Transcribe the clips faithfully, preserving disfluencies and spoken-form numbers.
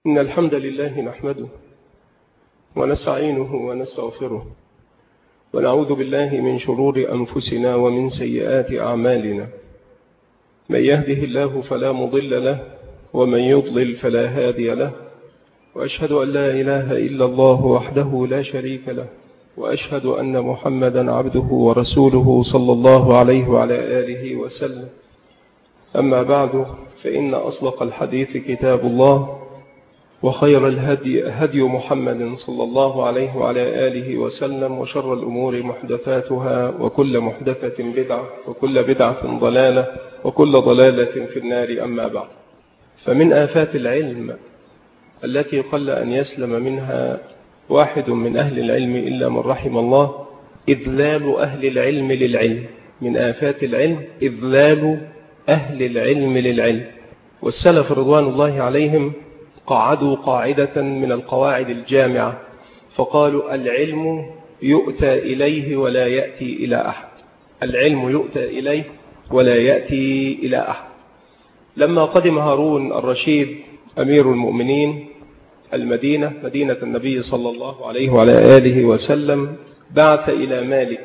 إن الحمد لله نحمده ونستعينه ونستغفره ونعوذ بالله من شرور أنفسنا ومن سيئات أعمالنا. من يهده الله فلا مضل له ومن يضلل فلا هادي له، وأشهد أن لا إله إلا الله وحده لا شريك له، وأشهد أن محمدا عبده ورسوله صلى الله عليه وعلى آله وسلم. أما بعد، فإن أصدق الحديث كتاب الله، وخير الهدي هدي محمد صلى الله عليه وعلى آله وسلم، وشر الأمور محدثاتها، وكل محدثة بدعة، وكل بدعة ضلالة، وكل ضلالة في النار. أما بعد، فمن آفات العلم التي قل أن يسلم منها واحد من أهل العلم إلا من رحم الله إذلال أهل العلم للعلم. من آفات العلم إذلال أهل العلم للعلم. والسلف رضوان الله عليهم قعدوا قاعدة من القواعد الجامعة، فقالوا: العلم يؤتى إليه ولا يأتي إلى أحد. العلم يؤتى إليه ولا يأتي إلى أحد. لما قدم هارون الرشيد أمير المؤمنين المدينة، مدينة النبي صلى الله عليه وعلى آله وسلم، بعث إلى مالك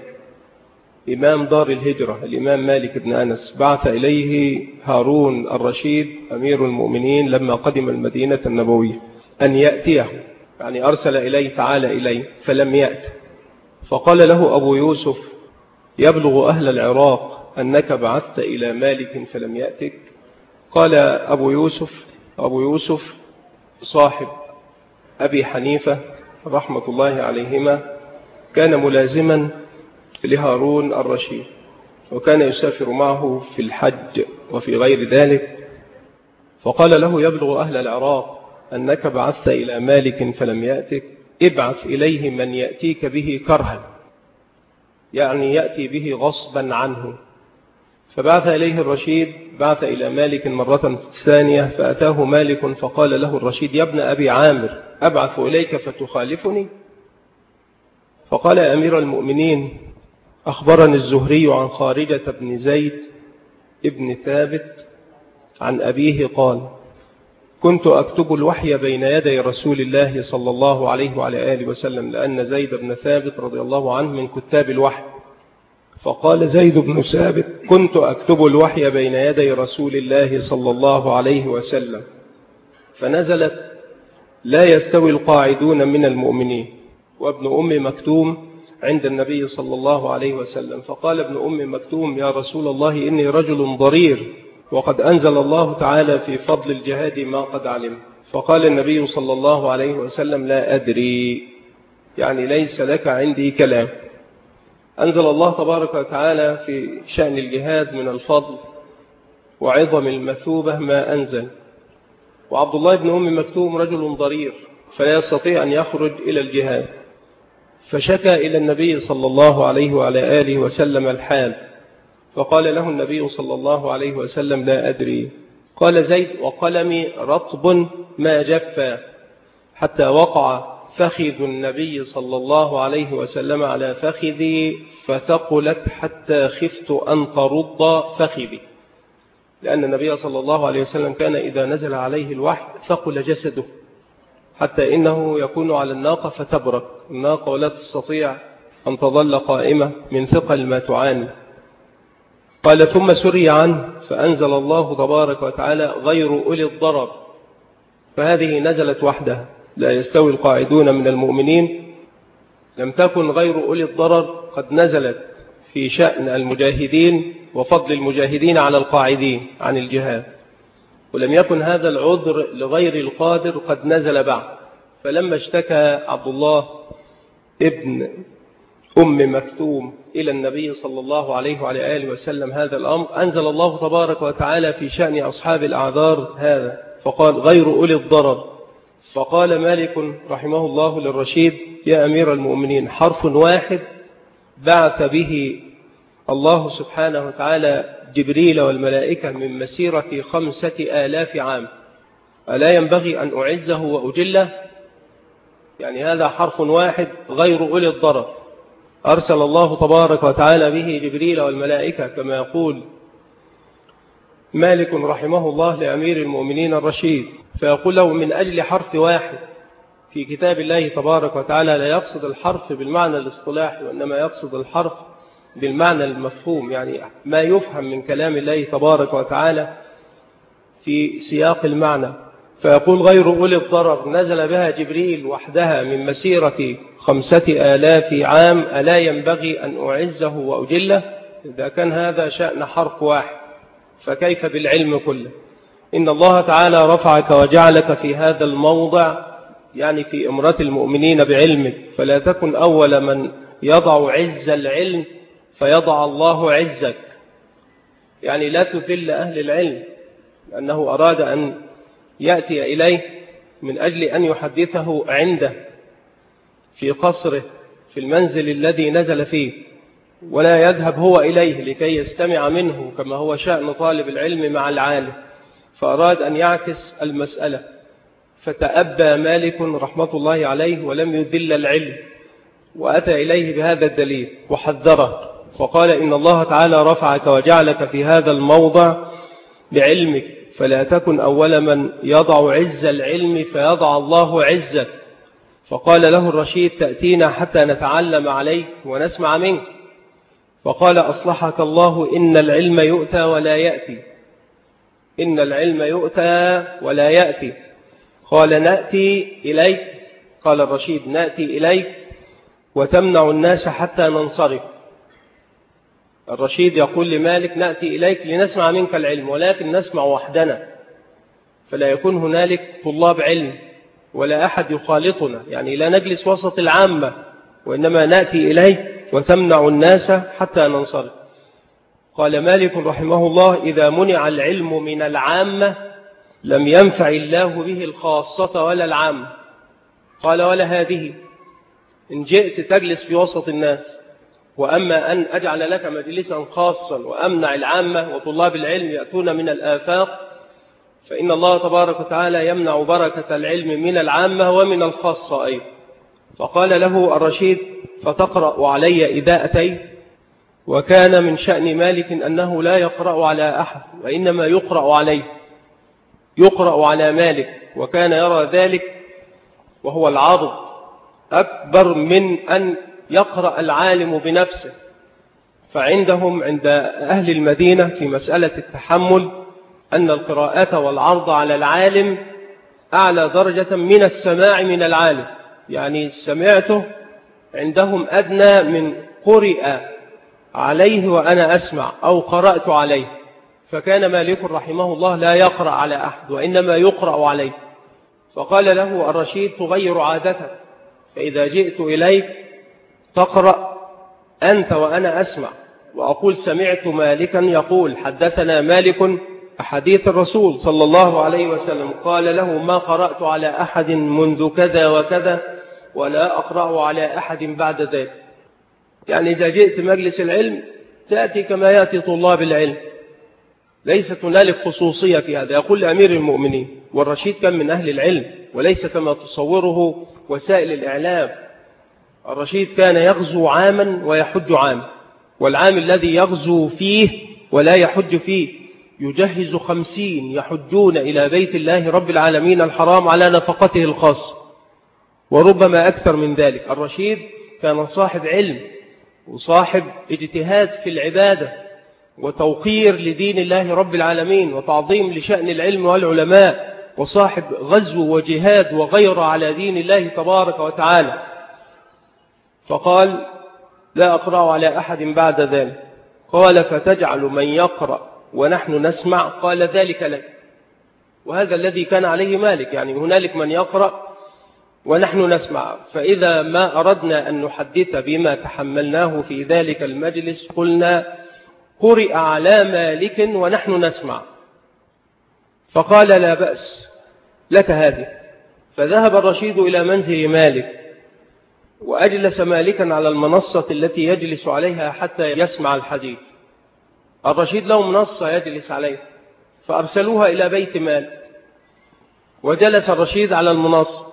إمام دار الهجرة، الإمام مالك بن أنس، بعث إليه هارون الرشيد أمير المؤمنين لما قدم المدينة النبوية أن يأتيه، يعني أرسل إليه: تعالى إليه، فلم يأت. فقال له أبو يوسف: يبلغ أهل العراق أنك بعثت إلى مالك فلم يأتك؟ قال أبو يوسف أبو يوسف صاحب أبي حنيفة رحمة الله عليهما، كان ملازما لهارون الرشيد، وكان يسافر معه في الحج وفي غير ذلك. فقال له: يبلغ أهل العراق أنك بعثت إلى مالك فلم يأتك، ابعث إليه من يأتيك به كرها، يعني يأتي به غصبا عنه. فبعث إليه الرشيد، بعث إلى مالك مرة ثانية، فأتاه مالك فقال له الرشيد: يا ابن أبي عامر، أبعث إليك فتخالفني؟ فقال: يا أمير المؤمنين، أخبرني الزهري عن خارجة بن زيد ابن ثابت عن أبيه قال: كنت أكتب الوحي بين يدي رسول الله صلى الله عليه وعلى آله وسلم، لأن زيد بن ثابت رضي الله عنه من كتاب الوحي. فقال زيد بن ثابت: كنت أكتب الوحي بين يدي رسول الله صلى الله عليه وسلم، فنزلت: لا يستوي القاعدون من المؤمنين. وابن أم مكتوم عند النبي صلى الله عليه وسلم، فقال ابن أم مكتوم: يا رسول الله، إني رجل ضرير، وقد أنزل الله تعالى في فضل الجهاد ما قد علم. فقال النبي صلى الله عليه وسلم: لا أدري، يعني ليس لك عندي كلام. أنزل الله تبارك وتعالى في شأن الجهاد من الفضل وعظم المثوبة ما أنزل. وعبد الله بن أم مكتوم رجل ضرير، فلا يستطيع أن يخرج إلى الجهاد، فشكى إلى النبي صلى الله عليه وعلى آله وسلم الحال. فقال له النبي صلى الله عليه وسلم: لا أدري. قال زيد: وقلمي رطب ما جف، حتى وقع فخذ النبي صلى الله عليه وسلم على فخذي، فثقلت حتى خفت أن ترد فخذي، لأن النبي صلى الله عليه وسلم كان إذا نزل عليه الوحي ثقل جسده، حتى إنه يكون على الناقة فتبرك الناقة ولا تستطيع أن تظل قائمة من ثقل ما تعاني. قال: ثم سري عنه، فأنزل الله تبارك وتعالى: غير أولي الضرر. فهذه نزلت وحدها، لا يستوي القاعدون من المؤمنين. لم تكن غير أولي الضرر قد نزلت في شأن المجاهدين وفضل المجاهدين على القاعدين عن الجهاد، ولم يكن هذا العذر لغير القادر قد نزل بعد. فلما اشتكى عبد الله ابن أم مكتوم إلى النبي صلى الله عليه وعلى آله وسلم هذا الأمر، أنزل الله تبارك وتعالى في شأن أصحاب الأعذار هذا، فقال: غير أولي الضرر. فقال مالك رحمه الله للرشيد: يا أمير المؤمنين، حرف واحد بعث به الله سبحانه وتعالى جبريل والملائكة من مسيرة خمسة آلاف عام، ألا ينبغي أن أعزه وأجله؟ يعني هذا حرف واحد غير أولي الضرر، أرسل الله تبارك وتعالى به جبريل والملائكة، كما يقول مالك رحمه الله لأمير المؤمنين الرشيد. فيقول له من أجل حرف واحد في كتاب الله تبارك وتعالى، لا يقصد الحرف بالمعنى الاصطلاحي وإنما يقصد الحرف بالمعنى المفهوم، يعني ما يفهم من كلام الله تبارك وتعالى في سياق المعنى. فيقول غير أولي الضرر نزل بها جبريل وحدها من مسيرة خمسة آلاف عام، ألا ينبغي أن أعزه وأجله؟ إذا كان هذا شأن حرف واحد فكيف بالعلم كله؟ إن الله تعالى رفعك وجعلك في هذا الموضع، يعني في أمرة المؤمنين بعلمك، فلا تكن أول من يضع عز العلم فيضع الله عزك، يعني لا تذل أهل العلم، لأنه أراد أن يأتي إليه من أجل أن يحدثه عنده في قصره في المنزل الذي نزل فيه، ولا يذهب هو إليه لكي يستمع منه كما هو شأن طالب العلم مع العالم. فأراد أن يعكس المسألة، فتأبى مالك رحمة الله عليه ولم يذل العلم، وأتى إليه بهذا الدليل وحذره، وقال إن الله تعالى رفعك وجعلك في هذا الموضع بعلمك، فلا تكن أول من يضع عز العلم فيضع الله عزك. فقال له الرشيد تأتينا حتى نتعلم عليك ونسمع منك، فقال أصلحك الله إن العلم يؤتى ولا يأتي، إن العلم يؤتى ولا يأتي. قال نأتي إليك، قال الرشيد نأتي إليك وتمنع الناس حتى ننصرف. الرشيد يقول لمالك نأتي إليك لنسمع منك العلم، ولكن نسمع وحدنا، فلا يكون هنالك طلاب علم ولا أحد يخالطنا، يعني لا نجلس وسط العامة، وإنما نأتي إليك وتمنع الناس حتى ننصرف. قال مالك رحمه الله إذا منع العلم من العامة لم ينفع الله به الخاصة ولا العامة. قال ولا هذه، إن جئت تجلس في وسط الناس، وأما أن أجعل لك مجلسا خاصا وأمنع العامة وطلاب العلم يأتون من الآفاق، فإن الله تبارك وتعالى يمنع بركة العلم من العامة ومن الخاصة أيضا. فقال له الرشيد فتقرأ علي إذا أتيت. وكان من شأن مالك أنه لا يقرأ على أحد وإنما يقرأ عليه، يقرأ على مالك، وكان يرى ذلك وهو العرض أكبر من أن يقرأ العالم بنفسه. فعندهم عند أهل المدينة في مسألة التحمل أن القراءة والعرض على العالم أعلى درجة من السماع من العالم، يعني سمعته عندهم أدنى من قرئ عليه وأنا أسمع أو قرأت عليه. فكان مالك رحمه الله لا يقرأ على أحد وإنما يقرأ عليه. فقال له الرشيد تغير عادتك، فإذا جئت إليك تقرأ أنت وأنا أسمع، وأقول سمعت مالكا يقول حدثنا مالك أحاديث الرسول صلى الله عليه وسلم قال له ما قرأت على أحد منذ كذا وكذا ولا أقرأ على أحد بعد ذلك. يعني إذا جئت مجلس العلم تأتي كما يأتي طلاب العلم، ليست هنالك خصوصية في هذا. يقول لأمير المؤمنين، والرشيد كان من أهل العلم وليس كما تصوره وسائل الإعلام. الرشيد كان يغزو عاما ويحج عاما، والعام الذي يغزو فيه ولا يحج فيه يجهز خمسين يحجون إلى بيت الله رب العالمين الحرام على نفقته الخاصة، وربما أكثر من ذلك. الرشيد كان صاحب علم وصاحب اجتهاد في العبادة وتوقير لدين الله رب العالمين وتعظيم لشأن العلم والعلماء، وصاحب غزو وجهاد وغير على دين الله تبارك وتعالى. فقال لا أقرأ على أحد بعد ذلك. قال فتجعل من يقرأ ونحن نسمع؟ قال ذلك لك. وهذا الذي كان عليه مالك، يعني هنالك من يقرأ ونحن نسمع. فإذا ما أردنا أن نحدث بما تحملناه في ذلك المجلس قلنا قرئ على مالك ونحن نسمع. فقال لا بأس لك هذه. فذهب الرشيد إلى منزل مالك وأجلس مالكا على المنصة التي يجلس عليها حتى يسمع الحديث. الرشيد له منصة يجلس عليها، فأرسلوها إلى بيت مالك، وجلس الرشيد على المنصة،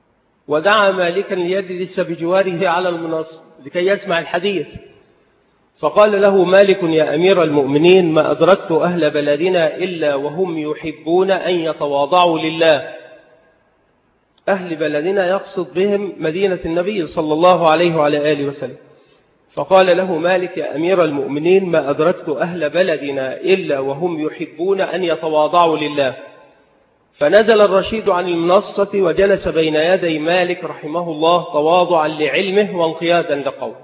ودعا مالكا ليجلس بجواره على المنصة لكي يسمع الحديث. فقال له مالك يا أمير المؤمنين ما أدركت أهل بلدنا إلا وهم يحبون أن يتواضعوا لله. أهل بلدنا يقصد بهم مدينة النبي صلى الله عليه وعلى آله وسلم. فقال له مالك يا أمير المؤمنين ما أدركت أهل بلدنا إلا وهم يحبون أن يتواضعوا لله. فنزل الرشيد عن المنصة وجلس بين يدي مالك رحمه الله تواضعا لعلمه وانقيادا لقوله.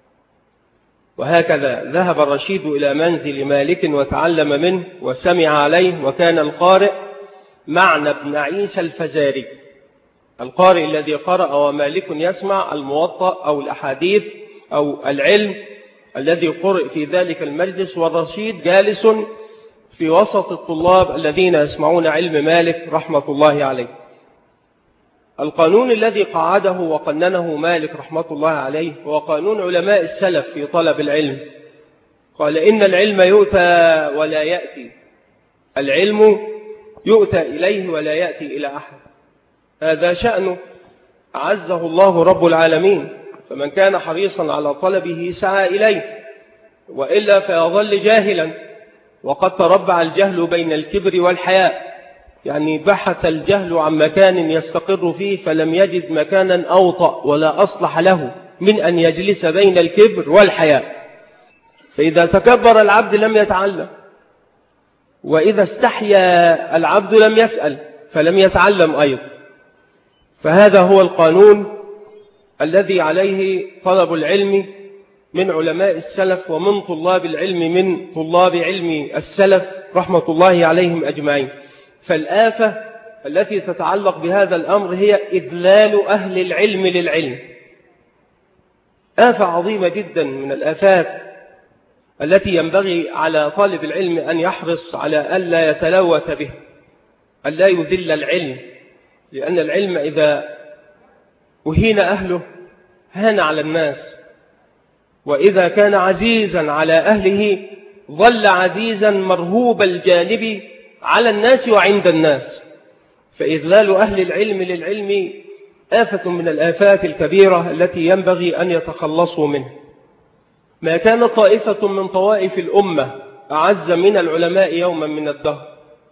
وهكذا ذهب الرشيد إلى منزل مالك وتعلم منه وسمع عليه، وكان القارئ معنى بن عيسى الفزاري، القارئ الذي قرأ ومالك يسمع الموطأ أو الأحاديث أو العلم الذي قرئ في ذلك المجلس، والرشيد جالس في وسط الطلاب الذين يسمعون علم مالك رحمة الله عليه. القانون الذي قعده وقننه مالك رحمة الله عليه هو قانون علماء السلف في طلب العلم. قال إن العلم يؤتى ولا يأتي، العلم يؤتى إليه ولا يأتي إلى أحد، هذا شأنه أعزه الله رب العالمين، فمن كان حريصا على طلبه سعى إليه، وإلا فيظل جاهلا. وقد تربع الجهل بين الكبر والحياء، يعني بحث الجهل عن مكان يستقر فيه فلم يجد مكانا أوطأ ولا أصلح له من أن يجلس بين الكبر والحياء. فإذا تكبر العبد لم يتعلم، وإذا استحيا العبد لم يسأل فلم يتعلم أيضا. فهذا هو القانون الذي عليه طلب العلم من علماء السلف ومن طلاب العلم من طلاب علم السلف رحمة الله عليهم أجمعين. فالآفة التي تتعلق بهذا الأمر هي إذلال أهل العلم للعلم، آفة عظيمة جدا من الآفات التي ينبغي على طالب العلم أن يحرص على ألا يتلوث به، ألا يذل العلم، لأن العلم إذا أهين أهله هان على الناس، وإذا كان عزيزا على أهله ظل عزيزا مرهوب الجانب على الناس وعند الناس. فإذلال أهل العلم للعلم آفة من الآفات الكبيرة التي ينبغي أن يتخلصوا منه. ما كانت طائفة من طوائف الأمة أعز من العلماء يوما من الدهر.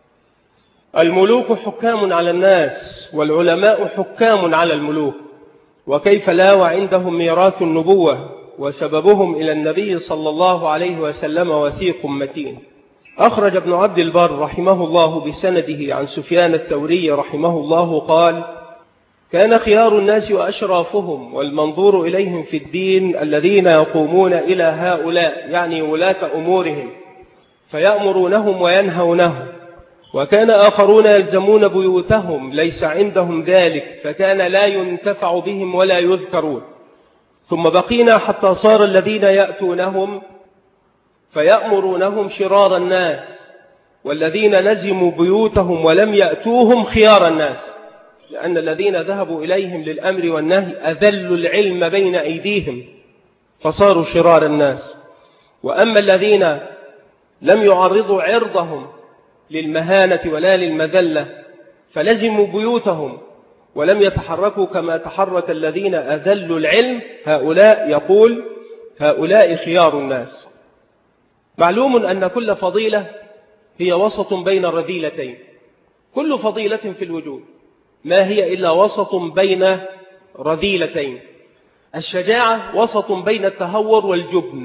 الملوك حكام على الناس والعلماء حكام على الملوك، وكيف لا وعندهم ميراث النبوة وسببهم إلى النبي صلى الله عليه وسلم وثيق متين. أخرج ابن عبد البر رحمه الله بسنده عن سفيان الثوري رحمه الله قال: كان خيار الناس وأشرافهم والمنظور إليهم في الدين الذين يقومون إلى هؤلاء، يعني ولاة أمورهم، فيأمرونهم وينهونهم، وكان آخرون يلزمون بيوتهم ليس عندهم ذلك، فكان لا ينتفع بهم ولا يذكرون. ثم بقينا حتى صار الذين يأتونهم فيأمرونهم شرار الناس، والذين لزموا بيوتهم ولم يأتوهم خيار الناس، لأن الذين ذهبوا إليهم للأمر والنهي أذلوا العلم بين أيديهم فصاروا شرار الناس. وأما الذين لم يعرضوا عرضهم للمهانة ولا للمذلة فلزموا بيوتهم ولم يتحركوا كما تحرك الذين أذلوا العلم، هؤلاء يقول هؤلاء خيار الناس. معلوم أن كل فضيلة هي وسط بين الرذيلتين، كل فضيلة في الوجود ما هي إلا وسط بين رذيلتين. الشجاعة وسط بين التهور والجبن،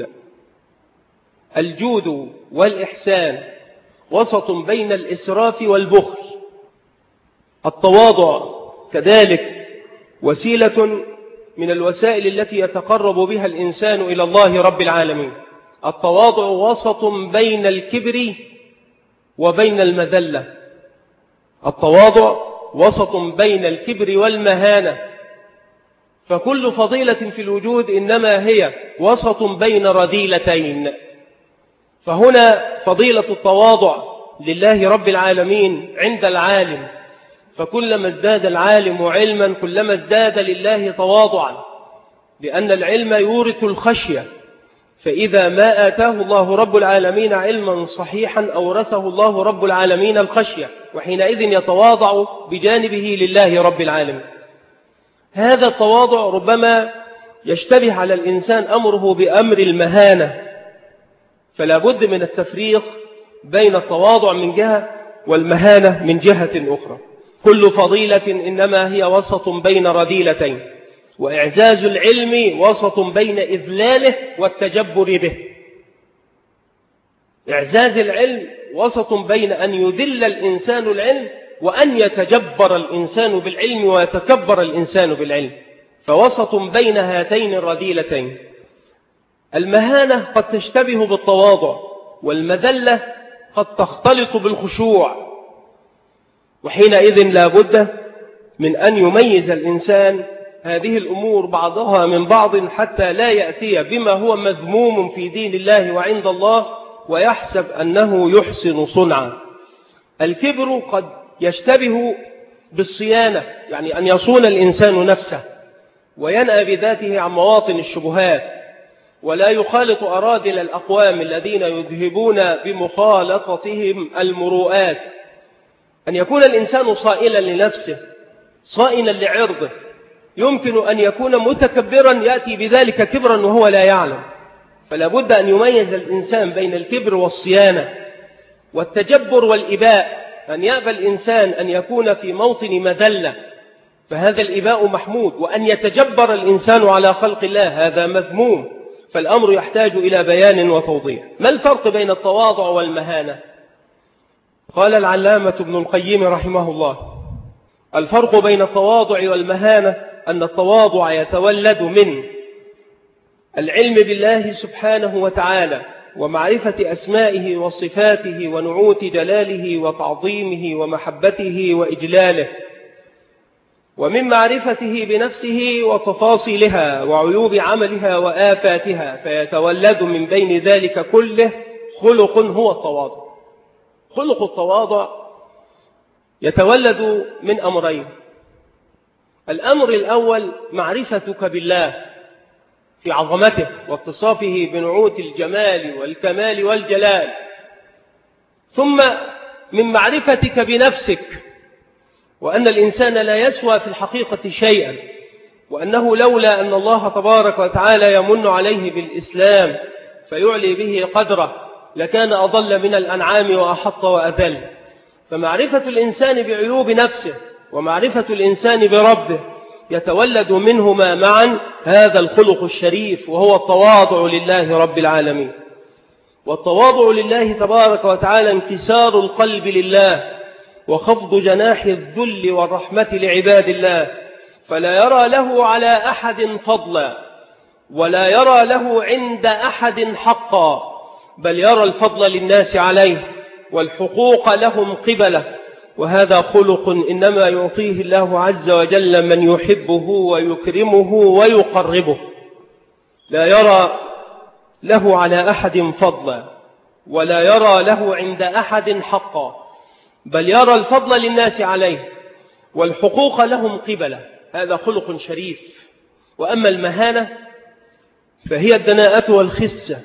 الجود والإحسان وسط بين الإسراف والبخل، التواضع كذلك وسيلة من الوسائل التي يتقرب بها الإنسان إلى الله رب العالمين. التواضع وسط بين الكبر وبين المذلة، التواضع وسط بين الكبر والمهانة. فكل فضيلة في الوجود إنما هي وسط بين رذيلتين. فهنا فضيلة التواضع لله رب العالمين عند العالم، فكلما ازداد العالم علما كلما ازداد لله تواضعا، لأن العلم يورث الخشية، فإذا ما آتاه الله رب العالمين علما صحيحا أورثه الله رب العالمين الخشية، وحينئذ يتواضع بجانبه لله رب العالمين. هذا التواضع ربما يشتبه على الإنسان أمره بأمر المهانة، فلا بد من التفريق بين التواضع من جهة والمهانة من جهة أخرى. كل فضيلة إنما هي وسط بين رذيلتين، وإعزاز العلم وسط بين إذلاله والتجبر به. إعزاز العلم وسط بين أن يذل الإنسان العلم وأن يتجبر الإنسان بالعلم ويتكبر الإنسان بالعلم، فوسط بين هاتين الرذيلتين. المهانة قد تشتبه بالتواضع، والمذلة قد تختلط بالخشوع، وحينئذ لا بد من أن يميز الإنسان هذه الأمور بعضها من بعض حتى لا يأتي بما هو مذموم في دين الله وعند الله ويحسب أنه يحسن صنعا. الكبر قد يشتبه بالصيانة، يعني أن يصون الإنسان نفسه وينأى بذاته عن مواطن الشبهات، ولا يخالط أراذل الأقوام الذين يذهبون بمخالطتهم المروءات. أن يكون الإنسان صائلا لنفسه صائلا لعرضه. يمكن أن يكون متكبرا يأتي بذلك كبرا وهو لا يعلم، فلا بد أن يميز الإنسان بين الكبر والصيانة والتجبر والإباء. أن يأبى الإنسان أن يكون في موطن مذلة فهذا الإباء محمود، وأن يتجبر الإنسان على خلق الله هذا مذموم. فالأمر يحتاج إلى بيان وتوضيح. ما الفرق بين التواضع والمهانة؟ قال العلامة ابن القيم رحمه الله: الفرق بين التواضع والمهانة أن التواضع يتولد من العلم بالله سبحانه وتعالى ومعرفة أسمائه وصفاته ونعوت جلاله وتعظيمه ومحبته وإجلاله، ومن معرفته بنفسه وتفاصيلها وعيوب عملها وآفاتها، فيتولد من بين ذلك كله خلق هو التواضع. خلق التواضع يتولد من أمرين. الأمر الأول معرفتك بالله في عظمته واتصافه بنعوت الجمال والكمال والجلال، ثم من معرفتك بنفسك وأن الإنسان لا يسوى في الحقيقة شيئا، وأنه لولا أن الله تبارك وتعالى يمن عليه بالإسلام فيعلي به قدره لكان أضل من الأنعام وأحط وأذل. فمعرفة الإنسان بعيوب نفسه ومعرفة الإنسان بربه يتولد منهما معا هذا الخلق الشريف، وهو التواضع لله رب العالمين. والتواضع لله تبارك وتعالى انكسار القلب لله وخفض جناح الذل والرحمة لعباد الله، فلا يرى له على أحد فضلا ولا يرى له عند أحد حقا، بل يرى الفضل للناس عليه والحقوق لهم قبله. وهذا خلق إنما يعطيه الله عز وجل من يحبه ويكرمه ويقربه. لا يرى له على أحد فضلا ولا يرى له عند أحد حقا، بل يرى الفضل للناس عليه والحقوق لهم قبله. هذا خلق شريف. وأما المهانة فهي الدناءة والخسة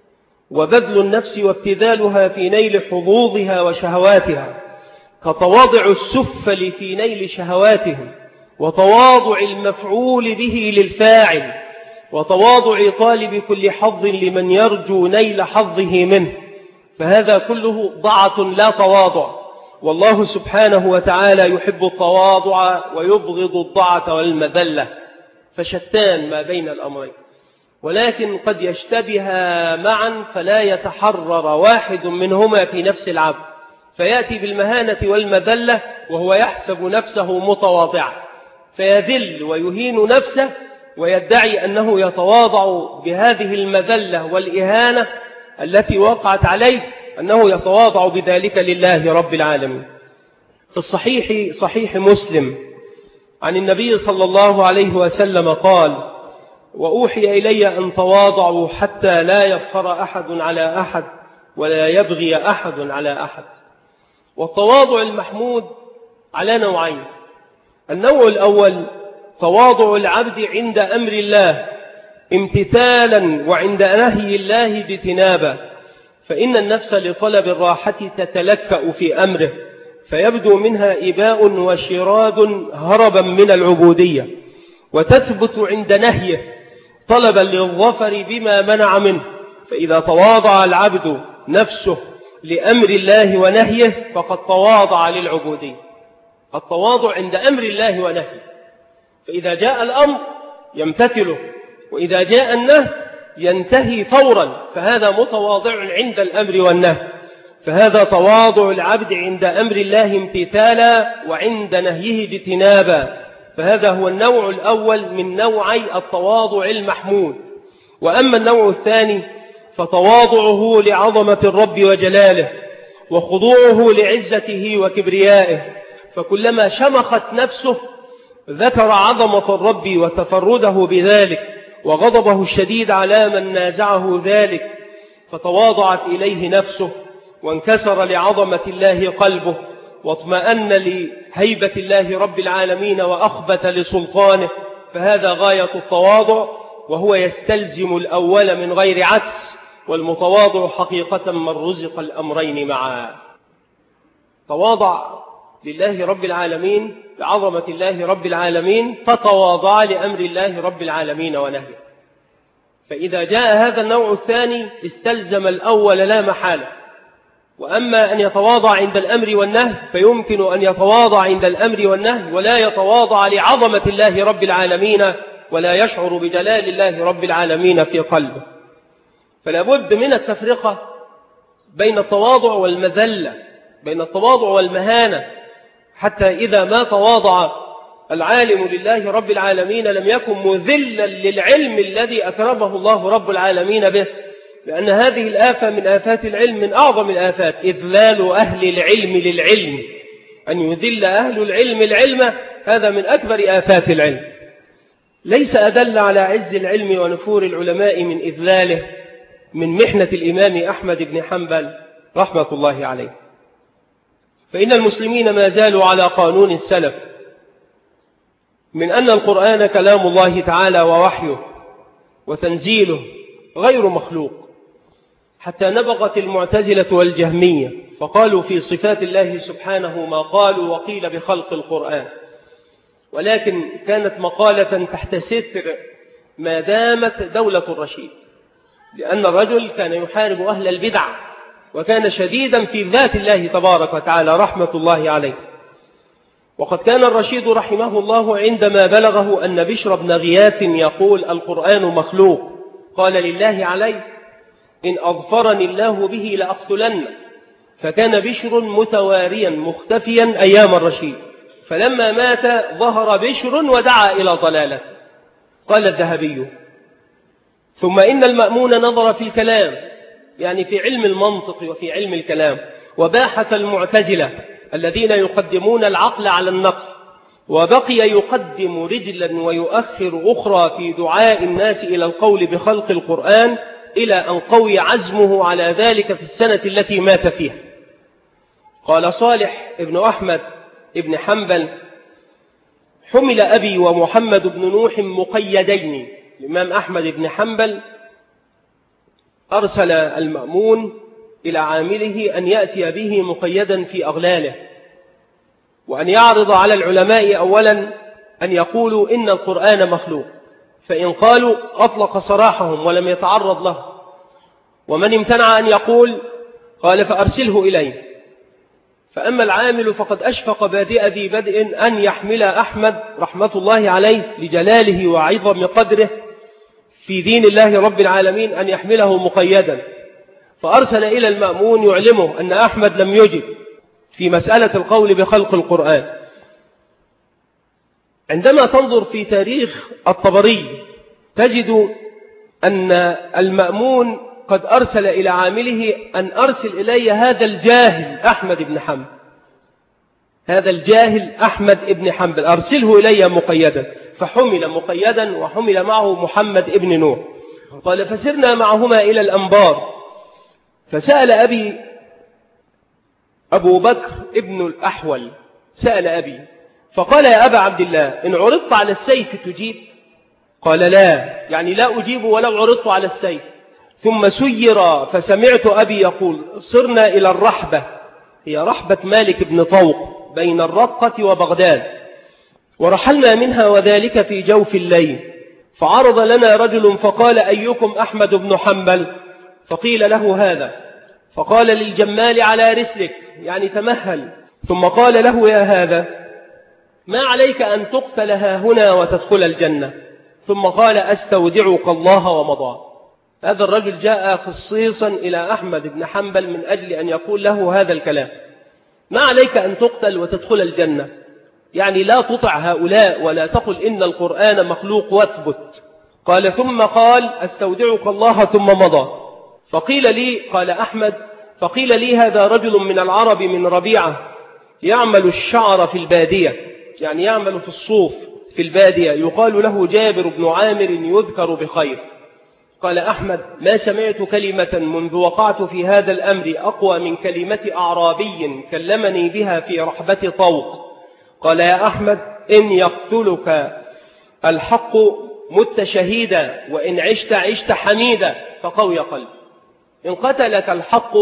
وبذل النفس وابتذالها في نيل حظوظها وشهواتها، كتواضع السفل في نيل شهواتهم، وتواضع المفعول به للفاعل، وتواضع طالب كل حظ لمن يرجو نيل حظه منه. فهذا كله ضعة لا تواضع، والله سبحانه وتعالى يحب التواضع ويبغض الضعة والمذلة، فشتان ما بين الأمرين، ولكن قد يشتبها معا فلا يتحرر واحد منهما في نفس العبد، فيأتي بالمهانة والمذلة وهو يحسب نفسه متواضعا، فيذل ويهين نفسه ويدعي أنه يتواضع بهذه المذلة والإهانة التي وقعت عليه، أنه يتواضع بذلك لله رب العالمين. في الصحيح صحيح مسلم عن النبي صلى الله عليه وسلم قال: وأوحي إلي أن تواضعوا حتى لا يفخر أحد على أحد ولا يبغي أحد على أحد. والتواضع المحمود على نوعين. النوع الأول تواضع العبد عند أمر الله امتثالا وعند نهي الله اجتنابا، فإن النفس لطلب الراحة تتلكأ في أمره فيبدو منها إباء وشراد هربا من العبودية، وتثبت عند نهيه طلبا للظفر بما منع منه، فإذا تواضع العبد نفسه لأمر الله ونهيه فقد تواضع للعبودية. التواضع عند أمر الله ونهيه، فإذا جاء الأمر يمتثله، وإذا جاء النهي ينتهي فورا، فهذا متواضع عند الأمر والنهي. فهذا تواضع العبد عند أمر الله امتثالا وعند نهيه اجتنابا، فهذا هو النوع الأول من نوعي التواضع المحمود. وأما النوع الثاني فتواضعه لعظمة الرب وجلاله وخضوعه لعزته وكبريائه، فكلما شمخت نفسه ذكر عظمة الرب وتفرده بذلك وغضبه الشديد على من نازعه ذلك، فتواضعت إليه نفسه وانكسر لعظمة الله قلبه واطمأن لهيبة الله رب العالمين وأخبت لسلطانه، فهذا غاية التواضع، وهو يستلزم الأول من غير عكس، والمتواضع حقيقة من رزق الأمرين معا. تواضع لله رب العالمين بعظمة الله رب العالمين، فتواضع لأمر الله رب العالمين ونهيه. فإذا جاء هذا النوع الثاني استلزم الأول لا محالة. وأما أن يتواضع عند الأمر والنهي فيمكن أن يتواضع عند الأمر والنهي ولا يتواضع لعظمة الله رب العالمين ولا يشعر بجلال الله رب العالمين في قلبه. فلا بد من التفرقة بين التواضع والمذلة، بين التواضع والمهانة، حتى إذا ما تواضع العالم لله رب العالمين لم يكن مذلا للعلم الذي أكرمه الله رب العالمين به، لأن هذه الآفة من آفات العلم، من أعظم الآفات إذلال أهل العلم للعلم، أن يذل أهل العلم العلم، هذا من أكبر آفات العلم. ليس أدل على عز العلم ونفور العلماء من إذلاله من محنة الإمام أحمد بن حنبل رحمة الله عليه. فإن المسلمين ما زالوا على قانون السلف من أن القرآن كلام الله تعالى ووحيه وتنزيله غير مخلوق، حتى نبغت المعتزلة والجهمية فقالوا في صفات الله سبحانه ما قالوا وقيل بخلق القرآن، ولكن كانت مقالة تحت ستر ما دامت دولة الرشيد، لأن الرجل كان يحارب أهل البدع وكان شديدا في ذات الله تبارك وتعالى رحمة الله عليه. وقد كان الرشيد رحمه الله عندما بلغه أن بشر بن غياث يقول القرآن مخلوق قال لله علي إن أظفرني الله به لأقتلن، فكان بشر متواريا مختفيا أيام الرشيد، فلما مات ظهر بشر ودعا إلى ضلالته. قال الذهبي ثم إن المأمون نظر في الكلام، يعني في علم المنطق وفي علم الكلام، وباحث المعتزلة الذين يقدمون العقل على النقل، وبقي يقدم رجلا ويؤخر أخرى في دعاء الناس إلى القول بخلق القرآن، إلى أن قوي عزمه على ذلك في السنة التي مات فيها. قال صالح ابن أحمد ابن حنبل حمل أبي ومحمد بن نوح مقيدين. الإمام أحمد بن حنبل أرسل المأمون إلى عامله أن يأتي به مقيدا في أغلاله، وأن يعرض على العلماء أولا أن يقولوا إن القرآن مخلوق، فإن قالوا أطلق سراحهم ولم يتعرض له، ومن امتنع أن يقول قال فأرسله إليه. فأما العامل فقد أشفق بادئ ذي بدء أن يحمل أحمد رحمة الله عليه لجلاله وعظم قدره في دين الله رب العالمين أن يحمله مقيدا، فأرسل إلى المأمون يعلمه أن أحمد لم يجب في مسألة القول بخلق القرآن. عندما تنظر في تاريخ الطبري تجد أن المأمون قد أرسل إلى عامله أن أرسل إلي هذا الجاهل أحمد بن حنبل، هذا الجاهل أحمد بن حنبل أرسله إلي مقيدا، فحمل مقيدا وحمل معه محمد بن نوح. قال فسرنا معهما إلى الأنبار، فسأل أبي أبو بكر ابن الأحول سأل أبي فقال يا أبا عبد الله إن عرضت على السيف تجيب؟ قال لا، يعني لا أجيب ولو عرضت على السيف. ثم سير فسمعت أبي يقول صرنا إلى الرحبة، هي رحبة مالك بن طوق بين الرقة وبغداد، ورحلنا منها وذلك في جوف الليل، فعرض لنا رجل فقال أيكم أحمد بن حنبل؟ فقيل له هذا، فقال للجمال على رسلك، يعني تمهل. ثم قال له يا هذا ما عليك أن تقتل ها هنا وتدخل الجنة. ثم قال أستودعك الله ومضى. هذا الرجل جاء خصيصا إلى أحمد بن حنبل من أجل أن يقول له هذا الكلام، ما عليك أن تقتل وتدخل الجنة، يعني لا تطع هؤلاء ولا تقل إن القرآن مخلوق واثبت. قال ثم قال أستودعك الله ثم مضى. فقيل لي، قال أحمد، فقيل لي هذا رجل من العرب من ربيعة يعمل الشعر في البادية، يعني يعمل في الصوف في البادية، يقال له جابر بن عامر يذكر بخير. قال أحمد ما سمعت كلمة منذ وقعت في هذا الأمر أقوى من كلمة أعرابي كلمني بها في رحبة طوق. قال يا أحمد إن يقتلك الحق مت شهيدا وإن عشت عشت حميدا فقوي قلب. إن قتلك الحق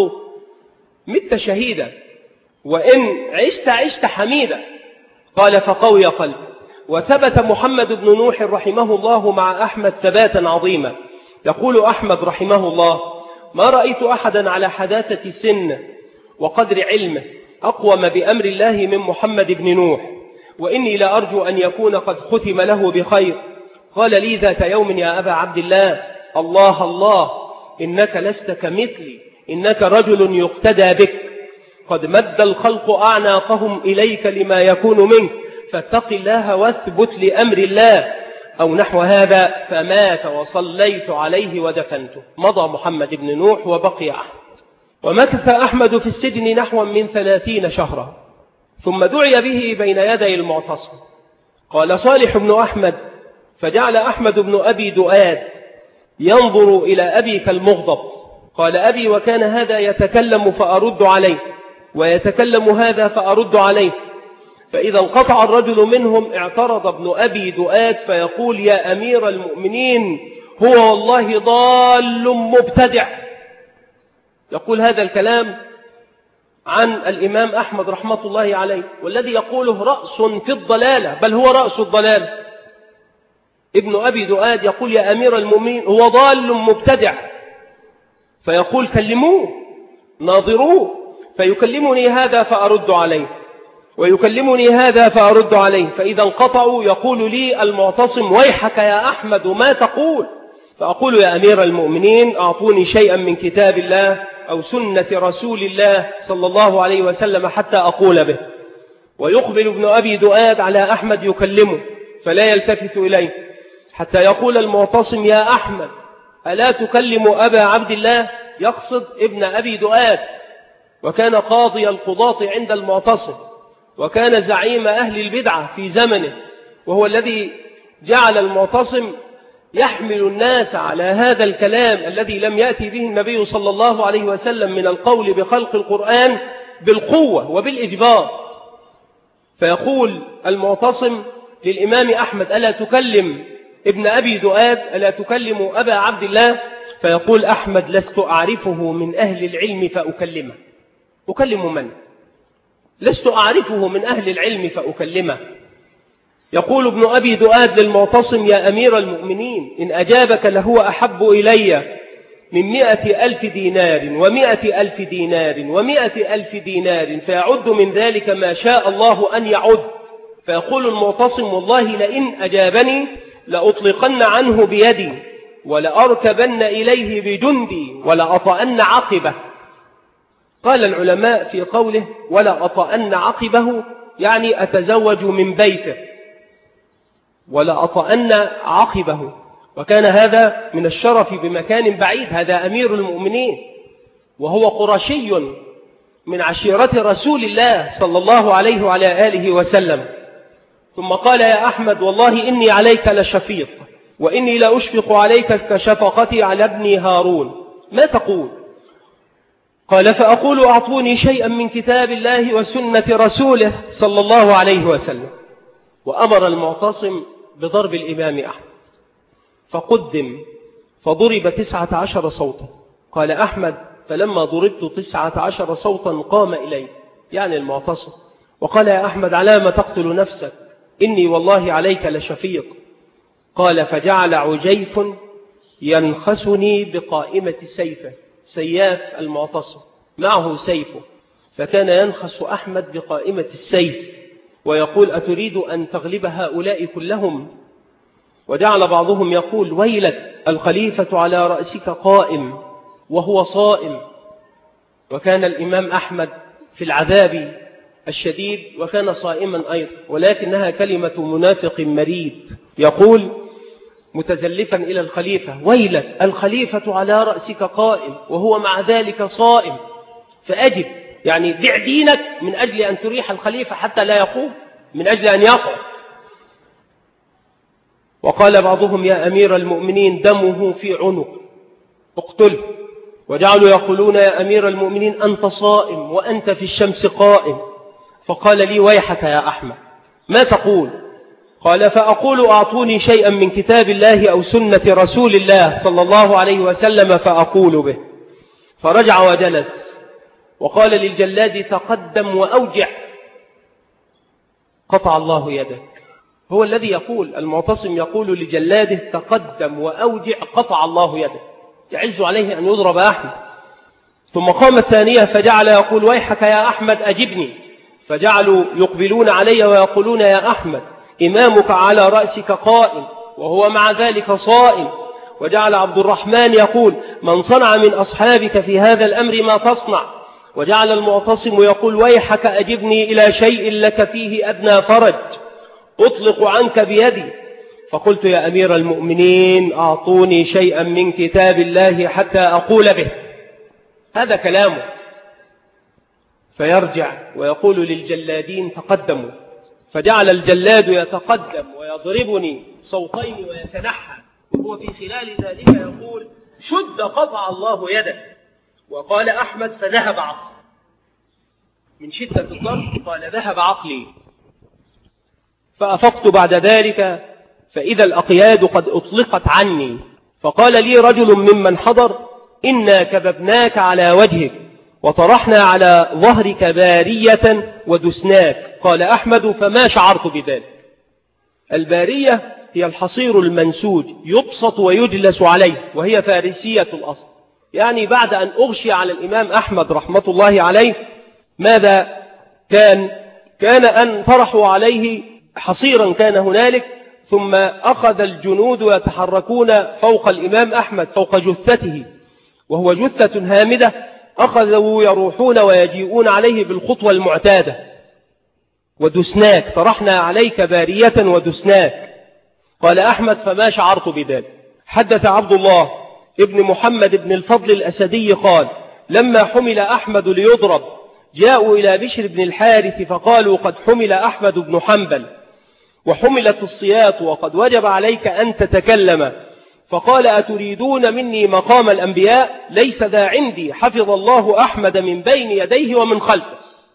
مت شهيدا وإن عشت عشت حميدا. قال فقوي قلب. وثبت محمد بن نوح رحمه الله مع أحمد ثباتا عظيما. يقول أحمد رحمه الله ما رأيت أحدا على حداثة سن وقدر علمه أقوم بأمر الله من محمد بن نوح، وإني لأرجو أن يكون قد ختم له بخير. قال لي ذات يوم يا أبا عبد الله الله الله إنك لست كمثلي، إنك رجل يقتدى بك، قد مد الخلق أعناقهم إليك لما يكون منك، فاتق الله واثبت لأمر الله، أو نحو هذا. فمات وصليت عليه ودفنته. مضى محمد بن نوح وبقي أحمد. ومكث أحمد في السجن نحو من ثلاثين شهرا، ثم دعي به بين يدي المعتصم. قال صالح بن أحمد فجعل أحمد بن أبي دؤاد ينظر إلى أبي كالمغضب. قال أبي وكان هذا يتكلم فأرد عليه ويتكلم هذا فأرد عليه، فإذا انقطع الرجل منهم اعترض ابن أبي دؤاد فيقول يا أمير المؤمنين هو والله ضال مبتدع. يقول هذا الكلام عن الإمام أحمد رحمة الله عليه، والذي يقوله رأس في الضلالة، بل هو رأس الضلال. ابن أبي دؤاد يقول يا أمير المؤمنين هو ضال مبتدع، فيقول كلموه ناظروه، فيكلمني هذا فأرد عليه ويكلمني هذا فأرد عليه، فإذا انقطعوا يقول لي المعتصم ويحك يا أحمد ما تقول؟ فأقول يا أمير المؤمنين أعطوني شيئا من كتاب الله أو سنة رسول الله صلى الله عليه وسلم حتى أقول به. ويقبل ابن أبي دؤاد على أحمد يكلمه فلا يلتفت إليه، حتى يقول المعتصم يا أحمد ألا تكلم أبا عبد الله؟ يقصد ابن أبي دؤاد، وكان قاضي القضاة عند المعتصم، وكان زعيم أهل البدعة في زمنه، وهو الذي جعل المعتصم يحمل الناس على هذا الكلام الذي لم يأتي به النبي صلى الله عليه وسلم من القول بخلق القرآن بالقوة وبالإجبار. فيقول المعتصم للإمام أحمد ألا تكلم ابن أبي دؤاد، ألا تكلم أبا عبد الله؟ فيقول أحمد لست أعرفه من أهل العلم فأكلمه. أكلم من؟ لست أعرفه من أهل العلم فأكلمه. يقول ابن أبي دؤاد للمعتصم يا أمير المؤمنين إن أجابك لهو أحب إلي من مئة ألف دينار ومئة ألف دينار ومئة ألف دينار، فيعد من ذلك ما شاء الله أن يعد. فيقول المعتصم والله لئن أجابني لأطلقن عنه بيدي ولأركبن إليه بجندي ولأطأن عقبه. قال العلماء في قوله ولا أطأن عقبه يعني أتزوج من بيته، ولا أطأن عقبه، وكان هذا من الشرف بمكان بعيد. هذا أمير المؤمنين وهو قرشي من عشيرة رسول الله صلى الله عليه وعلى آله وسلم. ثم قال يا أحمد والله إني عليك لشفيق وإني لأشفق عليك كشفقتي على ابني هارون، ما تقول؟ قال فأقول أعطوني شيئا من كتاب الله وسنة رسوله صلى الله عليه وسلم. وأمر المعتصم بضرب الإمام أحمد فقدم فضرب تسعة عشر صوتا. قال أحمد فلما ضربت تسعة عشر صوتا قام إلي، يعني المعتصم، وقال يا أحمد على ما تقتل نفسك؟ إني والله عليك لشفيق. قال فجعل عجيف ينخسني بقائمة سيفه، سياف المعتصم معه سيفه، فكان ينخس أحمد بقائمة السيف ويقول: أتريد أن تغلب هؤلاء كلهم؟ وجعل بعضهم يقول: ويلك، الخليفة على رأسك قائم وهو صائم. وكان الإمام أحمد في العذاب الشديد وكان صائما أيضا، ولكنها كلمة منافق مريد يقول متزلفا إلى الخليفة: ويلك، الخليفة على رأسك قائم وهو مع ذلك صائم، فأجب، يعني بع دينك من أجل أن تريح الخليفة حتى لا يقوم، من أجل أن يقع. وقال بعضهم: يا أمير المؤمنين، دمه في عنق، اقتله. وجعلوا يقولون: يا أمير المؤمنين، أنت صائم وأنت في الشمس قائم. فقال لي: ويحك يا أحمد، ما تقول؟ قال: فأقول: أعطوني شيئا من كتاب الله أو سنة رسول الله صلى الله عليه وسلم فأقول به. فرجع وجلس وقال للجلاد: تقدم وأوجع. قطع الله يدك. هو الذي يقول، المعتصم يقول لجلاده: تقدم وأوجع، قطع الله يدك. يعز عليه أن يضرب أحمد. ثم قام الثانية فجعل يقول: ويحك يا أحمد، أجبني. فجعلوا يقبلون علي ويقولون: يا أحمد، إمامك على رأسك قائم وهو مع ذلك صائم. وجعل عبد الرحمن يقول: من صنع من أصحابك في هذا الأمر ما تصنع. وجعل المعتصم يقول: ويحك، أجبني إلى شيء لك فيه أدنى فرج، أطلق عنك بيدي. فقلت: يا أمير المؤمنين، أعطوني شيئا من كتاب الله حتى أقول به. هذا كلامه. فيرجع ويقول للجلادين: تقدموا. فجعل الجلاد يتقدم ويضربني صوتين ويتنحى، وهو في خلال ذلك يقول: شد، قطع الله يدك. وقال أحمد: فذهب عقلي. من شدة الضرب قال: ذهب عقلي. فأفقت بعد ذلك فإذا الأقياد قد أطلقت عني. فقال لي رجل ممن حضر: إنا كببناك على وجهك وطرحنا على ظهرك بارية ودسناك. قال أحمد: فما شعرت بذلك. البارية هي الحصير المنسوج، يبسط ويجلس عليه، وهي فارسية الأصل. يعني بعد أن أغشي على الإمام أحمد رحمة الله عليه، ماذا كان؟ كان أن طرحوا عليه حصيرا كان هنالك، ثم أخذ الجنود يتحركون فوق الإمام أحمد، فوق جثته، وهو جثة هامدة، أخذوا يروحون ويجيئون عليه بالخطوة المعتادة. ودسناك، طرحنا عليك بارية ودسناك. قال أحمد: فما شعرت بذلك. حدث عبد الله ابن محمد بن الفضل الأسدي قال: لما حمل أحمد ليضرب جاءوا إلى بشر بن الحارث فقالوا: قد حمل أحمد بن حنبل وحملت الصياط وقد وجب عليك أن تتكلم. فقال: أتريدون مني مقام الأنبياء؟ ليس ذا عندي، حفظ الله أحمد من بين يديه ومن خلفه.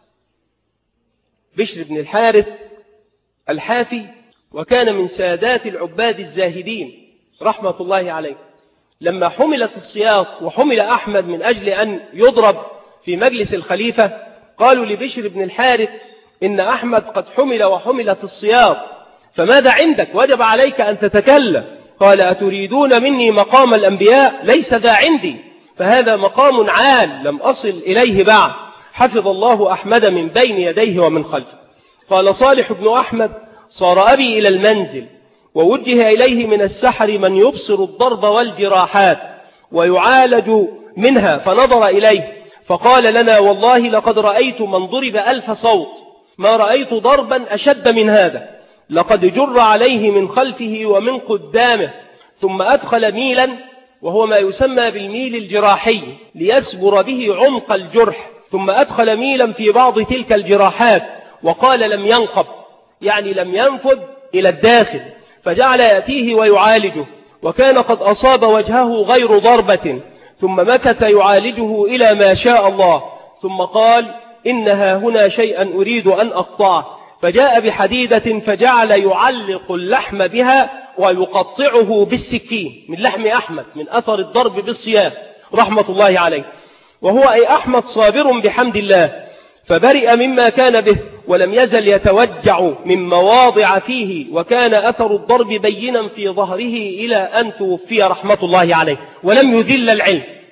بشر بن الحارث الحافي، وكان من سادات العباد الزاهدين رحمة الله عليه. لما حملت الصياط وحمل أحمد من أجل أن يضرب في مجلس الخليفة، قالوا لبشر بن الحارث: إن أحمد قد حمل وحملت الصياط، فماذا عندك؟ وجب عليك أن تتكلم. قال: أتريدون مني مقام الأنبياء؟ ليس ذا عندي، فهذا مقام عال لم أصل إليه بعد، حفظ الله أحمد من بين يديه ومن خلفه. قال صالح بن أحمد: صار أبي إلى المنزل ووجه إليه من السحر من يبصر الضرب والجراحات ويعالج منها، فنظر إليه فقال لنا: والله لقد رأيت من ضرب ألف صوت، ما رأيت ضربا أشد من هذا، لقد جر عليه من خلفه ومن قدامه، ثم أدخل ميلا، وهو ما يسمى بالميل الجراحي، ليسبر به عمق الجرح، ثم أدخل ميلا في بعض تلك الجراحات، وقال: لم ينقب، يعني لم ينفذ إلى الداخل، فجعل يأتيه ويعالجه، وكان قد أصاب وجهه غير ضربة، ثم مكث يعالجه إلى ما شاء الله، ثم قال: إنها هنا شيئا أريد أن أقطعه، فجاء بحديدة فجعل يعلق اللحم بها ويقطعه بالسكين، من لحم أحمد من أثر الضرب بالسياف رحمة الله عليه. وهو أي أحمد صابر بحمد الله، فبرئ مما كان به، ولم يزل يتوجع من مواضع فيه، وكان أثر الضرب بينا في ظهره إلى أن توفي رحمة الله عليه، ولم يذل العلم.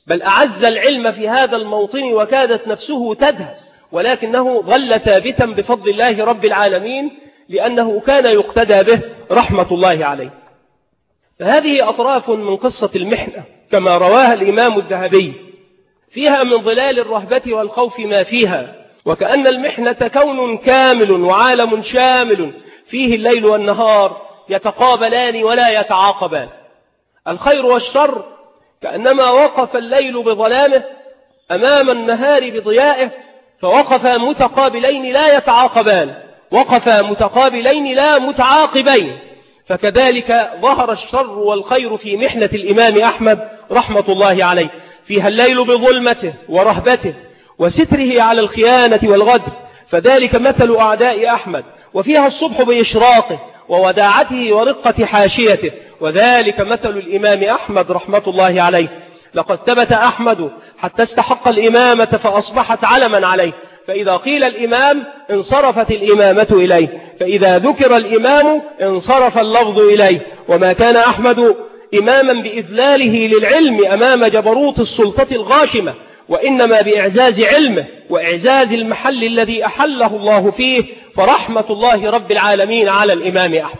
بل أعز العلم في هذا الموطن وكادت نفسه تدهى، ولكنه ظل ثابتا بفضل الله رب العالمين لأنه كان يقتدى به رحمة الله عليه. فهذه أطراف من قصة المحنة كما رواها الإمام الذهبي، فيها من ظلال الرهبة والخوف ما فيها، وكأن المحنة كون كامل وعالم شامل فيه الليل والنهار يتقابلان ولا يتعاقبان. الخير والشر كأنما وقف الليل بظلامه أمام النهار بضيائه، فوقفا متقابلين لا يتعاقبان، وقفا متقابلين لا متعاقبين. فكذلك ظهر الشر والخير في محنة الإمام أحمد رحمة الله عليه، فيها الليل بظلمته ورهبته وستره على الخيانة والغدر، فذلك مثل أعداء أحمد، وفيها الصبح بإشراقه ووداعته ورقة حاشيته، وذلك مثل الإمام أحمد رحمة الله عليه. لقد ثبت أحمد حتى استحق الإمامة فأصبحت علما عليه، فإذا قيل الإمام انصرفت الإمامة إليه، فإذا ذكر الإمام انصرف اللفظ إليه. وما كان أحمد إماما بإذلاله للعلم أمام جبروت السلطة الغاشمة، وإنما بإعزاز علمه وإعزاز المحل الذي أحله الله فيه، فرحمة الله رب العالمين على الإمام أحمد.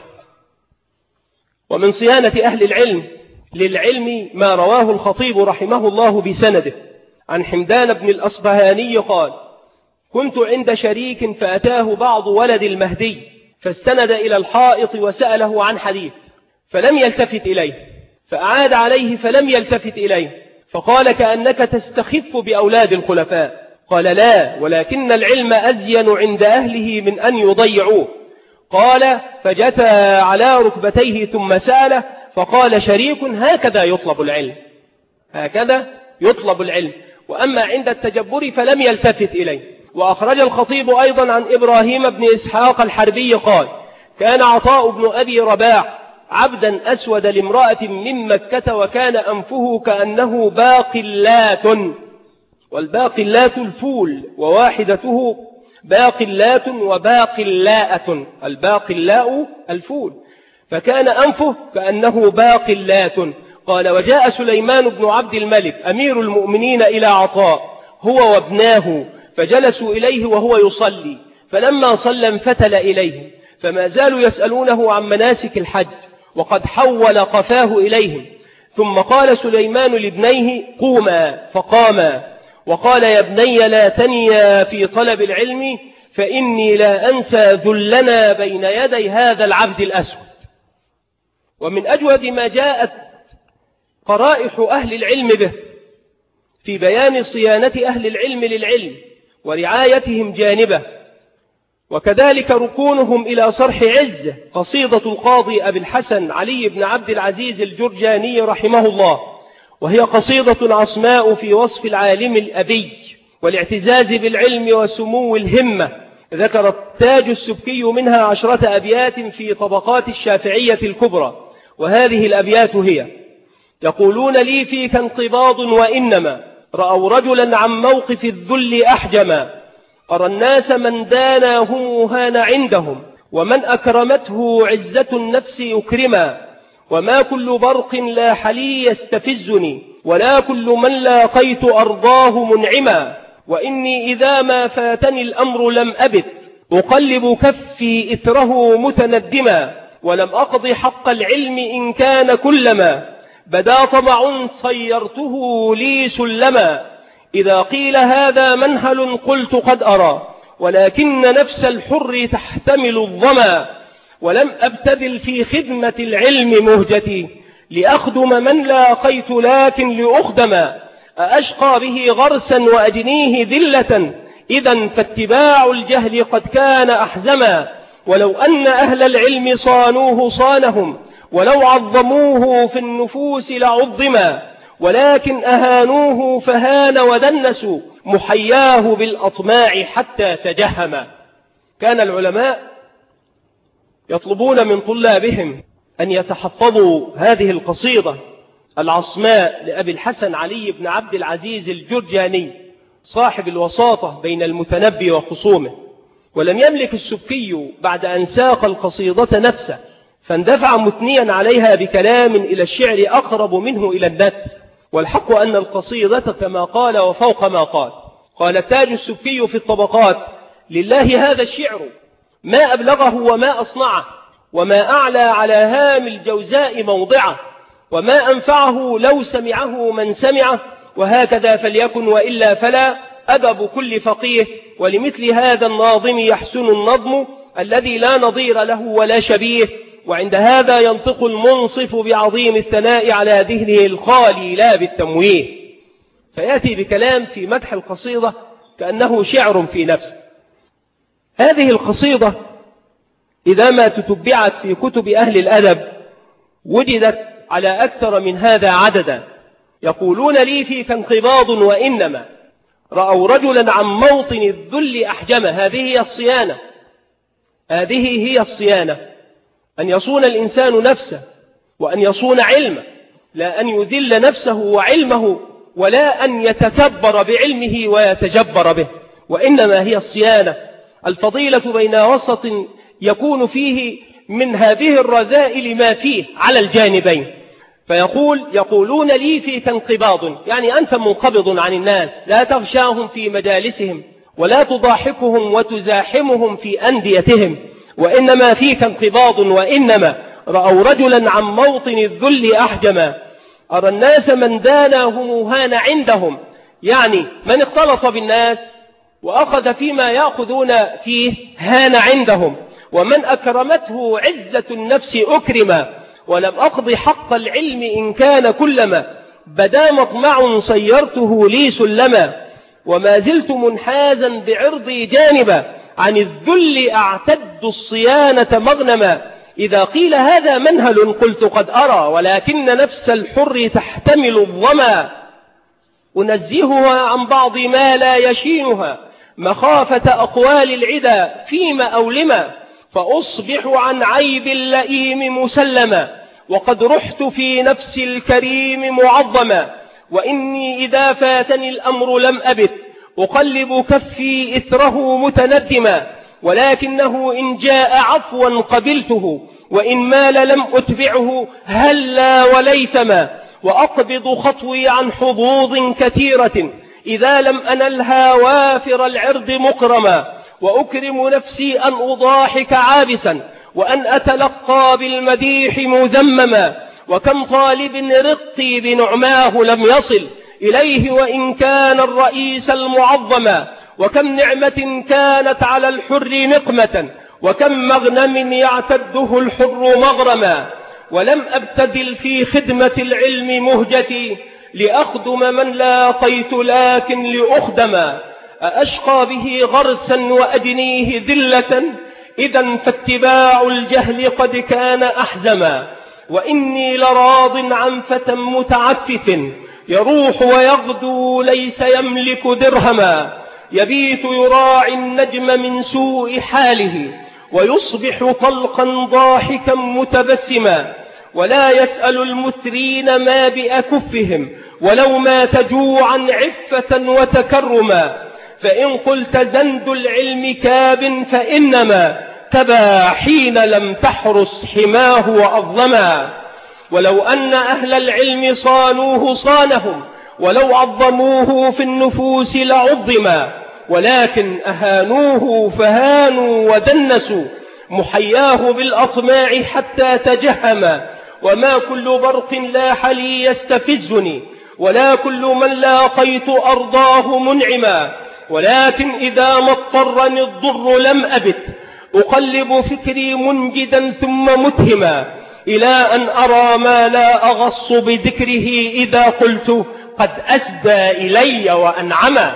ومن صيانة أهل العلم للعلم ما رواه الخطيب رحمه الله بسنده عن حمدان بن الأصبهاني قال: كنت عند شريك فأتاه بعض ولد المهدي فاستند إلى الحائط وسأله عن حديث فلم يلتفت إليه، فأعاد عليه فلم يلتفت إليه، فقال: كأنك تستخف بأولاد الخلفاء. قال: لا، ولكن العلم أزين عند أهله من أن يضيعوه. قال: فجثى على ركبتيه ثم سأله، فقال شريك: هكذا يطلب العلم، هكذا يطلب العلم. وأما عند التجبر فلم يلتفت إليه. وأخرج الخطيب أيضا عن إبراهيم بن إسحاق الحربي قال: كان عطاء بن أبي رباح عبدا أسود لامرأة من مكة، وكان أنفه كأنه باقلات، والباقلات الفول، وواحدته باقلات وباقلاءة، الباقلاء الفول، فكان أنفه كأنه باقلات. قال: وجاء سليمان بن عبد الملك أمير المؤمنين إلى عطاء هو وابناه، فجلسوا إليه وهو يصلي، فلما صلى انفتل إليهم، فما زالوا يسألونه عن مناسك الحج، وقد حول قفاه إليهم. ثم قال سليمان لابنيه: قوما، فقاما، وقال: يا ابني لا تنيا في طلب العلم، فإني لا أنسى ذلنا بين يدي هذا العبد الأسود. ومن أجود ما جاءت قرائح أهل العلم به في بيان صيانة أهل العلم للعلم ورعايتهم جانبه، وكذلك ركونهم إلى صرح عزه، قصيدة القاضي أبي الحسن علي بن عبد العزيز الجرجاني رحمه الله، وهي قصيدة عصماء في وصف العالم الأبي والاعتزاز بالعلم وسمو الهمة. ذكر التاج السبكي منها عشرة أبيات في طبقات الشافعية الكبرى، وهذه الأبيات هي: يقولون لي فيك انقباض، وإنما رأوا رجلا عن موقف الذل أحجما، أرى الناس من داناهم هان عندهم، ومن أكرمته عزة النفس يكرما، وما كل برق لاح لي يستفزني، ولا كل من لاقيت أرضاه منعما، وإني إذا ما فاتني الأمر لم أبت أقلب كفي إثره متندما، ولم أقض حق العلم إن كان كلما بدا طمع صيرته لي سلما. إذا قيل هذا منهل قلت قد أرى، ولكن نفس الحر تحتمل الظما، ولم أبتذل في خدمة العلم مهجتي لأخدم من لاقيت لكن لأخدما، أأشقى به غرسا وأجنيه ذلة، إذا فاتباع الجهل قد كان أحزما، ولو أن أهل العلم صانوه صانهم، ولو عظموه في النفوس لعظما، ولكن أهانوه فهان ودنسوا، محياه بالأطماع حتى تجهما. كان العلماء يطلبون من طلابهم أن يتحفظوا هذه القصيدة العصماء لأبي الحسن علي بن عبد العزيز الجرجاني صاحب الوساطة بين المتنبي وخصومه. ولم يملك السبكي بعد أن ساق القصيدة نفسه، فاندفع مثنيا عليها بكلام إلى الشعر أقرب منه إلى النثر، والحق أن القصيدة كما قال وفوق ما قال. قال التاج السبكي في الطبقات: لله هذا الشعر ما أبلغه وما أصنعه، وما أعلى على هام الجوزاء موضعه، وما أنفعه لو سمعه من سمعه، وهكذا فليكن وإلا فلا أدب كل فقيه، ولمثل هذا الناظم يحسن النظم الذي لا نظير له ولا شبيه. وعند هذا ينطق المنصف بعظيم الثناء على ذهنه الخالي لا بالتمويه، فيأتي بكلام في مدح القصيدة كأنه شعر في نفسه. هذه القصيدة إذا ما تتبعت في كتب أهل الأدب وجدت على أكثر من هذا عددا. يقولون لي فيك انقباض وإنما رأوا رجلا عن موطن الذل أحجمه. هذه هي الصيانة، هذه هي الصيانة، أن يصون الإنسان نفسه وأن يصون علمه، لا أن يذل نفسه وعلمه، ولا أن يتكبر بعلمه ويتجبر به، وإنما هي الصيانة. الفضيلة بين وسط يكون فيه من هذه الرذائل ما فيه على الجانبين. فيقول يقولون لي فيك انقباض، يعني أنت منقبض عن الناس، لا تغشاهم في مجالسهم ولا تضاحكهم وتزاحمهم في أنديتهم، وإنما فيك انقباض وإنما رأوا رجلا عن موطن الذل أحجما. أرى الناس من داناهم هان عندهم، يعني من اختلط بالناس وأخذ فيما يأخذون فيه هان عندهم، ومن أكرمته عزة النفس أكرما، ولم أقض حق العلم إن كان كلما بدا مطمع صيرته لي سلما، وما زلت منحازا بعرضي جانبا عن الذل أعتد الصيانة مغنما. إذا قيل هذا منهل قلت قد أرى، ولكن نفس الحر تحتمل الظما، أنزهها عن بعض ما لا يشينها مخافة أقوال العدا فيما أولما، فأصبح عن عيب اللئيم مسلما، وقد رحت في نفس الكريم معظما. وإني إذا فاتني الأمر لم أبت أقلب كفي إثره متندما، ولكنه إن جاء عفوا قبلته، وإن مال لم أتبعه هلا وليتما، وأقبض خطوي عن حظوظ كثيرة إذا لم أنلها وافر العرض مكرما، وأكرم نفسي أن أضاحك عابسا وأن أتلقى بالمديح مذمما، وكم طالب رقي بنعماه لم يصل إليه وإن كان الرئيس المعظما، وكم نعمة كانت على الحر نقمة، وكم مغنم يعتده الحر مغرما، ولم أبتدل في خدمة العلم مهجتي لأخدم من لاقيت لكن لأخدما، أأشقى به غرسا وأدنيه ذلة إذا فاتباع الجهل قد كان أحزما، وإني لراض عن فتى متعفف يروح ويغدو ليس يملك درهما، يبيت يراعي النجم من سوء حاله ويصبح طلقا ضاحكا متبسما، ولا يسأل المثرين ما بأكفهم ولو مات جوعا عفة وتكرما، فإن قلت زند العلم كاب فإنما تبى حين لم تحرس حماه وأظلما، ولو أن أهل العلم صانوه صانهم ولو عظموه في النفوس لعظما، ولكن أهانوه فهانوا ودنسوا محياه بالأطماع حتى تجهما، وما كل برق لاح لي يستفزني ولا كل من لاقيت أرضاه منعما، ولكن إذا ما اضطرني الضر لم أبت أقلب فكري منجدا ثم متهما، إلى أن أرى ما لا أغص بذكره إذا قلت قد أسدى إلي وأنعما.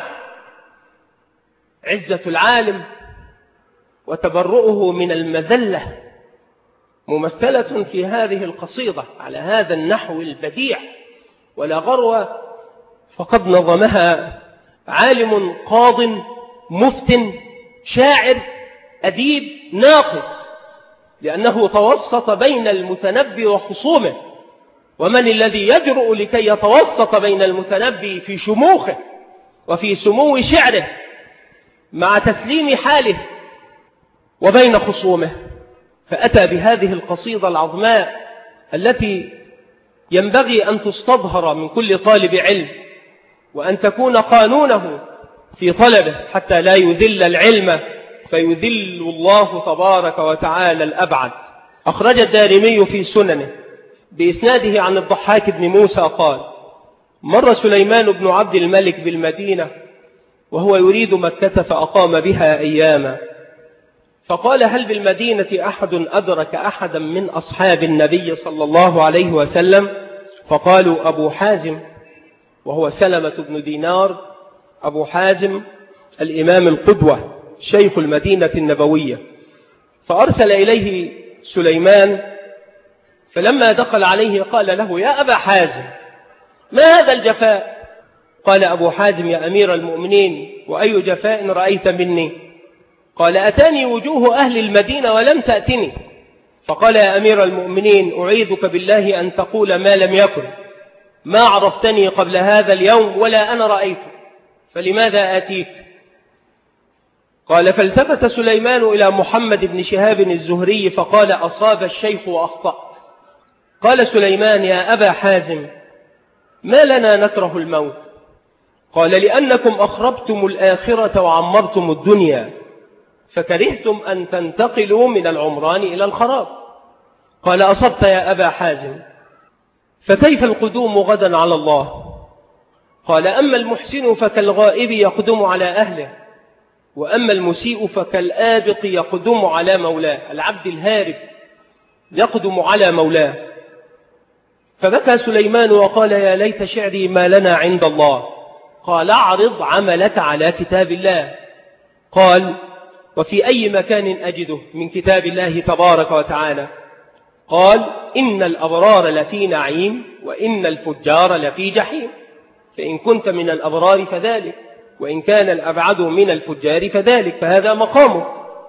عزة العالم وتبرؤه من المذلة ممثلة في هذه القصيدة على هذا النحو البديع ولا غرو، فقد نظمها عالم قاض مفتن شاعر أديب ناقد، لأنه توسط بين المتنبي وخصومه. ومن الذي يجرؤ لكي يتوسط بين المتنبي في شموخه وفي سمو شعره مع تسليم حاله وبين خصومه؟ فأتى بهذه القصيدة العظماء التي ينبغي أن تستظهر من كل طالب علم، وأن تكون قانونه في طلبه حتى لا يذل العلم فيذل الله تبارك وتعالى الأبعد. أخرج الدارمي في سننه بإسناده عن الضحاك بن موسى قال: مر سليمان بن عبد الملك بالمدينة وهو يريد مكة فأقام بها أياما، فقال: هل بالمدينة أحد أدرك أحدا من أصحاب النبي صلى الله عليه وسلم؟ فقالوا: أبو حازم، وهو سلمة بن دينار أبو حازم الإمام القدوة شيخ المدينة النبوية. فأرسل إليه سليمان، فلما دخل عليه قال له: يا أبا حازم، ما هذا الجفاء؟ قال أبو حازم: يا أمير المؤمنين، وأي جفاء رأيت مني؟ قال: أتاني وجوه أهل المدينة ولم تأتني. فقال: يا أمير المؤمنين، أعيذك بالله أن تقول ما لم يكن، ما عرفتني قبل هذا اليوم ولا أنا رأيت، فلماذا آتيك؟ قال: فالتفت سليمان إلى محمد بن شهاب الزهري فقال: أصاب الشيخ وأخطأت. قال سليمان: يا أبا حازم، ما لنا نكره الموت؟ قال: لأنكم أخربتم الآخرة وعمرتم الدنيا، فكرهتم أن تنتقلوا من العمران إلى الخراب. قال: أصبت يا أبا حازم، فكيف القدوم غدا على الله؟ قال: أما المحسن فكالغائب يقدم على أهله، وأما المسيء فكالآبق يقدم على مولاه. العبد الهارب يقدم على مولاه. فبكى سليمان وقال: يا ليت شعري ما لنا عند الله. قال: اعرض عملك على كتاب الله. قال: وفي أي مكان أجده من كتاب الله تبارك وتعالى؟ قال: إن الأبرار لفي نعيم وإن الفجار لفي جحيم، فإن كنت من الأبرار فذلك، وإن كان الأبعد من الفجار فذلك، فهذا مقامه.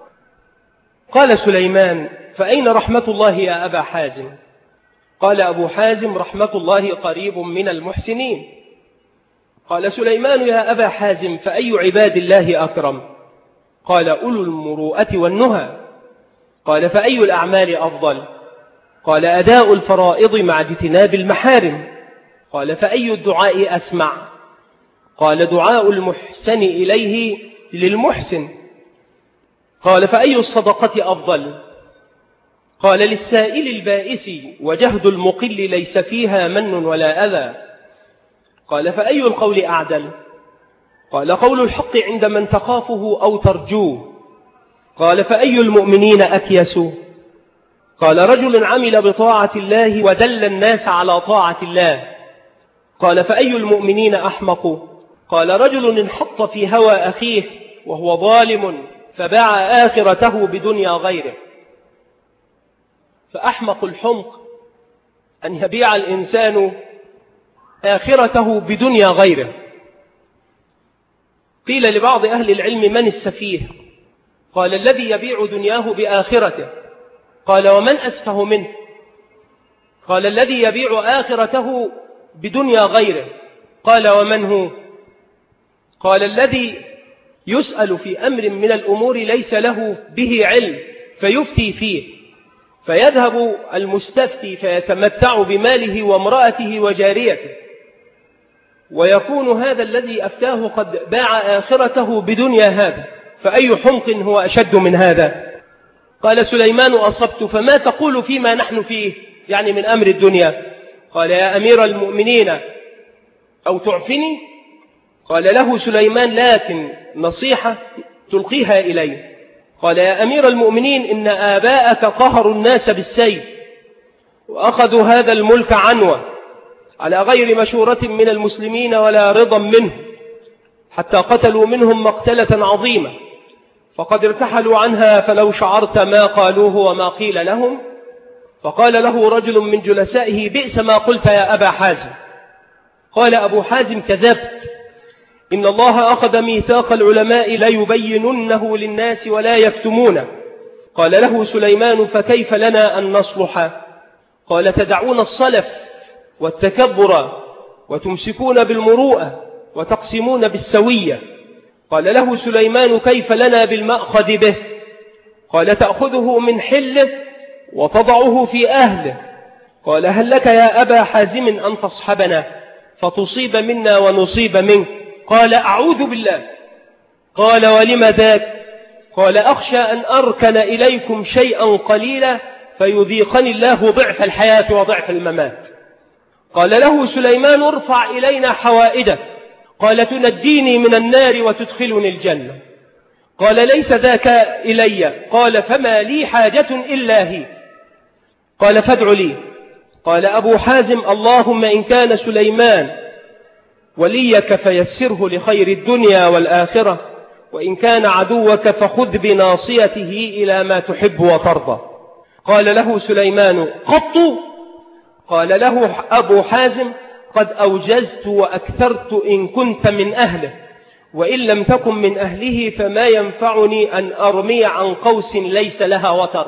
قال سليمان: فأين رحمة الله يا أبا حازم؟ قال أبو حازم: رحمة الله قريب من المحسنين. قال سليمان: يا أبا حازم، فأي عباد الله أكرم؟ قال: أولو المروءة والنهى. قال: فأي الأعمال أفضل؟ قال: أداء الفرائض مع اجتناب المحارم. قال: فأي الدعاء أسمع؟ قال: دعاء المحسن إليه للمحسن. قال: فأي الصدقة أفضل؟ قال: للسائل البائس وجهد المقل ليس فيها من ولا أذى. قال: فأي القول أعدل؟ قال: قول الحق عند من تخافه أو ترجوه. قال: فأي المؤمنين أكيس؟ قال: رجل عمل بطاعة الله ودل الناس على طاعة الله. قال: فأي المؤمنين أحمق؟ قال: رجل انحط في هوى أخيه وهو ظالم فباع آخرته بدنيا غيره. فأحمق الحمق أن يبيع الإنسان آخرته بدنيا غيره. قيل لبعض أهل العلم: من السفيه؟ قال: الذي يبيع دنياه بآخرته. قال: ومن أسفه منه؟ قال: الذي يبيع آخرته بدنيا غيره. قال: ومن هو؟ قال: الذي يسأل في أمر من الأمور ليس له به علم فيفتي فيه، فيذهب المستفتي فيتمتع بماله وامرأته وجاريته، ويكون هذا الذي أفتاه قد باع آخرته بدنيا هذا، فأي حمق هو أشد من هذا؟ قال سليمان: أصبت، فما تقول فيما نحن فيه، يعني من أمر الدنيا؟ قال: يا أمير المؤمنين، أو تعفني؟ قال له سليمان: لكن نصيحة تلقيها إليه. قال: يا أمير المؤمنين، إن آباءك قهروا الناس بالسيف وأخذوا هذا الملك عنوة على غير مشورة من المسلمين ولا رضا منه، حتى قتلوا منهم مقتلة عظيمة، فقد ارتحلوا عنها، فلو شعرت ما قالوه وما قيل لهم. فقال له رجل من جلسائه: بئس ما قلت يا أبا حازم. قال أبو حازم: كذبت، إن الله أخذ ميثاق العلماء لا يبيننه للناس ولا يكتمونه. قال له سليمان: فكيف لنا أن نصلح؟ قال: تدعون الصلف والتكبر وتمسكون بالمروءة وتقسمون بالسوية. قال له سليمان: كيف لنا بالمأخذ به؟ قال: تأخذه من حله وتضعه في أهله قال هل لك يا أبا حازم أن تصحبنا فتصيب منا ونصيب منك؟ قال أعوذ بالله. قال ولم ذاك؟ قال أخشى أن أركن إليكم شيئا قليلا فيذيقني الله ضعف الحياة وضعف الممات. قال له سليمان ارفع إلينا حوائدك. قال تنجيني من النار وتدخلني الجنة. قال ليس ذاك إلي. قال فما لي حاجة إلا هي. قال فادع لي. قال أبو حازم اللهم إن كان سليمان وليك فيسره لخير الدنيا والآخرة، وإن كان عدوك فخذ بناصيته إلى ما تحب وترضى. قال له سليمان قط؟ قال له أبو حازم قد أوجزت وأكثرت إن كنت من أهله، وإن لم تكن من أهله فما ينفعني أن أرمي عن قوس ليس لها وتر.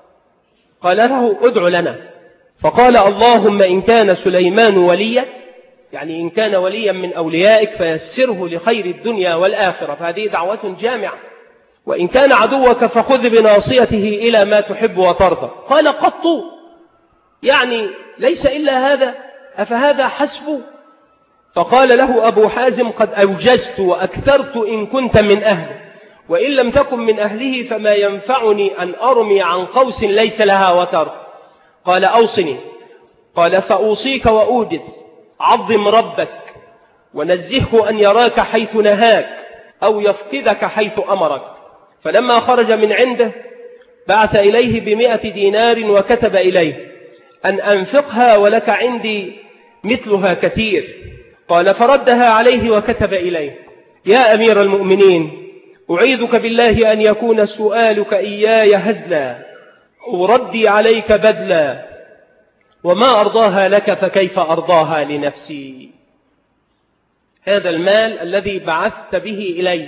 قال له ادع لنا. فقال اللهم إن كان سليمان وليا، يعني إن كان وليا من أوليائك فيسره لخير الدنيا والآخرة، فهذه دعوة جامعة. وإن كان عدوك فخذ بناصيته إلى ما تحب وترضى. قال قط؟ يعني ليس إلا هذا؟ أفهذا حسب؟ فقال له أبو حازم قد أوجزت وأكثرت إن كنت من أهله، وإن لم تكن من أهله فما ينفعني أن أرمي عن قوس ليس لها وتر. قال أوصني. قال سأوصيك وأوجز. عظم ربك ونزهه أن يراك حيث نهاك أو يفقدك حيث أمرك. فلما خرج من عنده بعث إليه بمئة دينار وكتب إليه أن أنفقها ولك عندي مثلها كثير. قال فردها عليه وكتب إليه يا أمير المؤمنين أعيذك بالله أن يكون سؤالك إياي هزلا وردي عليك بذلا، وما أرضاها لك فكيف أرضاها لنفسي. هذا المال الذي بعثت به إلي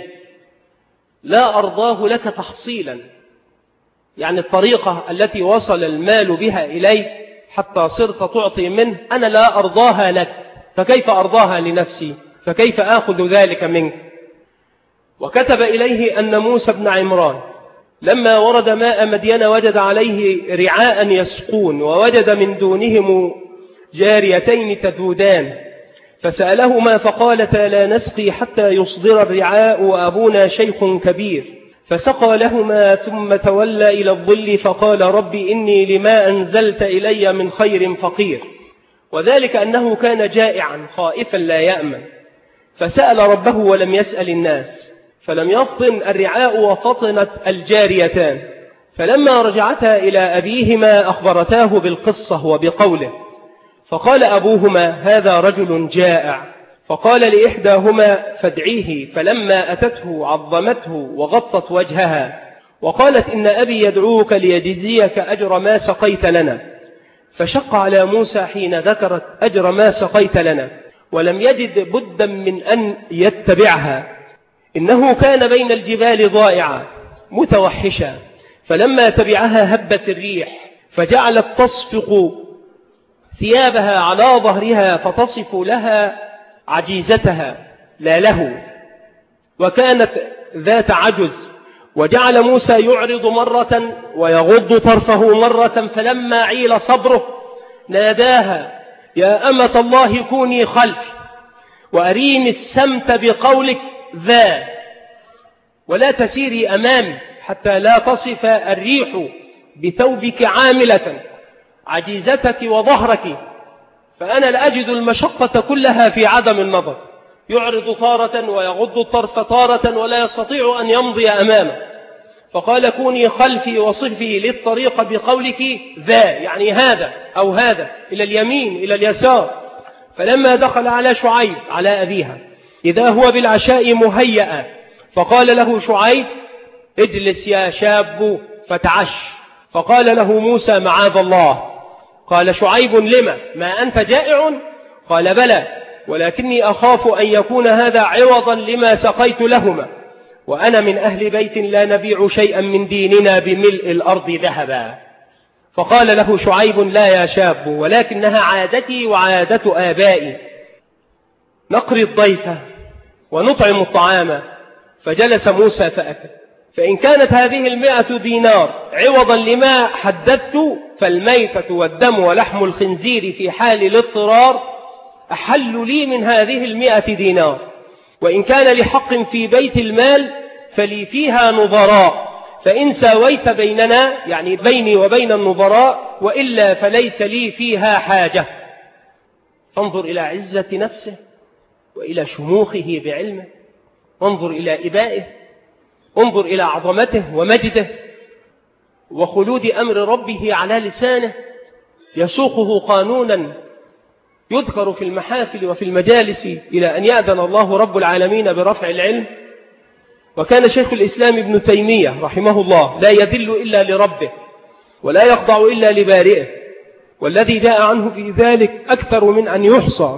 لا أرضاه لك تحصيلا، يعني الطريقة التي وصل المال بها إلي حتى صرت تعطي منه أنا لا أرضاها لك، فكيف أرضاها لنفسي؟ فكيف آخذ ذلك منك؟ وكتب إليه أن موسى بن عمران لما ورد ماء مدين وجد عليه رعاء يسقون، ووجد من دونهم جاريتين تذودان، فسألهما فقالتا لا نسقي حتى يصدر الرعاء وأبونا شيخ كبير، فسقى لهما ثم تولى إلى الظل فقال رب إني لما أنزلت إلي من خير فقير. وذلك أنه كان جائعا خائفا لا يأمن، فسأل ربه ولم يسأل الناس، فلم يفطن الرعاء وفطنت الجاريتان. فلما رجعتا إلى أبيهما أخبرتاه بالقصة وبقوله، فقال أبوهما هذا رجل جائع، فقال لإحداهما فادعيه، فلما أتته عظمته وغطت وجهها وقالت إن أبي يدعوك ليجزيك أجر ما سقيت لنا. فشق على موسى حين ذكرت أجر ما سقيت لنا، ولم يجد بدا من أن يتبعها، إنه كان بين الجبال ضائعا متوحشا. فلما تبعها هبت الريح فجعلت تصفق ثيابها على ظهرها فتصف لها عجيزتها لا له، وكانت ذات عجز. وجعل موسى يعرض مرة ويغض طرفه مرة، فلما عيل صبره ناداها يا أمة الله كوني خلفي وأريني السمت بقولك ذا، ولا تسيري أمامي حتى لا تصف الريح بثوبك عاملة عجيزتك وظهرك، فأنا لأجد المشقة كلها في عدم النظر. يعرض طارة ويغض الطرف طارة ولا يستطيع أن يمضي أمامه. فقال كوني خلفي وصفي للطريق بقولك ذا، يعني هذا أو هذا، إلى اليمين إلى اليسار. فلما دخل على شعيب على أبيها إذا هو بالعشاء مهيئا، فقال له شعيب اجلس يا شاب فتعش. فقال له موسى معاذ الله. قال شعيب لما ما أنت جائع؟ قال بلى، ولكني أخاف أن يكون هذا عوضا لما سقيت لهما، وأنا من أهل بيت لا نبيع شيئا من ديننا بملء الأرض ذهبا. فقال له شعيب لا يا شاب، ولكنها عادتي وعادة آبائي، نقري الضيفة ونطعم الطعام. فجلس موسى فأكل. فإن كانت هذه المئة دينار عوضا لما حددت فالميتة والدم ولحم الخنزير في حال الاضطرار أحل لي من هذه المئة دينار، وإن كان لحق في بيت المال فلي فيها نظراء، فإن ساويت بيننا يعني بيني وبين النظراء، وإلا فليس لي فيها حاجة. انظر إلى عزة نفسه وإلى شموخه بعلمه، انظر إلى إبائه، انظر إلى عظمته ومجده وخلود أمر ربه على لسانه، يسوقه قانونا يذكر في المحافل وفي المجالس إلى أن يأذن الله رب العالمين برفع العلم. وكان شيخ الإسلام ابن تيمية رحمه الله لا يذل إلا لربه ولا يخضع إلا لبارئه، والذي جاء عنه في ذلك أكثر من أن يحصى.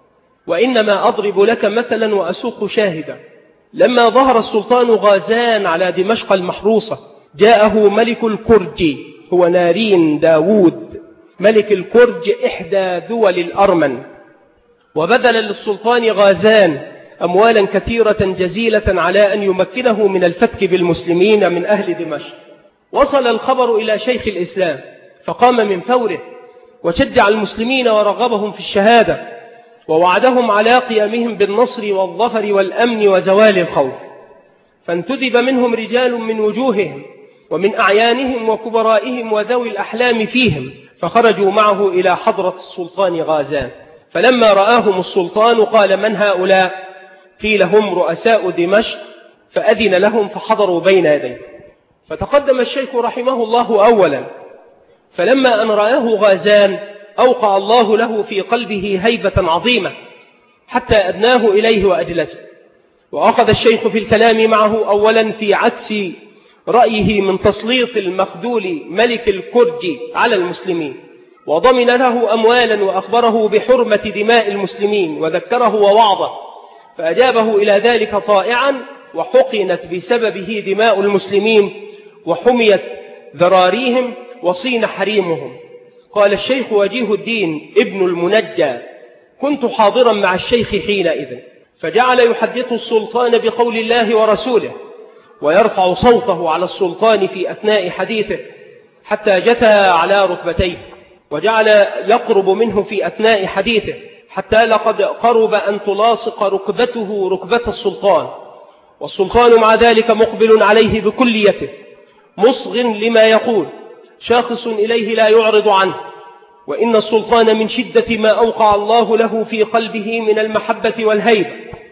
وإنما أضرب لك مثلا وأسوق شاهدا. لما ظهر السلطان غازان على دمشق المحروسة جاءه ملك الكرج، هو نارين داود ملك الكرج إحدى دول الأرمن، وبذل للسلطان غازان أموالا كثيرة جزيلة على أن يمكنه من الفتك بالمسلمين من أهل دمشق. وصل الخبر إلى شيخ الإسلام فقام من فوره وشجع المسلمين ورغبهم في الشهادة، ووعدهم على قيامهم بالنصر والظفر والأمن وزوال الخوف. فانتدب منهم رجال من وجوههم ومن أعيانهم وكبرائهم وذوي الأحلام فيهم، فخرجوا معه إلى حضرة السلطان غازان. فلما رآهم السلطان قال: من هؤلاء؟ قيل: هم رؤساء دمشق. فأذن لهم فحضروا بين يديه. فتقدم الشيخ رحمه الله أولا، فلما أن رآه غازان أوقع الله له في قلبه هيبة عظيمة حتى أدناه إليه وأجلسه، وأخذ الشيخ في الكلام معه أولا في عكس رأيه من تسليط المخذول ملك الكرج على المسلمين، وضمن له أموالا وأخبره بحرمة دماء المسلمين وذكره ووعظه، فأجابه إلى ذلك طائعا، وحقنت بسببه دماء المسلمين وحميت ذراريهم وصين حريمهم. قال الشيخ وجيه الدين ابن المنجى: كنت حاضرا مع الشيخ حينئذ، فجعل يحدث السلطان بقول الله ورسوله، ويرفع صوته على السلطان في أثناء حديثه حتى جثى على ركبتيه، وجعل يقرب منه في أثناء حديثه حتى لقد قرب أن تلاصق ركبته ركبة السلطان، والسلطان مع ذلك مقبل عليه بكليته مصغ لما يقول، شاخص إليه لا يعرض عنه. وإن السلطان من شدة ما أوقع الله له في قلبه من المحبة والهيبة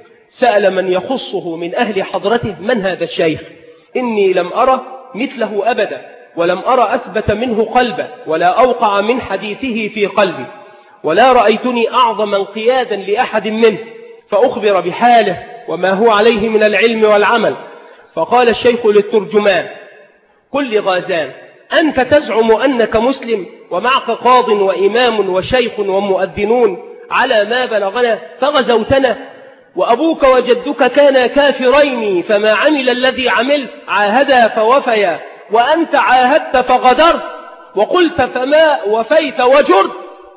سأل من يخصه من أهل حضرته: من هذا الشيخ؟ إني لم أرى مثله أبدا، ولم أرى أثبت منه قلبا، ولا أوقع من حديثه في قلبي، ولا رأيتني أعظم انقيادا لأحد منه. فأخبر بحاله وما هو عليه من العلم والعمل. فقال الشيخ للترجمان: قل لغازان: أنت تزعم أنك مسلم ومعك قاض وإمام وشيخ ومؤذنون على ما بلغنا، فغزوتنا، وأبوك وجدك كانا كافرين، فما عمل الذي عمل، عاهدا فوفيا، وأنت عاهدت فغدرت، وقلت فما وفيت وجرت.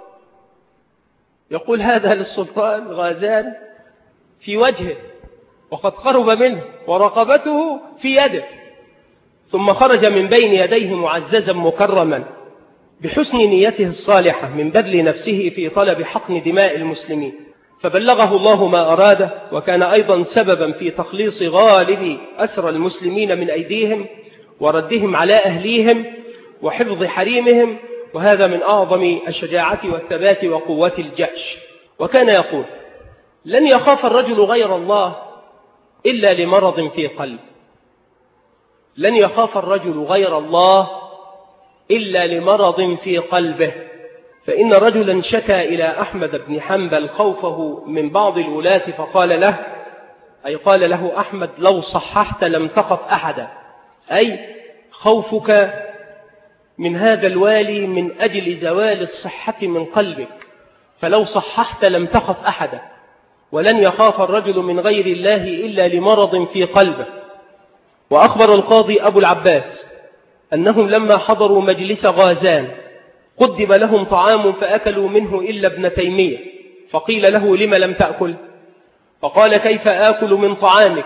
يقول هذا للسلطان غازان في وجهه وقد قرب منه ورقبته في يده، ثم خرج من بين يديه معززا مكرما بحسن نيته الصالحة من بذل نفسه في طلب حقن دماء المسلمين، فبلغه الله ما أراده، وكان أيضا سببا في تخليص غالب أسرى المسلمين من أيديهم وردهم على أهليهم وحفظ حريمهم، وهذا من أعظم الشجاعة والثبات وقوة الجأش. وكان يقول: لن يخاف الرجل غير الله إلا لمرض في قلب، لن يخاف الرجل غير الله إلا لمرض في قلبه. فإن رجلا شكى إلى أحمد بن حنبل خوفه من بعض الولاة، فقال له، أي قال له أحمد: لو صححت لم تخف أحدا، أي خوفك من هذا الوالي من أجل زوال الصحة من قلبك، فلو صححت لم تخف أحدا. ولن يخاف الرجل من غير الله إلا لمرض في قلبه. وأخبر القاضي أبو العباس أنهم لما حضروا مجلس غازان قدم لهم طعام فأكلوا منه إلا ابن تيمية، فقيل له: لم لم تأكل؟ فقال: كيف آكل من طعامك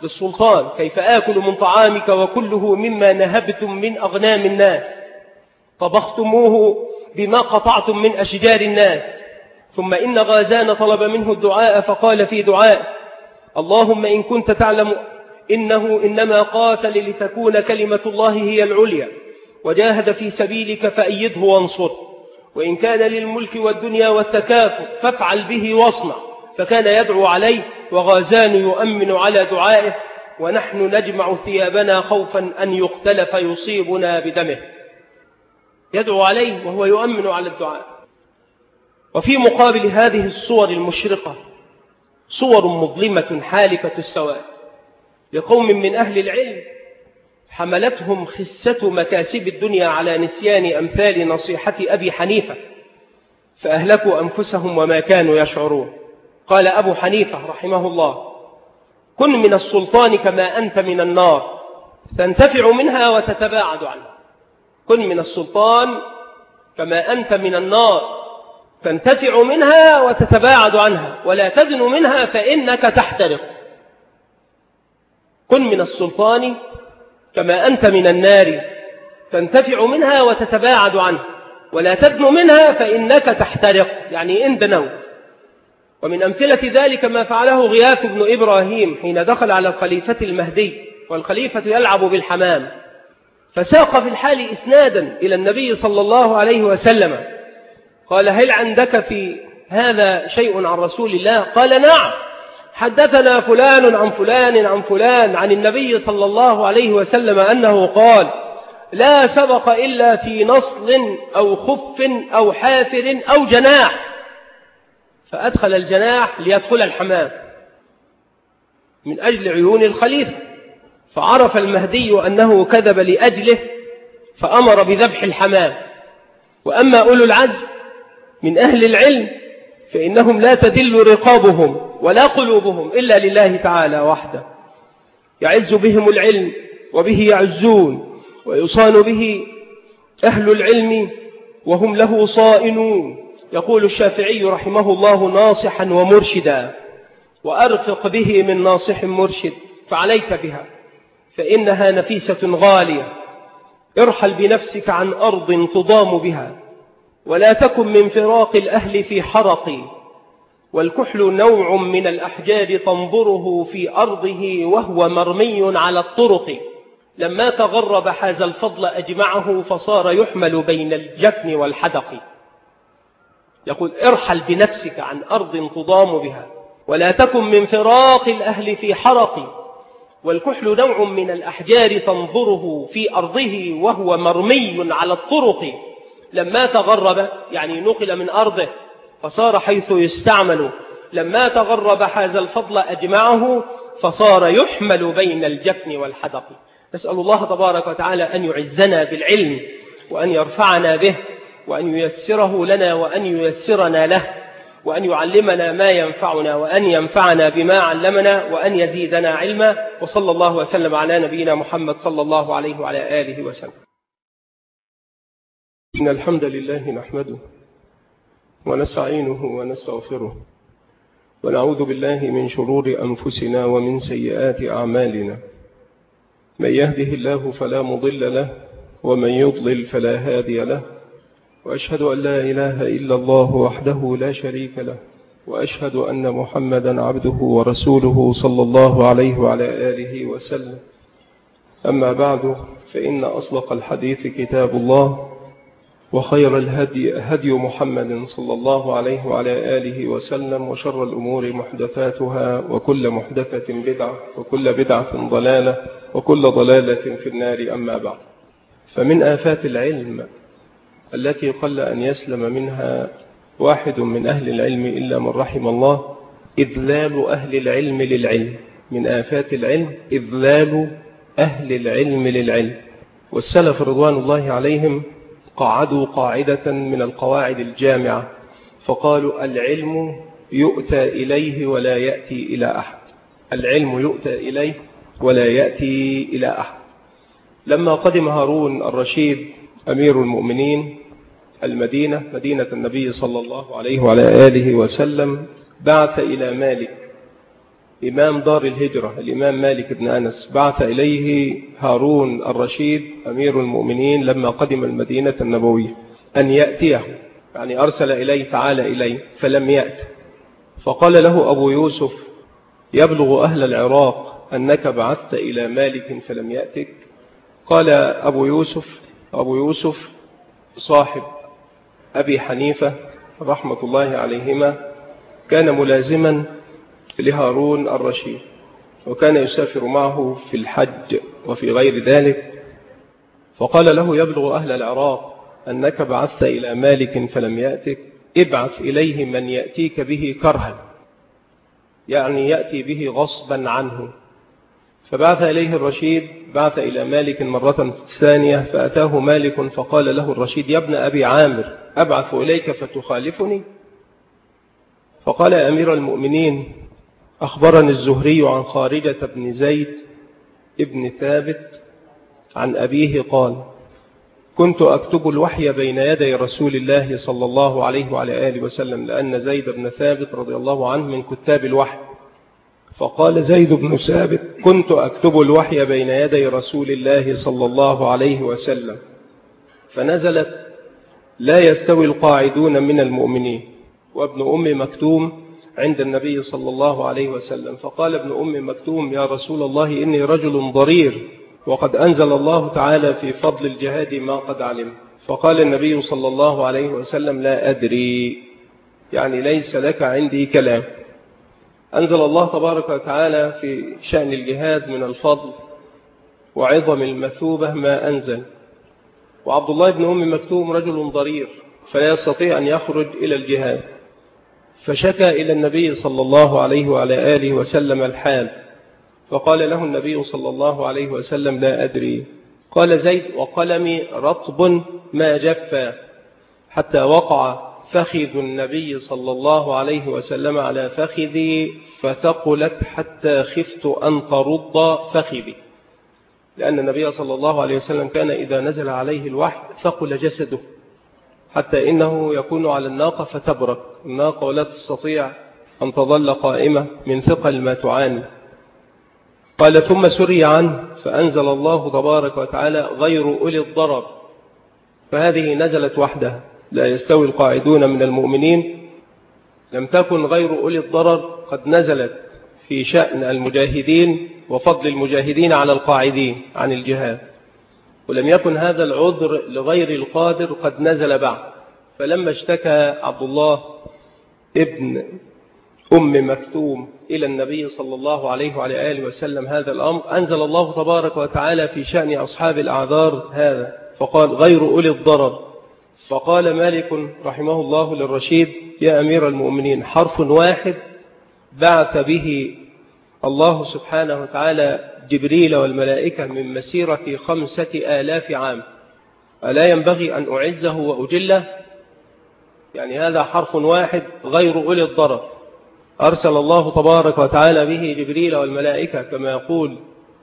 للسلطان؟ كيف آكل من طعامك وكله مما نهبتم من أغنام الناس؟ طبختموه بما قطعتم من أشجار الناس. ثم إن غازان طلب منه الدعاء فقال في دعاء: اللهم إن كنت تعلم إنه إنما قاتل لتكون كلمة الله هي العليا وجاهد في سبيلك فأيده وانصره، وإن كان للملك والدنيا والتكاثر فافعل به واصنع. فكان يدعو عليه وغازان يؤمن على دعائه، ونحن نجمع ثيابنا خوفا أن يقتل فيصيبنا بدمه. يدعو عليه وهو يؤمن على الدعاء. وفي مقابل هذه الصور المشرقة صور مظلمة حالكة السواد لقوم من أهل العلم حملتهم خسة مكاسب الدنيا على نسيان أمثال نصيحة أبي حنيفة فأهلكوا أنفسهم وما كانوا يشعرون. قال أبو حنيفة رحمه الله: كن من السلطان كما أنت من النار تنتفع منها وتتباعد عنها. كن من السلطان كما أنت من النار تنتفع منها وتتباعد عنها، ولا تدن منها فإنك تحترق. كن من السلطان كما أنت من النار تنتفع منها وتتباعد عنها، ولا تدن منها فإنك تحترق، يعني إن دنوت. ومن أمثلة ذلك ما فعله غياث بن إبراهيم حين دخل على الخليفة المهدي والخليفة يلعب بالحمام، فساق في الحال إسنادا إلى النبي صلى الله عليه وسلم. قال: هل عندك في هذا شيء عن رسول الله؟ قال: نعم، حدثنا فلان عن فلان عن فلان عن النبي صلى الله عليه وسلم أنه قال: لا سبق إلا في نصل أو خف أو حافر أو جناح. فأدخل الجناح ليدخل الحمام من أجل عيون الخليفة، فعرف المهدي أنه كذب لأجله فأمر بذبح الحمام. وأما أولو العزم من أهل العلم فإنهم لا تدل رقابهم ولا قلوبهم إلا لله تعالى وحده، يعز بهم العلم وبه يعزون، ويصان به أهل العلم وهم له صائنون. يقول الشافعي رحمه الله: ناصحا ومرشدا، وأرفق به من ناصح مرشد، فعليك بها فإنها نفيسة غالية. ارحل بنفسك عن أرض تضام بها، ولا تكن من فراق الأهل في حرق. والكحل نوع من الأحجار تنظره في أرضه وهو مرمي على الطرق. لما تغرب حاز الفضل أجمعه فصار يحمل بين الجفن والحدق. يقول: ارحل بنفسك عن أرض تضام بها، ولا تكن من فراق الأهل في حرق. والكحل نوع من الأحجار تنظره في أرضه وهو مرمي على الطرق. لما تغرب يعني نقل من أرضه فصار حيث يستعمل. لما تغرب حاز الفضل أجمعه فصار يحمل بين الجفن والحدق. نسأل الله تبارك وتعالى أن يعزنا بالعلم، وأن يرفعنا به، وأن ييسره لنا وأن ييسرنا له، وأن يعلمنا ما ينفعنا، وأن ينفعنا بما علمنا، وأن يزيدنا علما. وصلى الله وسلم على نبينا محمد صلى الله عليه وعلى آله وسلم. إن الحمد لله نحمده ونستعينه ونستغفره، ونعوذ بالله من شرور أنفسنا ومن سيئات أعمالنا. من يهده الله فلا مضل له، ومن يضلل فلا هادي له. وأشهد أن لا إله إلا الله وحده لا شريك له، وأشهد أن محمدا عبده ورسوله صلى الله عليه وعلى آله وسلم. أما بعد، فإن أصدق الحديث كتاب الله، وخير الهدي هدي محمد صلى الله عليه وعلى آله وسلم، وشر الأمور محدثاتها، وكل محدثة بدعة، وكل بدعة ضلالة، وكل ضلالة في النار. أما بعد، فمن آفات العلم التي قل أن يسلم منها واحد من أهل العلم إلا من رحم الله إذلال أهل العلم للعلم. من آفات العلم إذلال أهل العلم للعلم. والسلف رضوان الله عليهم قعدوا قاعدة من القواعد الجامعة فقالوا: العلم يؤتى إليه ولا يأتي إلى أحد. العلم يؤتى إليه ولا يأتي إلى أحد. لما قدم هارون الرشيد أمير المؤمنين المدينة، مدينة النبي صلى الله عليه وعلى آله وسلم، بعث إلى مالك إمام دار الهجرة الإمام مالك بن أنس بعث إليه هارون الرشيد أمير المؤمنين لما قدم المدينة النبوية أن يأتيه، يعني أرسل إليه تعالى إليه فلم يأت. فقال له أبو يوسف: يبلغ أهل العراق أنك بعثت إلى مالك فلم يأتك؟ قال أبو يوسف أبو يوسف صاحب أبي حنيفة رحمة الله عليهما كان ملازما لهارون الرشيد، وكان يسافر معه في الحج وفي غير ذلك. فقال له: يبلغ أهل العراق أنك بعثت إلى مالك فلم يأتك، ابعث إليه من يأتيك به كرها، يعني يأتي به غصبا عنه. فبعث إليه الرشيد، بعث إلى مالك مرة ثانية، فأتاه مالك فقال له الرشيد: يا ابن أبي عامر، أبعث إليك فتخالفني؟ فقال: يا أمير المؤمنين، أخبرني الزهري عن خارجة بن زيد ابن ثابت عن أبيه قال: كنت أكتب الوحي بين يدي رسول الله صلى الله عليه وعلى آله وسلم، لأن زيد بن ثابت رضي الله عنه من كتاب الوحي. فقال زيد بن ثابت: كنت أكتب الوحي بين يدي رسول الله صلى الله عليه وسلم، فنزلت: لا يستوي القاعدون من المؤمنين. وابن أم مكتوم عند النبي صلى الله عليه وسلم، فقال ابن أم مكتوم: يا رسول الله، إني رجل ضرير، وقد أنزل الله تعالى في فضل الجهاد ما قد علم. فقال النبي صلى الله عليه وسلم: لا أدري، يعني ليس لك عندي كلام. أنزل الله تبارك وتعالى في شأن الجهاد من الفضل وعظم المثوبة ما أنزل. وعبد الله بن أم مكتوم رجل ضرير فلا يستطيع أن يخرج إلى الجهاد، فشكى إلى النبي صلى الله عليه وعلى آله وسلم الحال، فقال له النبي صلى الله عليه وسلم: لا أدري. قال زيد: وقلمي رطب ما جف، حتى وقع فخذ النبي صلى الله عليه وسلم على فخذي فثقلت حتى خفت أن ترد فخذي، لأن النبي صلى الله عليه وسلم كان إذا نزل عليه الوحي ثقل جسده، حتى إنه يكون على الناقة فتبرك الناقة ولا تستطيع أن تظل قائمة من ثقل ما تعاني. قال: ثم سري عنه فأنزل الله تبارك وتعالى: غير أولي الضرر. فهذه نزلت وحدها، لا يستوي القاعدون من المؤمنين. لم تكن غير أولي الضرر قد نزلت في شأن المجاهدين وفضل المجاهدين على القاعدين عن الجهاد، ولم يكن هذا العذر لغير القادر قد نزل بعد. فلما اشتكى عبد الله ابن أم مكتوم إلى النبي صلى الله عليه وعلى آله وسلم هذا الأمر، أنزل الله تبارك وتعالى في شأن أصحاب الأعذار هذا، فقال: غير أولي الضرر. فقال مالك رحمه الله للرشيد: يا أمير المؤمنين، حرف واحد بعث به الله سبحانه وتعالى جبريل والملائكة من مسيرة خمسة آلاف عام، ألا ينبغي أن أعزه وأجله؟ يعني هذا حرف واحد غير أولي الضرر، أرسل الله تبارك وتعالى به جبريل والملائكة، كما يقول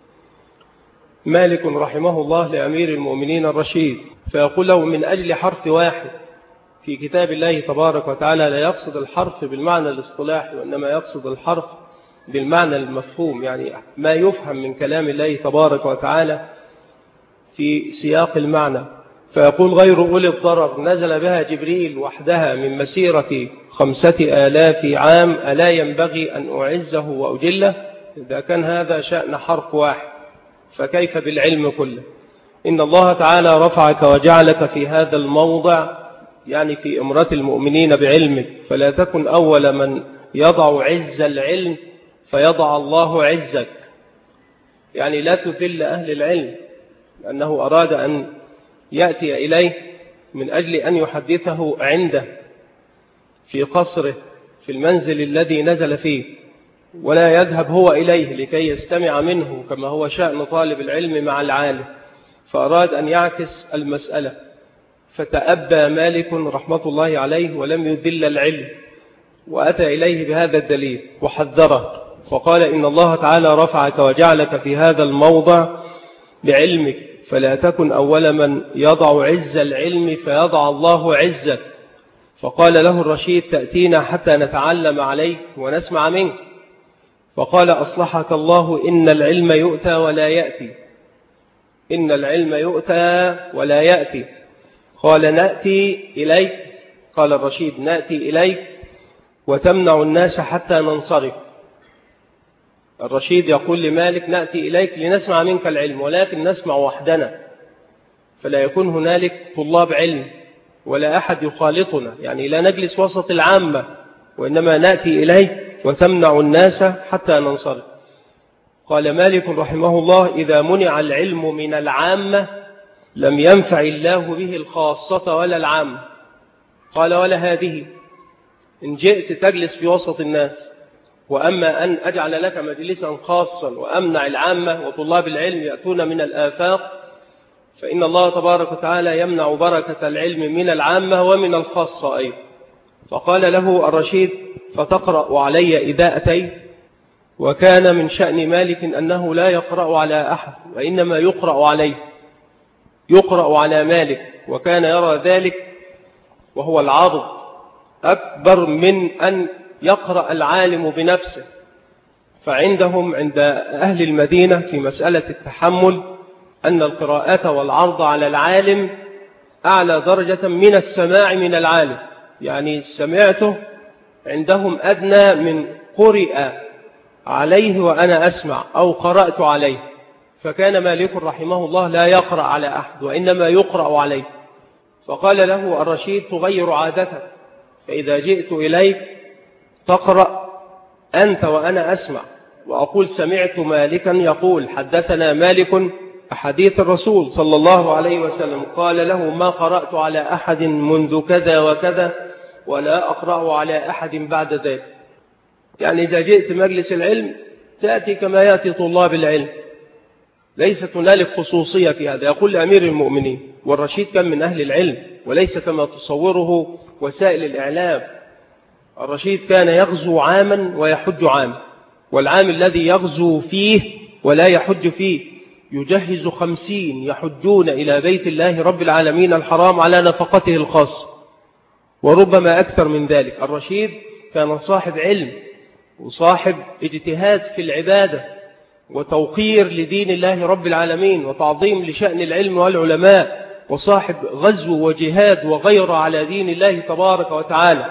مالك رحمه الله لأمير المؤمنين الرشيد، فيقول له: من أجل حرف واحد في كتاب الله تبارك وتعالى. لا يقصد الحرف بالمعنى الاصطلاحي، وإنما يقصد الحرف بالمعنى المفهوم، يعني ما يفهم من كلام الله تبارك وتعالى في سياق المعنى. فيقول: غير أولي الضرر نزل بها جبريل وحدها من مسيرة خمسة آلاف عام، ألا ينبغي أن أعزه وأجله؟ إذا كان هذا شأن حرف واحد فكيف بالعلم كله؟ إن الله تعالى رفعك وجعلك في هذا الموضع، يعني في أمرة المؤمنين بعلمك، فلا تكن أول من يضع عز العلم فيضع الله عزك، يعني لا تذل أهل العلم، لأنه أراد أن يأتي إليه من أجل أن يحدثه عنده في قصره في المنزل الذي نزل فيه، ولا يذهب هو إليه لكي يستمع منه كما هو شأن طالب العلم مع العالم. فأراد أن يعكس المسألة، فتأبى مالك رحمة الله عليه ولم يذل العلم، وأتى إليه بهذا الدليل وحذره، فقال: إن الله تعالى رفعك وجعلك في هذا الموضع بعلمك، فلا تكن أول من يضع عز العلم فيضع الله عزك. فقال له الرشيد: تأتينا حتى نتعلم عليك ونسمع منك. فقال أصلحك الله إن العلم يؤتى ولا يأتي، إن العلم يؤتى ولا يأتي. قال نأتي إليك، قال الرشيد نأتي إليك وتمنع الناس حتى ننصرف. الرشيد يقول لمالك نأتي إليك لنسمع منك العلم، ولكن نسمع وحدنا، فلا يكون هنالك طلاب علم ولا أحد يخالطنا، يعني لا نجلس وسط العامة، وإنما نأتي إليك وتمنع الناس حتى ننصرف. قال مالك رحمه الله إذا منع العلم من العامة لم ينفع الله به الخاصة ولا العامة. قال ولا هذه، إن جئت تجلس في وسط الناس، وأما أن أجعل لك مجلسا خاصا وأمنع العامة وطلاب العلم يأتون من الآفاق، فإن الله تبارك وتعالى يمنع بركة العلم من العامة ومن الخاصة أيضا. فقال له الرشيد فتقرأ علي إذا أتيت. وكان من شأن مالك أنه لا يقرأ على أحد، وإنما يقرأ عليه، يقرأ على مالك، وكان يرى ذلك وهو العرض أكبر من أن يقرأ العالم بنفسه. فعندهم عند أهل المدينة في مسألة التحمل أن القراءة والعرض على العالم أعلى درجة من السماع من العالم، يعني سمعته عندهم أدنى من قرئ عليه وأنا أسمع أو قرأت عليه. فكان مالك رحمه الله لا يقرأ على أحد وإنما يقرأ عليه. فقال له الرشيد تغير عادتك، فإذا جئت إليك تقرأ أنت وأنا أسمع، وأقول سمعت مالكا يقول حدثنا مالك أحاديث الرسول صلى الله عليه وسلم قال له ما قرأت على أحد منذ كذا وكذا ولا أقرأ على أحد بعد ذلك. يعني إذا جئت مجلس العلم تأتي كما يأتي طلاب العلم، ليست هنالك خصوصية في هذا. يقول لأمير المؤمنين، والرشيد كان من أهل العلم وليس كما تصوره وسائل الإعلام. الرشيد كان يغزو عاما ويحج عاما، والعام الذي يغزو فيه ولا يحج فيه يجهز خمسين يحجون إلى بيت الله رب العالمين الحرام على نفقته الخاصة، وربما أكثر من ذلك. الرشيد كان صاحب علم وصاحب اجتهاد في العبادة وتوقير لدين الله رب العالمين وتعظيم لشأن العلم والعلماء، وصاحب غزو وجهاد وغير على دين الله تبارك وتعالى.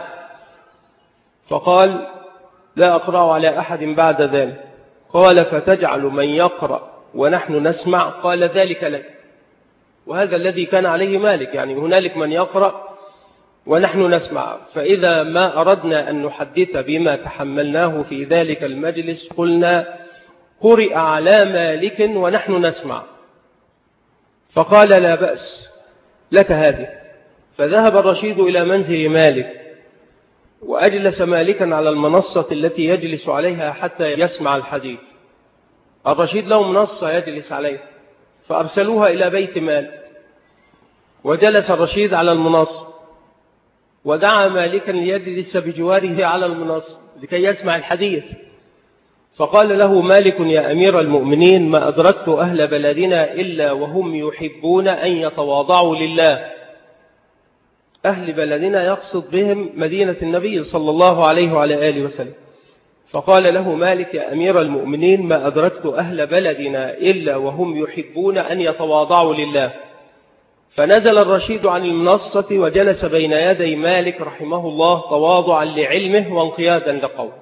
فقال لا أقرأ على أحد بعد ذلك. قال فتجعل من يقرأ ونحن نسمع؟ قال ذلك لك. وهذا الذي كان عليه مالك، يعني هنالك من يقرأ ونحن نسمع. فإذا ما أردنا أن نحدث بما تحملناه في ذلك المجلس قلنا قرئ على مالك ونحن نسمع. فقال لا بأس لك هذه. فذهب الرشيد إلى منزل مالك وأجلس مالكا على المنصة التي يجلس عليها حتى يسمع الحديث. الرشيد له منصة يجلس عليها، فأرسلوها إلى بيت مالك، وجلس الرشيد على المنصة ودعا مالكا ليجلس بجواره على المنصة لكي يسمع الحديث. فقال له مالك يا أمير المؤمنين ما أدركت أهل بلدنا إلا وهم يحبون أن يتواضعوا لله. أهل بلدنا يقصد بهم مدينة النبي صلى الله عليه وعلى آله وسلم. فقال له مالك يا أمير المؤمنين ما أدركت أهل بلدنا إلا وهم يحبون أن يتواضعوا لله. فنزل الرشيد عن المنصة وجلس بين يدي مالك رحمه الله تواضعا لعلمه وانقيادا لقوله.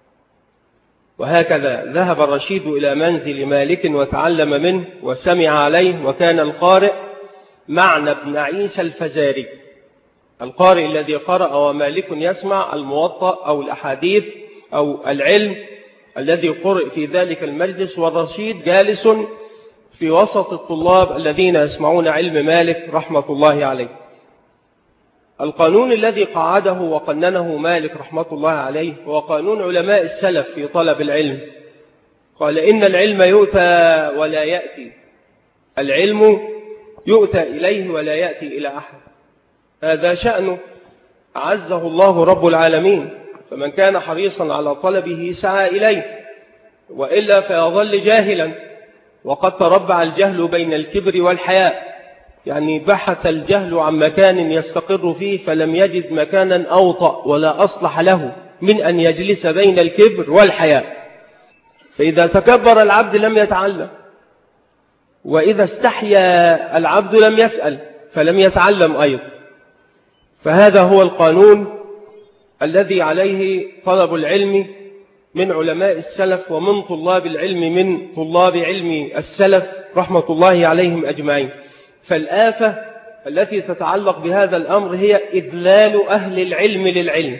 وهكذا ذهب الرشيد إلى منزل مالك وتعلم منه وسمع عليه. وكان القارئ معنى بن عيسى الفزاري، القارئ الذي قرأ ومالك يسمع الموطأ أو الأحاديث أو العلم الذي قرئ في ذلك المجلس، والرشيد جالس في وسط الطلاب الذين يسمعون علم مالك رحمة الله عليه. القانون الذي قعده وقننه مالك رحمة الله عليه هو قانون علماء السلف في طلب العلم. قال إن العلم يؤتى ولا يأتي، العلم يؤتى إليه ولا يأتي إلى أحد، هذا شأنه أعزه الله رب العالمين، فمن كان حريصا على طلبه سعى إليه، وإلا فيظل جاهلا. وقد تربع الجهل بين الكبر والحياء، يعني بحث الجهل عن مكان يستقر فيه فلم يجد مكانا أوطأ ولا أصلح له من أن يجلس بين الكبر والحياء. فإذا تكبر العبد لم يتعلم، وإذا استحيا العبد لم يسأل فلم يتعلم أيضا. فهذا هو القانون الذي عليه طلب العلم من علماء السلف ومن طلاب العلم من طلاب علم السلف رحمة الله عليهم أجمعين. فالآفة التي تتعلق بهذا الأمر هي إذلال أهل العلم للعلم،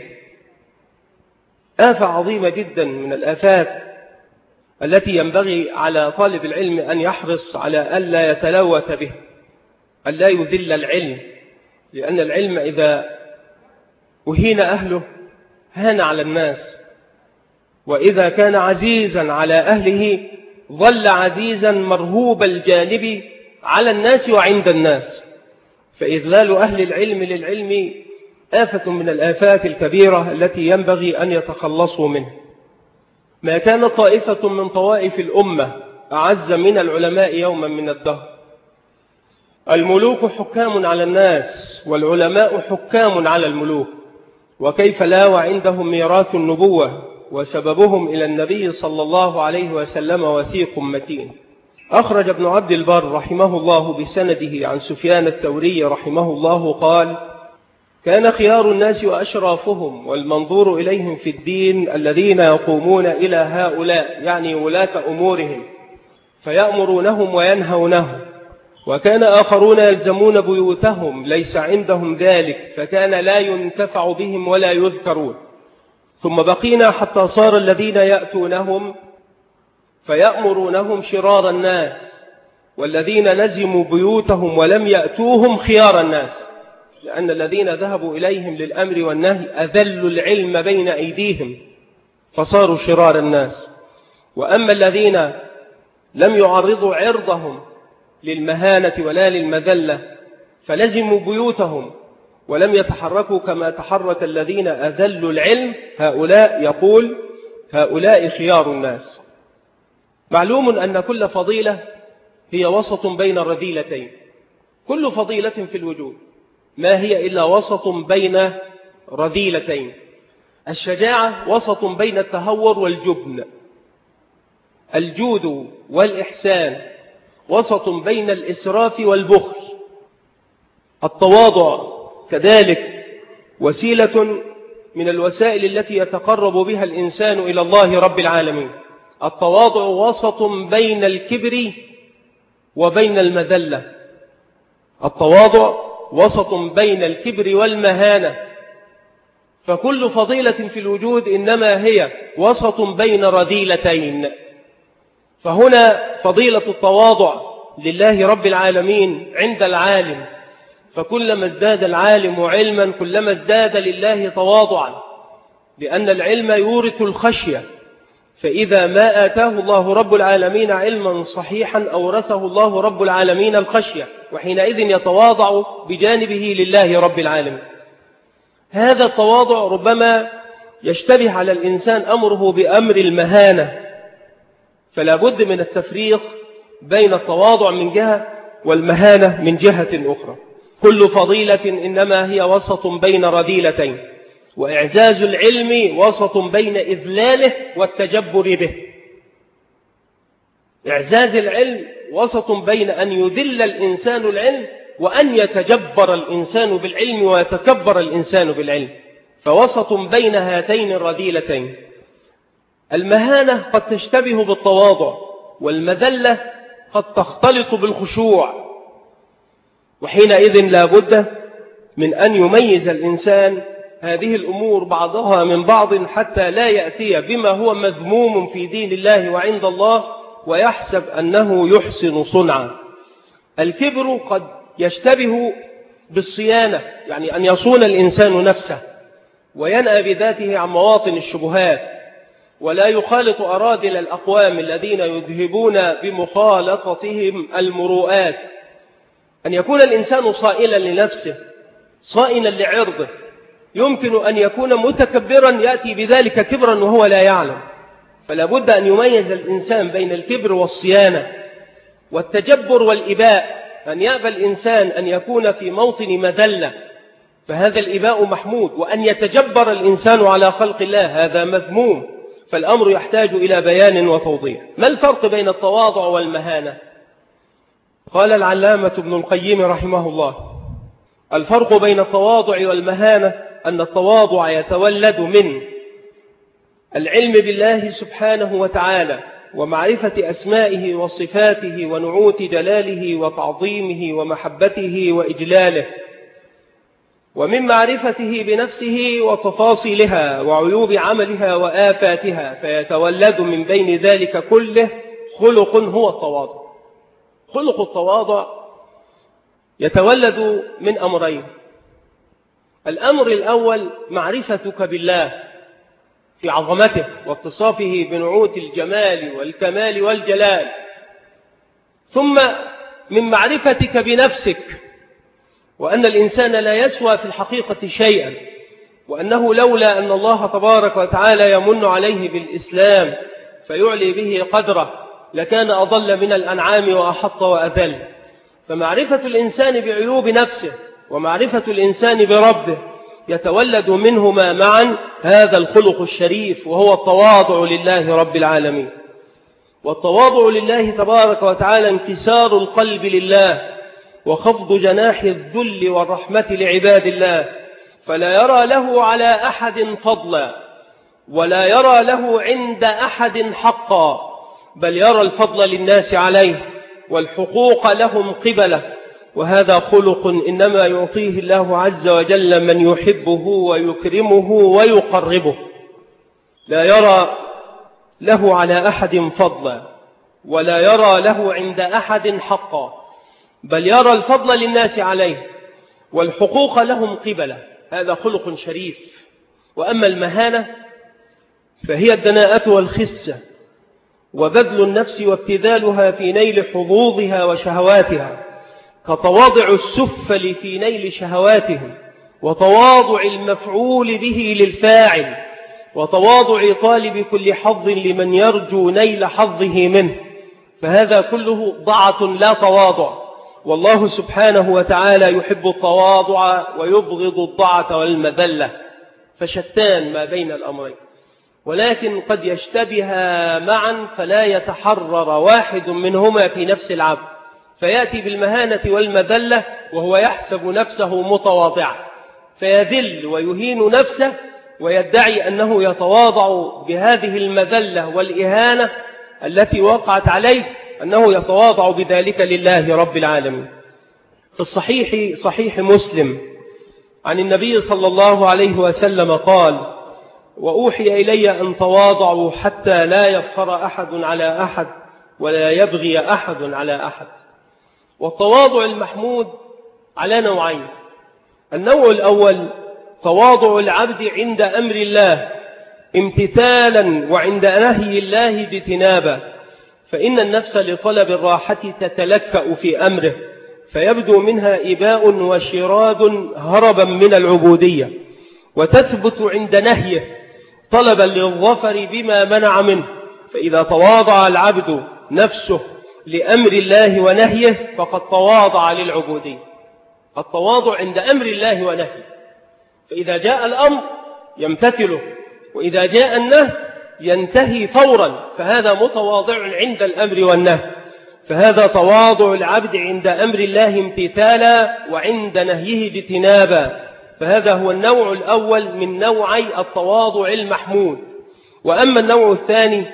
آفة عظيمة جدا من الآفات التي ينبغي على طالب العلم أن يحرص على ألا يتلوث به، ألا يذل العلم، لأن العلم إذا أهين أهله هان على الناس، وإذا كان عزيزا على أهله ظل عزيزا مرهوب الجانب على الناس وعند الناس. فإذلال أهل العلم للعلم آفة من الآفات الكبيرة التي ينبغي أن يتخلصوا منه. ما كانت طائفة من طوائف الأمة أعز من العلماء يوما من الدهر. الملوك حكام على الناس والعلماء حكام على الملوك، وكيف لا وعندهم ميراث النبوة وسببهم إلى النبي صلى الله عليه وسلم وثيق متين. أخرج ابن عبد البر رحمه الله بسنده عن سفيان الثوري رحمه الله قال: كان خيار الناس وأشرافهم والمنظور إليهم في الدين الذين يقومون إلى هؤلاء، يعني ولاة أمورهم، فيأمرونهم وينهونهم، وكان آخرون يلزمون بيوتهم ليس عندهم ذلك، فكان لا ينتفع بهم ولا يذكرون. ثم بقينا حتى صار الذين يأتونهم فيأمرونهم شرار الناس، والذين لزموا بيوتهم ولم يأتوهم خيار الناس، لأن الذين ذهبوا إليهم للأمر والنهي أذلوا العلم بين أيديهم فصاروا شرار الناس. وأما الذين لم يعرضوا عرضهم للمهانة ولا للمذلة فلزموا بيوتهم ولم يتحركوا كما تحرك الذين أذلوا العلم، هؤلاء يقول هؤلاء خيار الناس. معلوم أن كل فضيلة هي وسط بين الرذيلتين، كل فضيلة في الوجود ما هي إلا وسط بين رذيلتين. الشجاعة وسط بين التهور والجبن، الجود والإحسان وسط بين الإسراف والبخل، التواضع كذلك وسيلة من الوسائل التي يتقرب بها الإنسان إلى الله رب العالمين. التواضع وسط بين الكبر وبين المذلة، التواضع وسط بين الكبر والمهانة. فكل فضيلة في الوجود إنما هي وسط بين رذيلتين. فهنا فضيلة التواضع لله رب العالمين عند العالم، فكلما ازداد العالم علما كلما ازداد لله تواضعا، لأن العلم يورث الخشية، فإذا ما آتاه الله رب العالمين علما صحيحا أورثه الله رب العالمين الخشية، وحينئذ يتواضع بجانبه لله رب العالمين. هذا التواضع ربما يشتبه على الإنسان أمره بأمر المهانة، فلا بد من التفريق بين التواضع من جهة والمهانة من جهة أخرى. كل فضيلة إنما هي وسط بين رذيلتين، وإعزاز العلم وسط بين إذلاله والتجبر به. إعزاز العلم وسط بين أن يذل الإنسان العلم وأن يتجبر الإنسان بالعلم ويتكبر الإنسان بالعلم، فوسط بين هاتين الرذيلتين. المهانة قد تشتبه بالتواضع، والمذلة قد تختلط بالخشوع، وحينئذ لا بد من أن يميز الإنسان هذه الأمور بعضها من بعض حتى لا يأتي بما هو مذموم في دين الله وعند الله ويحسب أنه يحسن صنعا. الكبر قد يشتبه بالصيانة، يعني أن يصون الإنسان نفسه وينأى بذاته عن مواطن الشبهات، ولا يخالط أراذل الأقوام الذين يذهبون بمخالطتهم المروءات. أن يكون الإنسان صائلا لنفسه صائلا لعرضه. يمكن أن يكون متكبرا يأتي بذلك كبرا وهو لا يعلم، فلا بد أن يميز الإنسان بين الكبر والصيانة والتجبر والإباء. أن يأبى الإنسان أن يكون في موطن مذلة فهذا الإباء محمود، وأن يتجبر الإنسان على خلق الله هذا مذموم. فالأمر يحتاج إلى بيان وتوضيح. ما الفرق بين التواضع والمهانة؟ قال العلامة ابن القيم رحمه الله: الفرق بين التواضع والمهانة أن التواضع يتولد من العلم بالله سبحانه وتعالى ومعرفة أسمائه وصفاته ونعوت جلاله وتعظيمه ومحبته وإجلاله، ومن معرفته بنفسه وتفاصيلها وعيوب عملها وآفاتها، فيتولد من بين ذلك كله خلق هو التواضع. خلق التواضع يتولد من أمرين: الأمر الأول معرفتك بالله في عظمته واتصافه بنعوت الجمال والكمال والجلال، ثم من معرفتك بنفسك وأن الإنسان لا يسوى في الحقيقة شيئا، وأنه لولا أن الله تبارك وتعالى يمن عليه بالإسلام فيعلي به قدره لكان أضل من الأنعام وأحط وأذل. فمعرفة الإنسان بعيوب نفسه ومعرفة الإنسان بربه يتولد منهما معا هذا الخلق الشريف، وهو التواضع لله رب العالمين. والتواضع لله تبارك وتعالى انكسار القلب لله وخفض جناح الذل والرحمة لعباد الله، فلا يرى له على أحد فضلا ولا يرى له عند أحد حقا، بل يرى الفضل للناس عليه والحقوق لهم قبله. وهذا خلق إنما يعطيه الله عز وجل من يحبه ويكرمه ويقربه. لا يرى له على أحد فضلا ولا يرى له عند أحد حقا، بل يرى الفضل للناس عليه والحقوق لهم قبله. هذا خلق شريف. وأما المهانة فهي الدناءة والخسة وبذل النفس وابتذالها في نيل حظوظها وشهواتها، كتواضع السفل في نيل شهواتهم، وتواضع المفعول به للفاعل، وتواضع طالب كل حظ لمن يرجو نيل حظه منه، فهذا كله ضعة لا تواضع. والله سبحانه وتعالى يحب التواضع ويبغض الضعة والمذلة، فشتان ما بين الأمرين، ولكن قد يشتبها معا فلا يتحرر واحد منهما في نفس العبد، فيأتي بالمهانة والمذلة وهو يحسب نفسه متواضعا، فيذل ويهين نفسه ويدعي أنه يتواضع بهذه المذلة والإهانة التي وقعت عليه، أنه يتواضع بذلك لله رب العالمين. في الصحيح صحيح مسلم عن النبي صلى الله عليه وسلم قال: وأوحي إلي أن تواضعوا حتى لا يفخر أحد على أحد ولا يبغي أحد على أحد. والتواضع المحمود على نوعين: النوع الأول تواضع العبد عند أمر الله امتثالا وعند نهي الله اجتنابا، فإن النفس لطلب الراحة تتلكأ في أمره فيبدو منها إباء وشراد هربا من العبودية، وتثبت عند نهيه طلبا للظفر بما منع منه. فإذا تواضع العبد نفسه لأمر الله ونهيه فقد تواضع للعبودية. التواضع عند أمر الله ونهيه، فإذا جاء الأمر يمتثله، وإذا جاء النهي ينتهي فورا، فهذا متواضع عند الأمر والنهي. فهذا تواضع العبد عند أمر الله امتثالا وعند نهيه اجتنابا، فهذا هو النوع الأول من نوعي التواضع المحمود. وأما النوع الثاني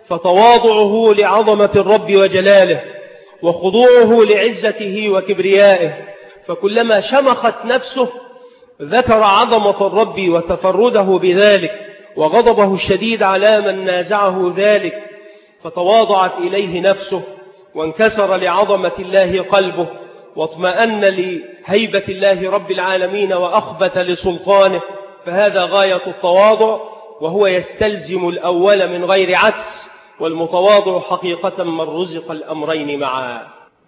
فتواضعه لعظمة الرب وجلاله وخضوعه لعزته وكبريائه، فكلما شمخت نفسه ذكر عظمة الرب وتفرده بذلك وغضبه الشديد على من نازعه ذلك، فتواضعت إليه نفسه وانكسر لعظمة الله قلبه واطمأن لهيبة الله رب العالمين وأخبت لسلطانه. فهذا غاية التواضع، وهو يستلزم الأول من غير عكس، والمتواضع حقيقة من رزق الأمرين معا.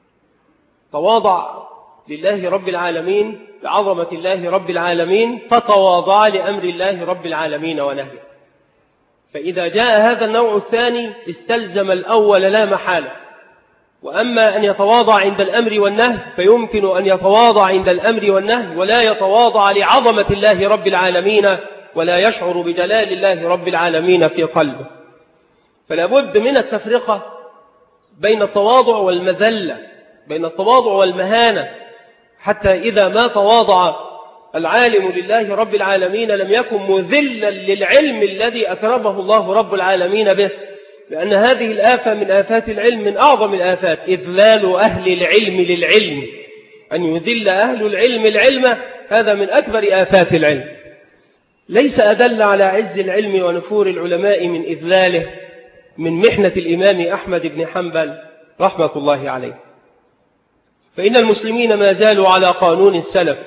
تواضع لله رب العالمين بعظمة الله رب العالمين، فتواضع لأمر الله رب العالمين ونهيه. فإذا جاء هذا النوع الثاني استلزم الأول لا محالة. وأما أن يتواضع عند الأمر والنهي فيمكن أن يتواضع عند الأمر والنهي ولا يتواضع لعظمة الله رب العالمين ولا يشعر بجلال الله رب العالمين في قلبه. فلا بد من التفرقة بين التواضع والمذلة، بين التواضع والمهانة، حتى إذا ما تواضع العالم لله رب العالمين لم يكن مذلا للعلم الذي أكرمه الله رب العالمين به، لأن هذه الآفة من آفات العلم، من أعظم الآفات إذلال أهل العلم للعلم، أن يذل أهل العلم العلم، هذا من أكبر آفات العلم. ليس أدل على عز العلم ونفور العلماء من إذلاله من محنة الإمام أحمد بن حنبل رحمة الله عليه. فإن المسلمين ما زالوا على قانون السلف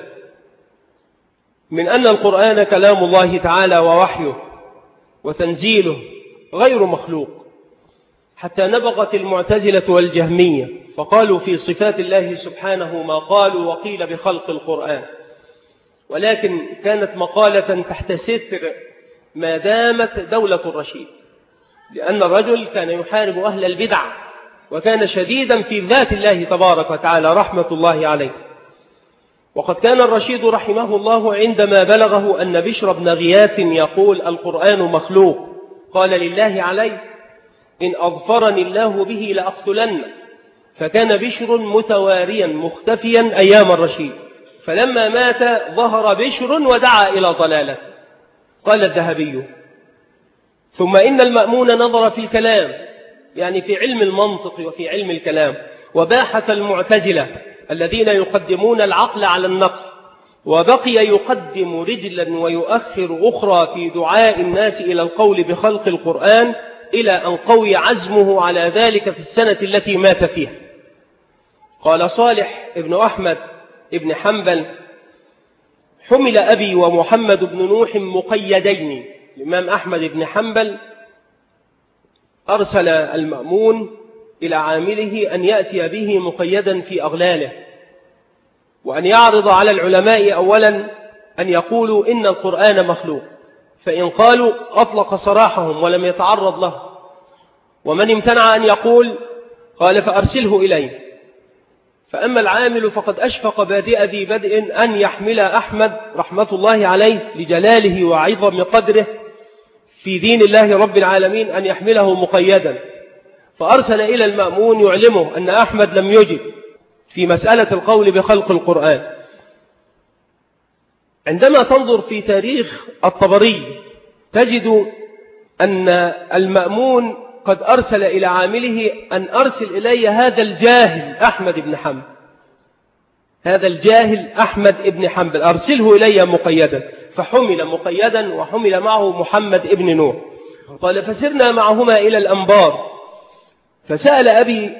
من أن القرآن كلام الله تعالى ووحيه وتنزيله غير مخلوق، حتى نبغت المعتزلة والجهمية فقالوا في صفات الله سبحانه ما قالوا وقيل بخلق القرآن، ولكن كانت مقالة تحت ستر ما دامت دولة الرشيد، لأن الرجل كان يحارب أهل البدع وكان شديدا في ذات الله تبارك وتعالى رحمة الله عليه. وقد كان الرشيد رحمه الله عندما بلغه أن بشر بن غياث يقول القرآن مخلوق قال لله عليه إن أظفرني الله به لأقتلن، فكان بشر متواريا مختفيا أيام الرشيد، فلما مات ظهر بشر ودعا إلى ضلالته. قال الذهبي ثم إن المأمون نظر في الكلام، يعني في علم المنطق وفي علم الكلام، وباحث المعتزلة الذين يقدمون العقل على النقل، وبقي يقدم رجلا ويؤخر أخرى في دعاء الناس إلى القول بخلق القرآن، إلى أن قوي عزمه على ذلك في السنة التي مات فيها. قال صالح ابن أحمد ابن حنبل حمل أبي ومحمد بن نوح مقيدين. الإمام أحمد بن حنبل أرسل المأمون إلى عامله أن يأتي به مقيدا في أغلاله، وأن يعرض على العلماء أولا أن يقولوا إن القرآن مخلوق، فإن قالوا أطلق سراحهم ولم يتعرض له، ومن امتنع أن يقول قال فأرسله إليه. فأما العامل فقد أشفق بادئ ذي بدء أن يحمل أحمد رحمة الله عليه لجلاله وعظم قدره في دين الله رب العالمين أن يحمله مقيدا، فأرسل إلى المأمون يعلمه أن أحمد لم يجب في مسألة القول بخلق القرآن. عندما تنظر في تاريخ الطبري تجد أن المأمون قد أرسل إلى عامله أن أرسل إلي هذا الجاهل أحمد بن حنبل، هذا الجاهل أحمد بن حنبل أرسله إلي مقيدا، فحمل مقيدا وحمل معه محمد بن نوح. قال فسرنا معهما إلى الأنبار، فسأل أبي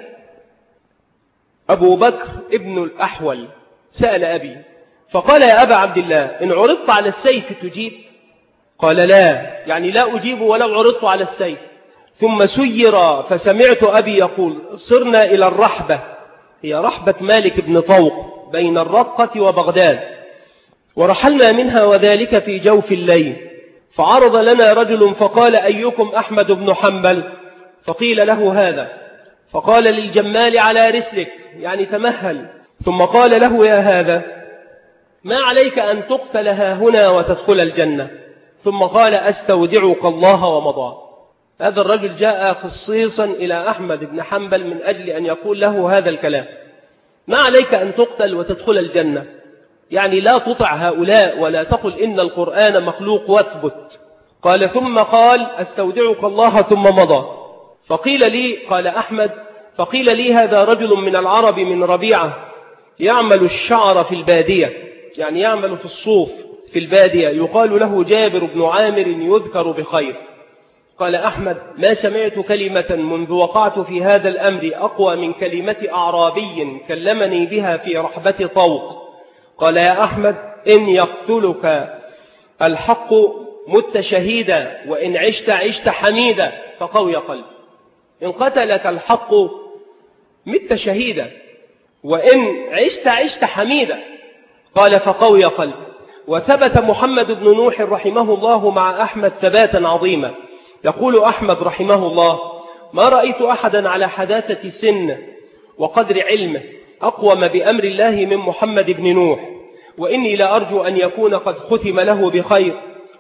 أبو بكر ابن الأحول سأل أبي فقال يا أبا عبد الله إن عرضت على السيف تجيب؟ قال لا، يعني لا أجيب ولو عرضت على السيف. ثم سير فسمعت أبي يقول صرنا إلى الرحبة، هي رحبة مالك بن طوق بين الرقة وبغداد، ورحلنا منها وذلك في جوف الليل، فعرض لنا رجل فقال أيكم أحمد بن حنبل؟ فقيل له هذا، فقال للجمال على رسلك، يعني تمهل، ثم قال له يا هذا ما عليك أن تقتل ها هنا وتدخل الجنة، ثم قال أستودعك الله ومضى. هذا الرجل جاء خصيصا إلى أحمد بن حنبل من أجل أن يقول له هذا الكلام، ما عليك أن تقتل وتدخل الجنة، يعني لا تطع هؤلاء ولا تقل إن القرآن مخلوق واثبت. قال ثم قال أستودعك الله ثم مضى. فقيل لي قال أحمد فقيل لي هذا رجل من العرب من ربيعة يعمل الشعر في البادية، يعني يعمل في الصوف في البادية، يقال له جابر بن عامر يذكر بخير. قال أحمد ما سمعت كلمة منذ وقعت في هذا الأمر أقوى من كلمة أعرابي كلمني بها في رحبة طوق. قال يا أحمد إن يقتلك الحق مت شهيدا، وإن عشت عشت حميدا، فقوي قلب. إن قتلك الحق مت شهيدا، وإن عشت عشت حميدا، قال فقوي قلب. وثبت محمد بن نوح رحمه الله مع أحمد ثباتا عظيما. يقول أحمد رحمه الله ما رأيت أحدا على حداثة سن وقدر علمه أقوم بأمر الله من محمد بن نوح، وإني لأرجو أن يكون قد ختم له بخير،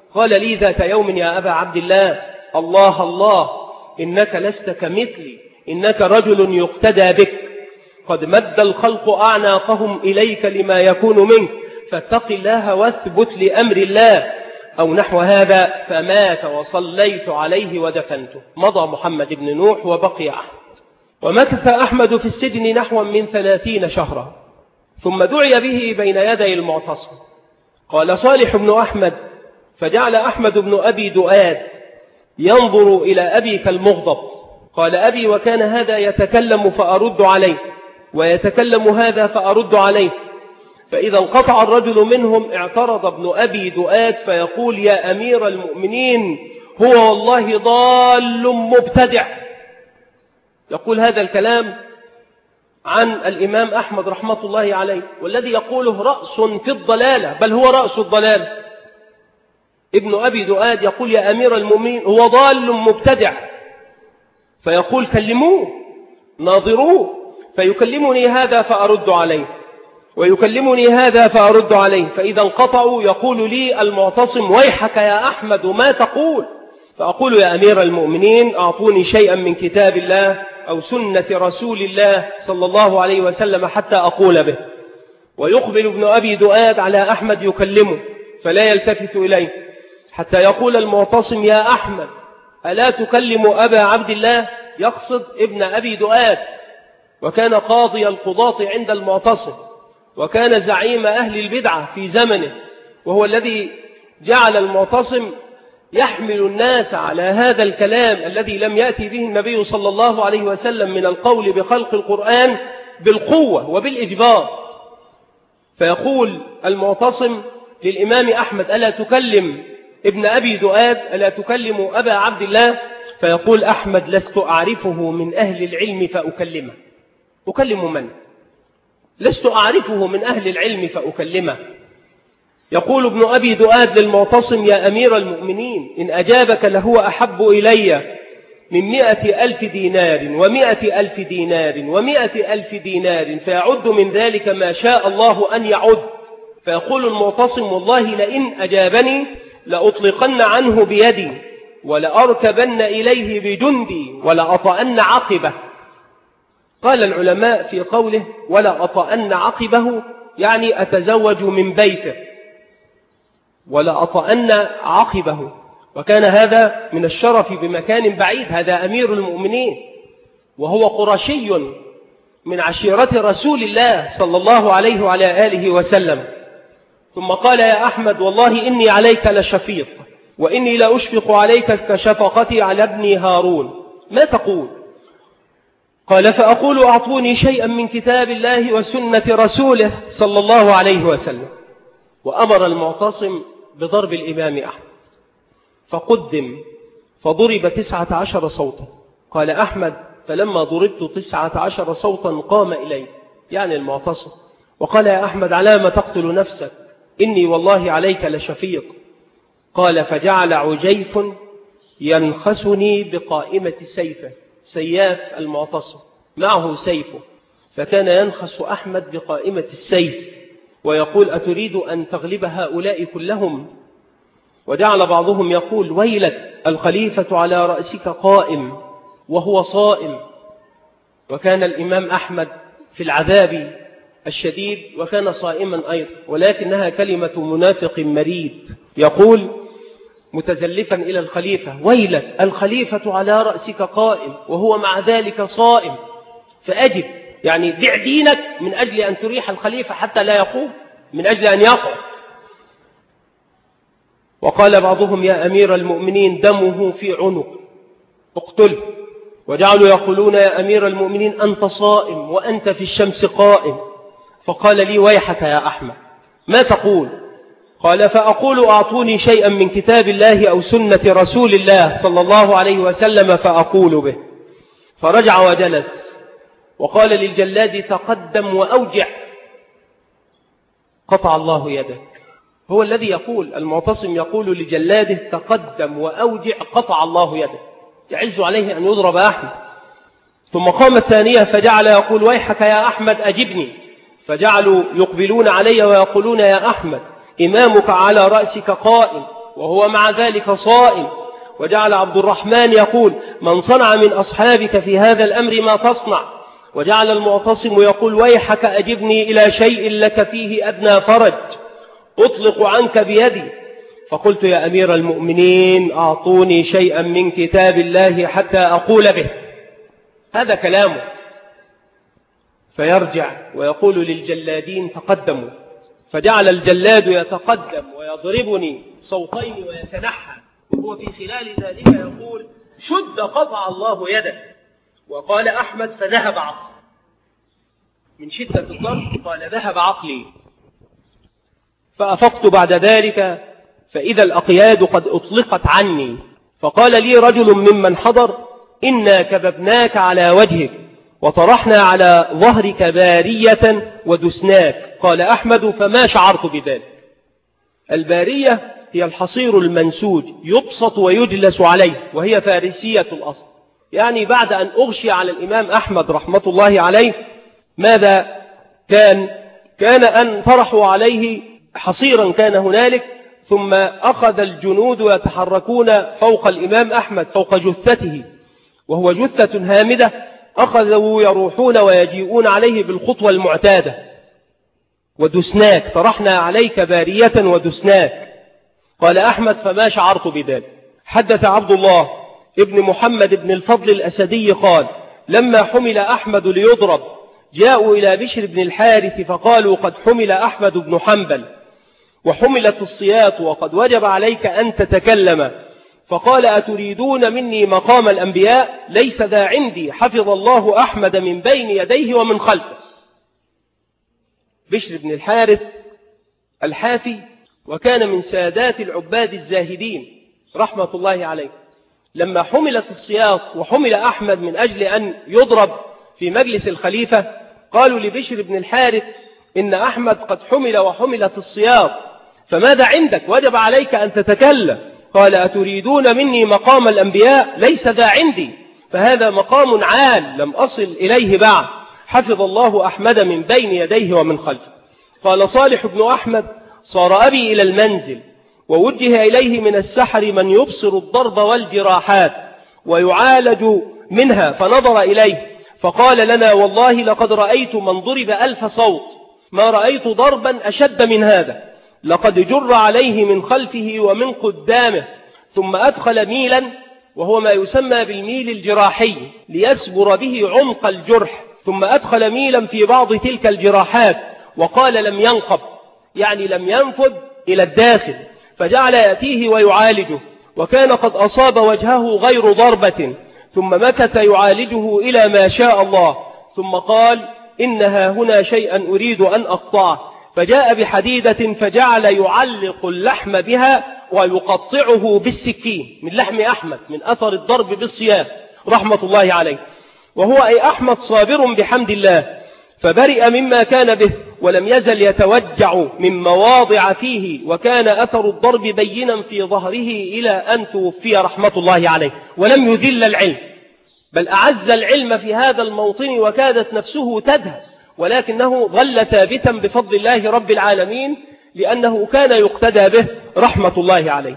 قال لي ذات يوم يا أبا عبد الله الله الله إنك لست كمثلي، إنك رجل يقتدى بك، قد مد الخلق أعناقهم إليك لما يكون منك، فاتق الله واثبت لأمر الله، أو نحو هذا. فمات وصليت عليه ودفنته. مضى محمد بن نوح وبقي أحمد. ومكث أحمد في السجن نحو من ثلاثين شهرا، ثم دعي به بين يدي المعتصم. قال صالح بن أحمد: فجعل أحمد بن أبي دؤاد ينظر إلى أبي كالمغضب. قال أبي: وكان هذا يتكلم فأرد عليه، ويتكلم هذا فأرد عليه، فإذا انقطع الرجل منهم اعترض ابن أبي دؤاد فيقول: يا أمير المؤمنين، هو والله ضال مبتدع. يقول هذا الكلام عن الإمام أحمد رحمة الله عليه، والذي يقوله رأس في الضلالة، بل هو رأس الضلالة. ابن أبي دؤاد يقول: يا أمير المؤمنين، هو ضال مبتدع. فيقول: كلموه ناظروه، فيكلمني هذا فأرد عليه، ويكلمني هذا فأرد عليه، فإذا انقطعوا يقول لي المعتصم: ويحك يا أحمد ما تقول؟ فأقول: يا أمير المؤمنين، أعطوني شيئا من كتاب الله أو سنة رسول الله صلى الله عليه وسلم حتى أقول به. ويقبل ابن أبي دؤاد على أحمد يكلمه فلا يلتفت إليه، حتى يقول المعتصم: يا أحمد، ألا تكلم أبا عبد الله؟ يقصد ابن أبي دؤاد، وكان قاضي القضاة عند المعتصم، وكان زعيم أهل البدعة في زمنه، وهو الذي جعل المعتصم يحمل الناس على هذا الكلام الذي لم يأتي به النبي صلى الله عليه وسلم من القول بخلق القرآن بالقوة وبالإجبار. فيقول المعتصم للإمام أحمد: ألا تكلم ابن أبي دؤاد؟ ألا تكلم أبا عبد الله؟ فيقول أحمد: لست أعرفه من أهل العلم فأكلمه. أكلم من؟ لست أعرفه من أهل العلم فأكلمه. يقول ابن أبي دؤاد للمعتصم: يا أمير المؤمنين، إن أجابك لهو أحب إلي من مئة ألف دينار ومئة ألف دينار ومئة ألف دينار، فيعد من ذلك ما شاء الله أن يعد. فيقول المعتصم: والله لئن أجابني لأطلقن عنه بيدي، ولأركبن إليه بجندي، ولأطأن عقبه. قال العلماء في قوله ولا أطأن عقبه يعني أتزوج من بيته، ولا أطأن عقبه، وكان هذا من الشرف بمكان بعيد. هذا أمير المؤمنين، وهو قرشي من عشيرة رسول الله صلى الله عليه وعلى آله وسلم. ثم قال: يا أحمد، والله إني عليك لشفيق، وإني لأشفق عليك كشفقتي على ابني هارون. ما تقول؟ قال: فأقول أعطوني شيئا من كتاب الله وسنة رسوله صلى الله عليه وسلم. وأمر المعتصم بضرب الإمام أحمد، فقدم فضرب تسعة عشر صوتا. قال أحمد: فلما ضربت تسعة عشر صوتا قام إلي، يعني المعتصم، وقال: يا أحمد، على ما تقتل نفسك؟ إني والله عليك لشفيق. قال: فجعل عجيف ينخسني بقائمة سيفه، سياف المعتصم معه سيفه، فكان ينخس أحمد بقائمة السيف ويقول: أتريد أن تغلب هؤلاء كلهم؟ وجعل بعضهم يقول: ويلك، الخليفة على رأسك قائم وهو صائم. وكان الإمام أحمد في العذاب الشديد وكان صائما أيضا، ولكنها كلمة منافق مريد يقول متزلفا إلى الخليفة: ويلك، الخليفة على رأسك قائم وهو مع ذلك صائم، فأجب، يعني بع دينك من أجل أن تريح الخليفة حتى لا يقوم، من أجل أن يقع. وقال بعضهم: يا أمير المؤمنين، دمه في عنق، اقتله. وجعلوا يقولون: يا أمير المؤمنين، أنت صائم وأنت في الشمس قائم. فقال لي: ويحك يا أحمد، ما تقول؟ قال: فأقول أعطوني شيئا من كتاب الله أو سنة رسول الله صلى الله عليه وسلم فأقول به. فرجع وجلس وقال للجلاد: تقدم وأوجع. قطع الله يدك. هو الذي يقول، المعتصم يقول لجلاده: تقدم وأوجع، قطع الله يدك. يعز عليه أن يضرب أحمد. ثم قام الثانية فجعل يقول: ويحك يا أحمد، أجبني. فجعلوا يقبلون علي ويقولون: يا أحمد، إمامك على رأسك قائم وهو مع ذلك صائم. وجعل عبد الرحمن يقول: من صنع من أصحابك في هذا الأمر ما تصنع. وجعل المعتصم يقول: ويحك أجبني إلى شيء لك فيه أدنى فرج أطلق عنك بيدي. فقلت: يا أمير المؤمنين أعطوني شيئا من كتاب الله حتى أقول به. هذا كلامه. فيرجع ويقول للجلادين: تقدموا. فجعل الجلاد يتقدم ويضربني صوتين ويتنحى، وهو في خلال ذلك يقول: شد قطع الله يدك. وقال أحمد: فذهب عقلي. من شدة الضرب قال: ذهب عقلي. فأفقت بعد ذلك فإذا الأقياد قد أطلقت عني. فقال لي رجل ممن حضر: إنا كببناك على وجهك وطرحنا على ظهرك بارية ودسناك. قال أحمد: فما شعرت بذلك. البارية هي الحصير المنسوج يبسط ويجلس عليه، وهي فارسية الأصل. يعني بعد أن أغشي على الإمام أحمد رحمة الله عليه ماذا كان؟ كان أن طرحوا عليه حصيرا كان هنالك، ثم أخذ الجنود يتحركون فوق الإمام أحمد فوق جثته، وهو جثة هامدة. أخذوا يروحون ويجيئون عليه بالخطوة المعتادة. ودسناك، طرحنا عليك بارية ودسناك. قال أحمد: فما شعرت بذلك. حدث عبد الله ابن محمد بن الفضل الأسدي قال: لما حمل أحمد ليضرب جاءوا إلى بشر بن الحارث فقالوا: قد حمل أحمد بن حنبل وحملت الصياط وقد وجب عليك أن تتكلم. فقال: أتريدون مني مقام الأنبياء؟ ليس ذا عندي، حفظ الله أحمد من بين يديه ومن خلفه. بشر بن الحارث الحافي، وكان من سادات العباد الزاهدين رحمة الله عليه. لما حملت الصياط وحمل أحمد من أجل أن يضرب في مجلس الخليفة، قالوا لبشر بن الحارث: إن أحمد قد حمل وحملت الصياط، فماذا عندك؟ وجب عليك أن تتكلم. قال: أتريدون مني مقام الأنبياء؟ ليس ذا عندي، فهذا مقام عال لم أصل إليه بعد، حفظ الله أحمد من بين يديه ومن خلفه. قال صالح بن أحمد: صار أبي إلى المنزل ووجه إليه من السحر من يبصر الضرب والجراحات ويعالج منها، فنظر إليه فقال لنا: والله لقد رأيت من ضرب ألف صوت، ما رأيت ضربا أشد من هذا، لقد جر عليه من خلفه ومن قدامه، ثم أدخل ميلا، وهو ما يسمى بالميل الجراحي، ليسبر به عمق الجرح، ثم أدخل ميلا في بعض تلك الجراحات، وقال: لم ينقب، يعني لم ينفذ إلى الداخل، فجعل يأتيه ويعالجه، وكان قد أصاب وجهه غير ضربة، ثم مكث يعالجه إلى ما شاء الله، ثم قال: إنها هنا شيئا أريد أن أقطعه، فجاء بحديدة فجعل يعلق اللحم بها ويقطعه بالسكين من لحم أحمد من أثر الضرب بالصياط رحمة الله عليه. وهو أي أحمد صابر بحمد الله، فبرئ مما كان به، ولم يزل يتوجع من مواضع فيه، وكان أثر الضرب بينا في ظهره إلى أن توفي رحمة الله عليه، ولم يذل العلم، بل أعز العلم في هذا الموطن، وكادت نفسه تذهب، ولكنه ظل ثابتا بفضل الله رب العالمين، لأنه كان يقتدى به رحمة الله عليه.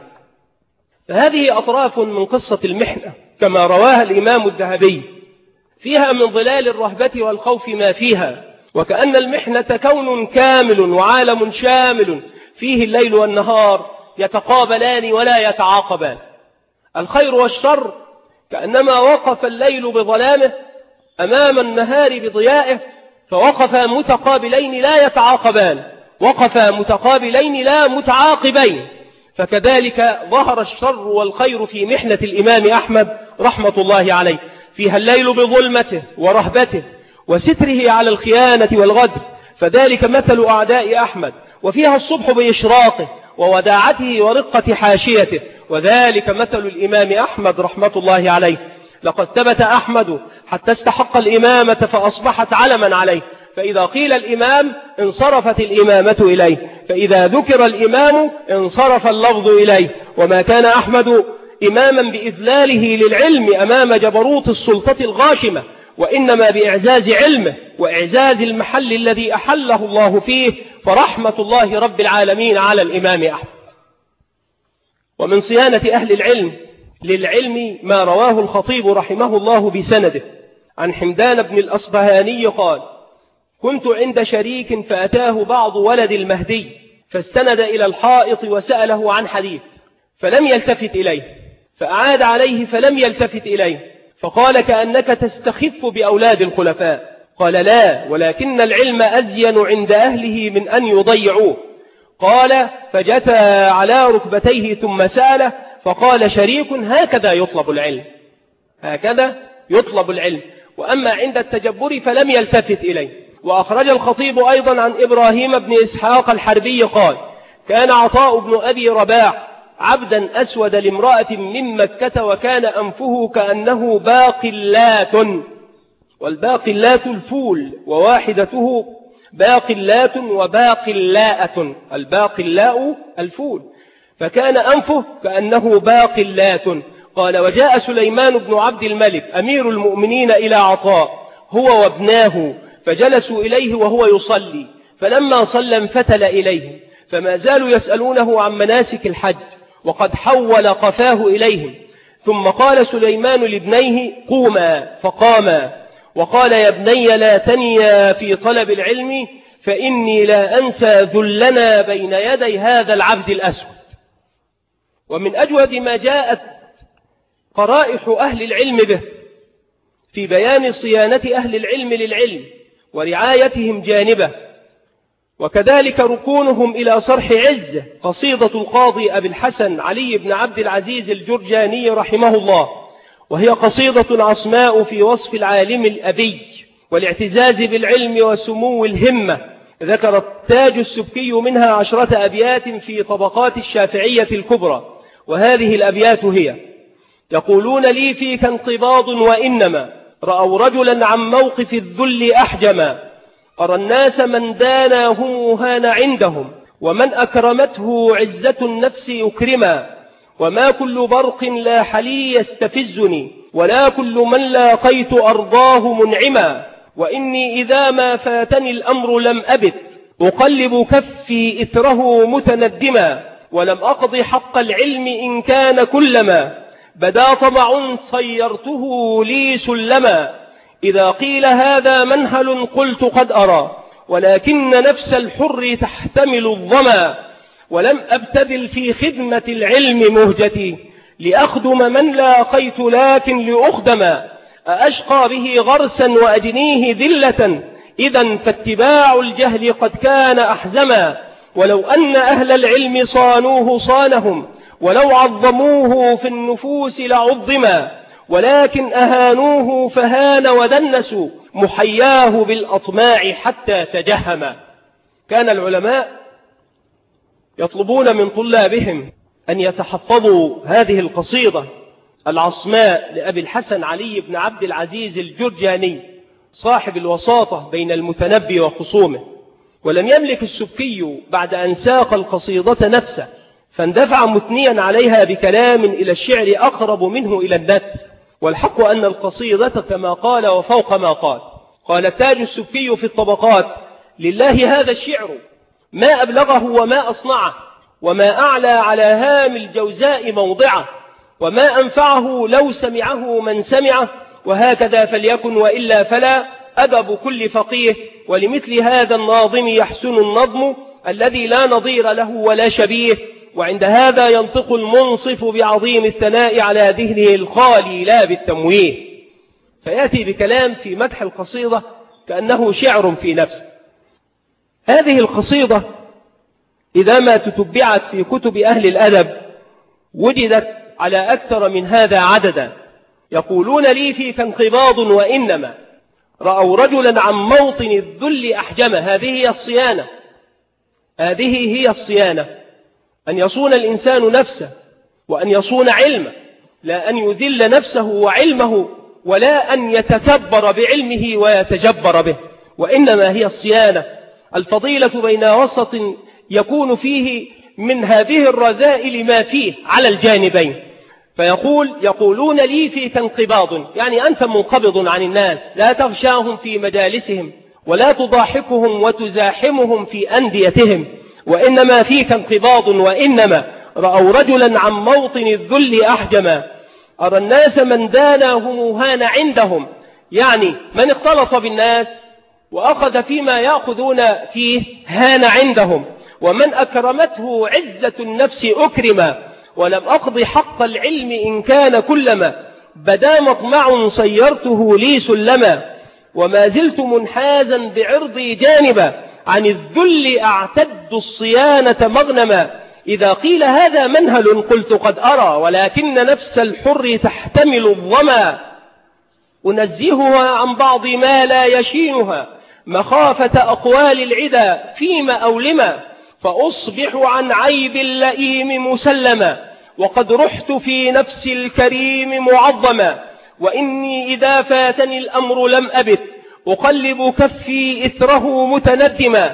فهذه أطراف من قصة المحنة كما رواها الإمام الذهبي، فيها من ظلال الرهبة والخوف ما فيها، وكأن المحنة كون كامل وعالم شامل فيه الليل والنهار يتقابلان ولا يتعاقبان. الخير والشر كأنما وقف الليل بظلامه أمام النهار بضيائه، فوقفا متقابلين لا يتعاقبان، وقفا متقابلين لا متعاقبين. فكذلك ظهر الشر والخير في محنة الإمام أحمد رحمة الله عليه، فيها الليل بظلمته ورهبته وستره على الخيانة والغدر، فذلك مثل أعداء أحمد، وفيها الصبح بإشراقه ووداعته ورقة حاشيته، وذلك مثل الإمام أحمد رحمة الله عليه. لقد ثبت أحمد حتى استحق الإمامة فأصبحت علما عليه، فإذا قيل الإمام انصرفت الإمامة إليه، فإذا ذكر الإمام انصرف اللفظ إليه. وما كان أحمد إماما بإذلاله للعلم أمام جبروت السلطة الغاشمة، وإنما بإعزاز علمه وإعزاز المحل الذي أحله الله فيه، فرحمة الله رب العالمين على الإمام أحمد. ومن صيانة أهل العلم للعلم ما رواه الخطيب رحمه الله بسنده عن حمدان بن الأصبهاني قال: كنت عند شريك فأتاه بعض ولد المهدي فاستند إلى الحائط وسأله عن حديث فلم يلتفت إليه، فأعاد عليه فلم يلتفت إليه، فقال: كأنك تستخف بأولاد الخلفاء. قال: لا، ولكن العلم أزين عند أهله من أن يضيعوه. قال: فجثى على ركبتيه ثم سأله فقال شريك: هكذا يطلب العلم، هكذا يطلب العلم. وأما عند التجبر فلم يلتفت إليه. وأخرج الخطيب أيضا عن إبراهيم بن إسحاق الحربي قال: كان عطاء بن أبي رباح عبدا أسود لامرأة من مكة وكان أنفه كأنه باقلات، والباقلات الفول، وواحدته باقلات وباقلاءة، الباقلاء الفول، فكان أنفه كأنه باقلات. قال: وجاء سليمان بن عبد الملك أمير المؤمنين إلى عطاء هو وابناه فجلسوا إليه وهو يصلي، فلما صلى انفتل إليهم فما زالوا يسألونه عن مناسك الحج وقد حول قفاه إليهم. ثم قال سليمان لابنيه: قوما، فقاما، وقال: يا ابني لا تنيا في طلب العلم فإني لا أنسى ذلنا بين يدي هذا العبد الأسود. ومن أجود ما جاءت قرائح أهل العلم به في بيان صيانة أهل العلم للعلم ورعايتهم جانبه، وكذلك ركونهم إلى صرح عزة، قصيدة القاضي أبي الحسن علي بن عبد العزيز الجرجاني رحمه الله، وهي قصيدة عصماء في وصف العالم الأبي والاعتزاز بالعلم وسمو الهمة. ذكر التاج السبكي منها عشرة أبيات في طبقات الشافعية الكبرى، وهذه الأبيات هي: يقولون لي فيك انقباض وإنما رأوا رجلا عن موقف الذل أحجما، أرى الناس من داناهم هان عندهم ومن أكرمته عزة النفس يكرما، وما كل برق لاح لي يستفزني ولا كل من لاقيت أرضاه منعما، وإني إذا ما فاتني الأمر لم أبت أقلب كفي إثره متندما، ولم أقض حق العلم إن كان كلما بدا طمع صيرته لي سلما، إذا قيل هذا منهل قلت قد أرى ولكن نفس الحر تحتمل الظما، ولم أبتذل في خدمة العلم مهجتي لأخدم من لاقيت لكن لأخدما، أأشقى به غرسا وأجنيه ذلة إذا فاتباع الجهل قد كان أحزما، ولو أن أهل العلم صانوه صانهم ولو عظموه في النفوس لعظما، ولكن أهانوه فهان ودنسوا محياه بالأطماع حتى تجهما. كان العلماء يطلبون من طلابهم أن يتحفظوا هذه القصيدة العصماء لأبي الحسن علي بن عبد العزيز الجرجاني صاحب الوساطة بين المتنبي وخصومه. ولم يملك السبكي بعد أن ساق القصيدة نفسه فاندفع مثنيا عليها بكلام إلى الشعر أقرب منه إلى النثر، والحق أن القصيدة كما قال وفوق ما قال. قال التاج السبكي في الطبقات: لله هذا الشعر ما أبلغه وما أصنعه وما أعلى على هام الجوزاء موضعه، وما أنفعه لو سمعه من سمعه، وهكذا فليكن وإلا فلا أدب كل فقيه، ولمثل هذا الناظم يحسن النظم الذي لا نظير له ولا شبيه، وعند هذا ينطق المنصف بعظيم الثناء على ذهنه الخالي لا بالتمويه، فيأتي بكلام في مدح القصيدة كأنه شعر في نفسه. هذه القصيدة إذا ما تتبعت في كتب أهل الأدب وجدت على أكثر من هذا عددا. يقولون لي فيك انقباض وإنما رأوا رجلا عن موطن الذل أحجم. هذه هي الصيانة، هذه هي الصيانة، أن يصون الإنسان نفسه وأن يصون علمه، لا أن يذل نفسه وعلمه ولا أن يتكبر بعلمه ويتجبر به، وإنما هي الصيانة. الفضيلة بين وسط يكون فيه من هذه الرذائل ما فيه على الجانبين. فيقول يقولون لي فيك انقباض، يعني أنت منقبض عن الناس، لا تغشاهم في مجالسهم ولا تضاحكهم وتزاحمهم في أنديتهم، وإنما فيك انقباض وإنما رأوا رجلا عن موطن الذل أحجما. أرى الناس من داناه مهان عندهم، يعني من اختلط بالناس وأخذ فيما يأخذون فيه هان عندهم، ومن أكرمته عزة النفس أكرما. ولم أقض حق العلم إن كان كلما بدا مطمع صيرته لي سلما. وما زلت منحازا بعرضي جانبا عن الذل أعتد الصيانة مغنما. إذا قيل هذا منهل قلت قد أرى، ولكن نفس الحر تحتمل الظما. أنزهها عن بعض ما لا يشينها مخافة أقوال العدا فيما أولما. فأصبح عن عيب اللئيم مسلما، وقد رحت في نفس الكريم معظما. وإني إذا فاتني الأمر لم أبت أقلب كفي إثره متندما.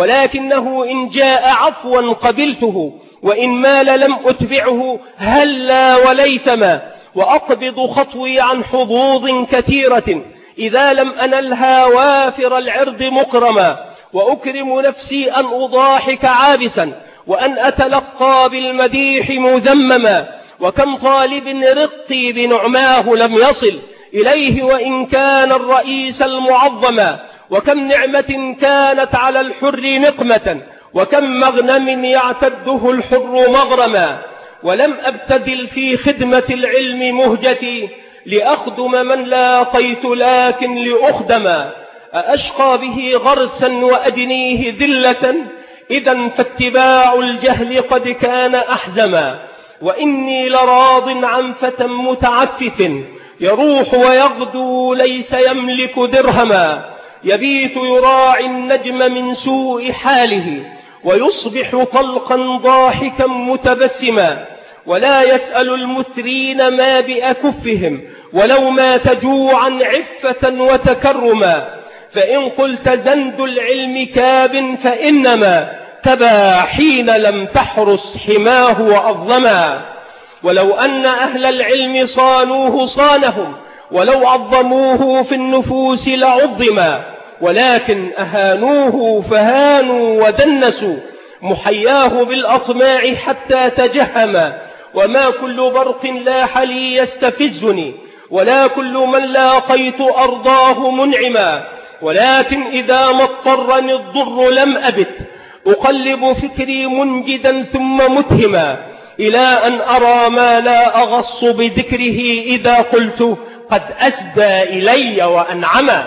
ولكنه إن جاء عفوا قبلته، وإن مال لم أتبعه هلا وليتما. وأقبض خطوي عن حظوظ كثيرة إذا لم أنلها وافر العرض مكرما. وأكرم نفسي أن أضاحك عابسا، وأن أتلقى بالمديح مذمما. وكم طالب رقي بنعماه لم يصل إليه وإن كان الرئيس المعظما. وكم نعمة كانت على الحر نقمة، وكم مغنم يعتده الحر مغرما. ولم أبتدل في خدمة العلم مهجتي لأخدم من لاقيت لكن لأخدما. أأشقى به غرسا وأدنيه ذلة، إذا فاتباع الجهل قد كان أحزما. وإني لراض عن فتى متعفف يروح ويغدو ليس يملك درهما. يبيت يراعي النجم من سوء حاله، ويصبح طلقا ضاحكا متبسما. ولا يسأل المثرين ما بأكفهم ولو مات جوعا عفة وتكرما. فإن قلت زند العلم كاب فإنما تبى حين لم تحرس حماه وأظلما. ولو أن أهل العلم صانوه صانهم، ولو عظموه في النفوس لعظما. ولكن أهانوه فهانوا ودنسوا محياه بالأطماع حتى تجهما. وما كل برق لاح لي يستفزني، ولا كل من لاقيت أرضاه منعما. ولكن إذا ما اضطرني الضر لم أبت أقلب فكري منجدا ثم متهما، إلى أن أرى ما لا أغص بذكره إذا قلت قد أسدى إلي وأنعما.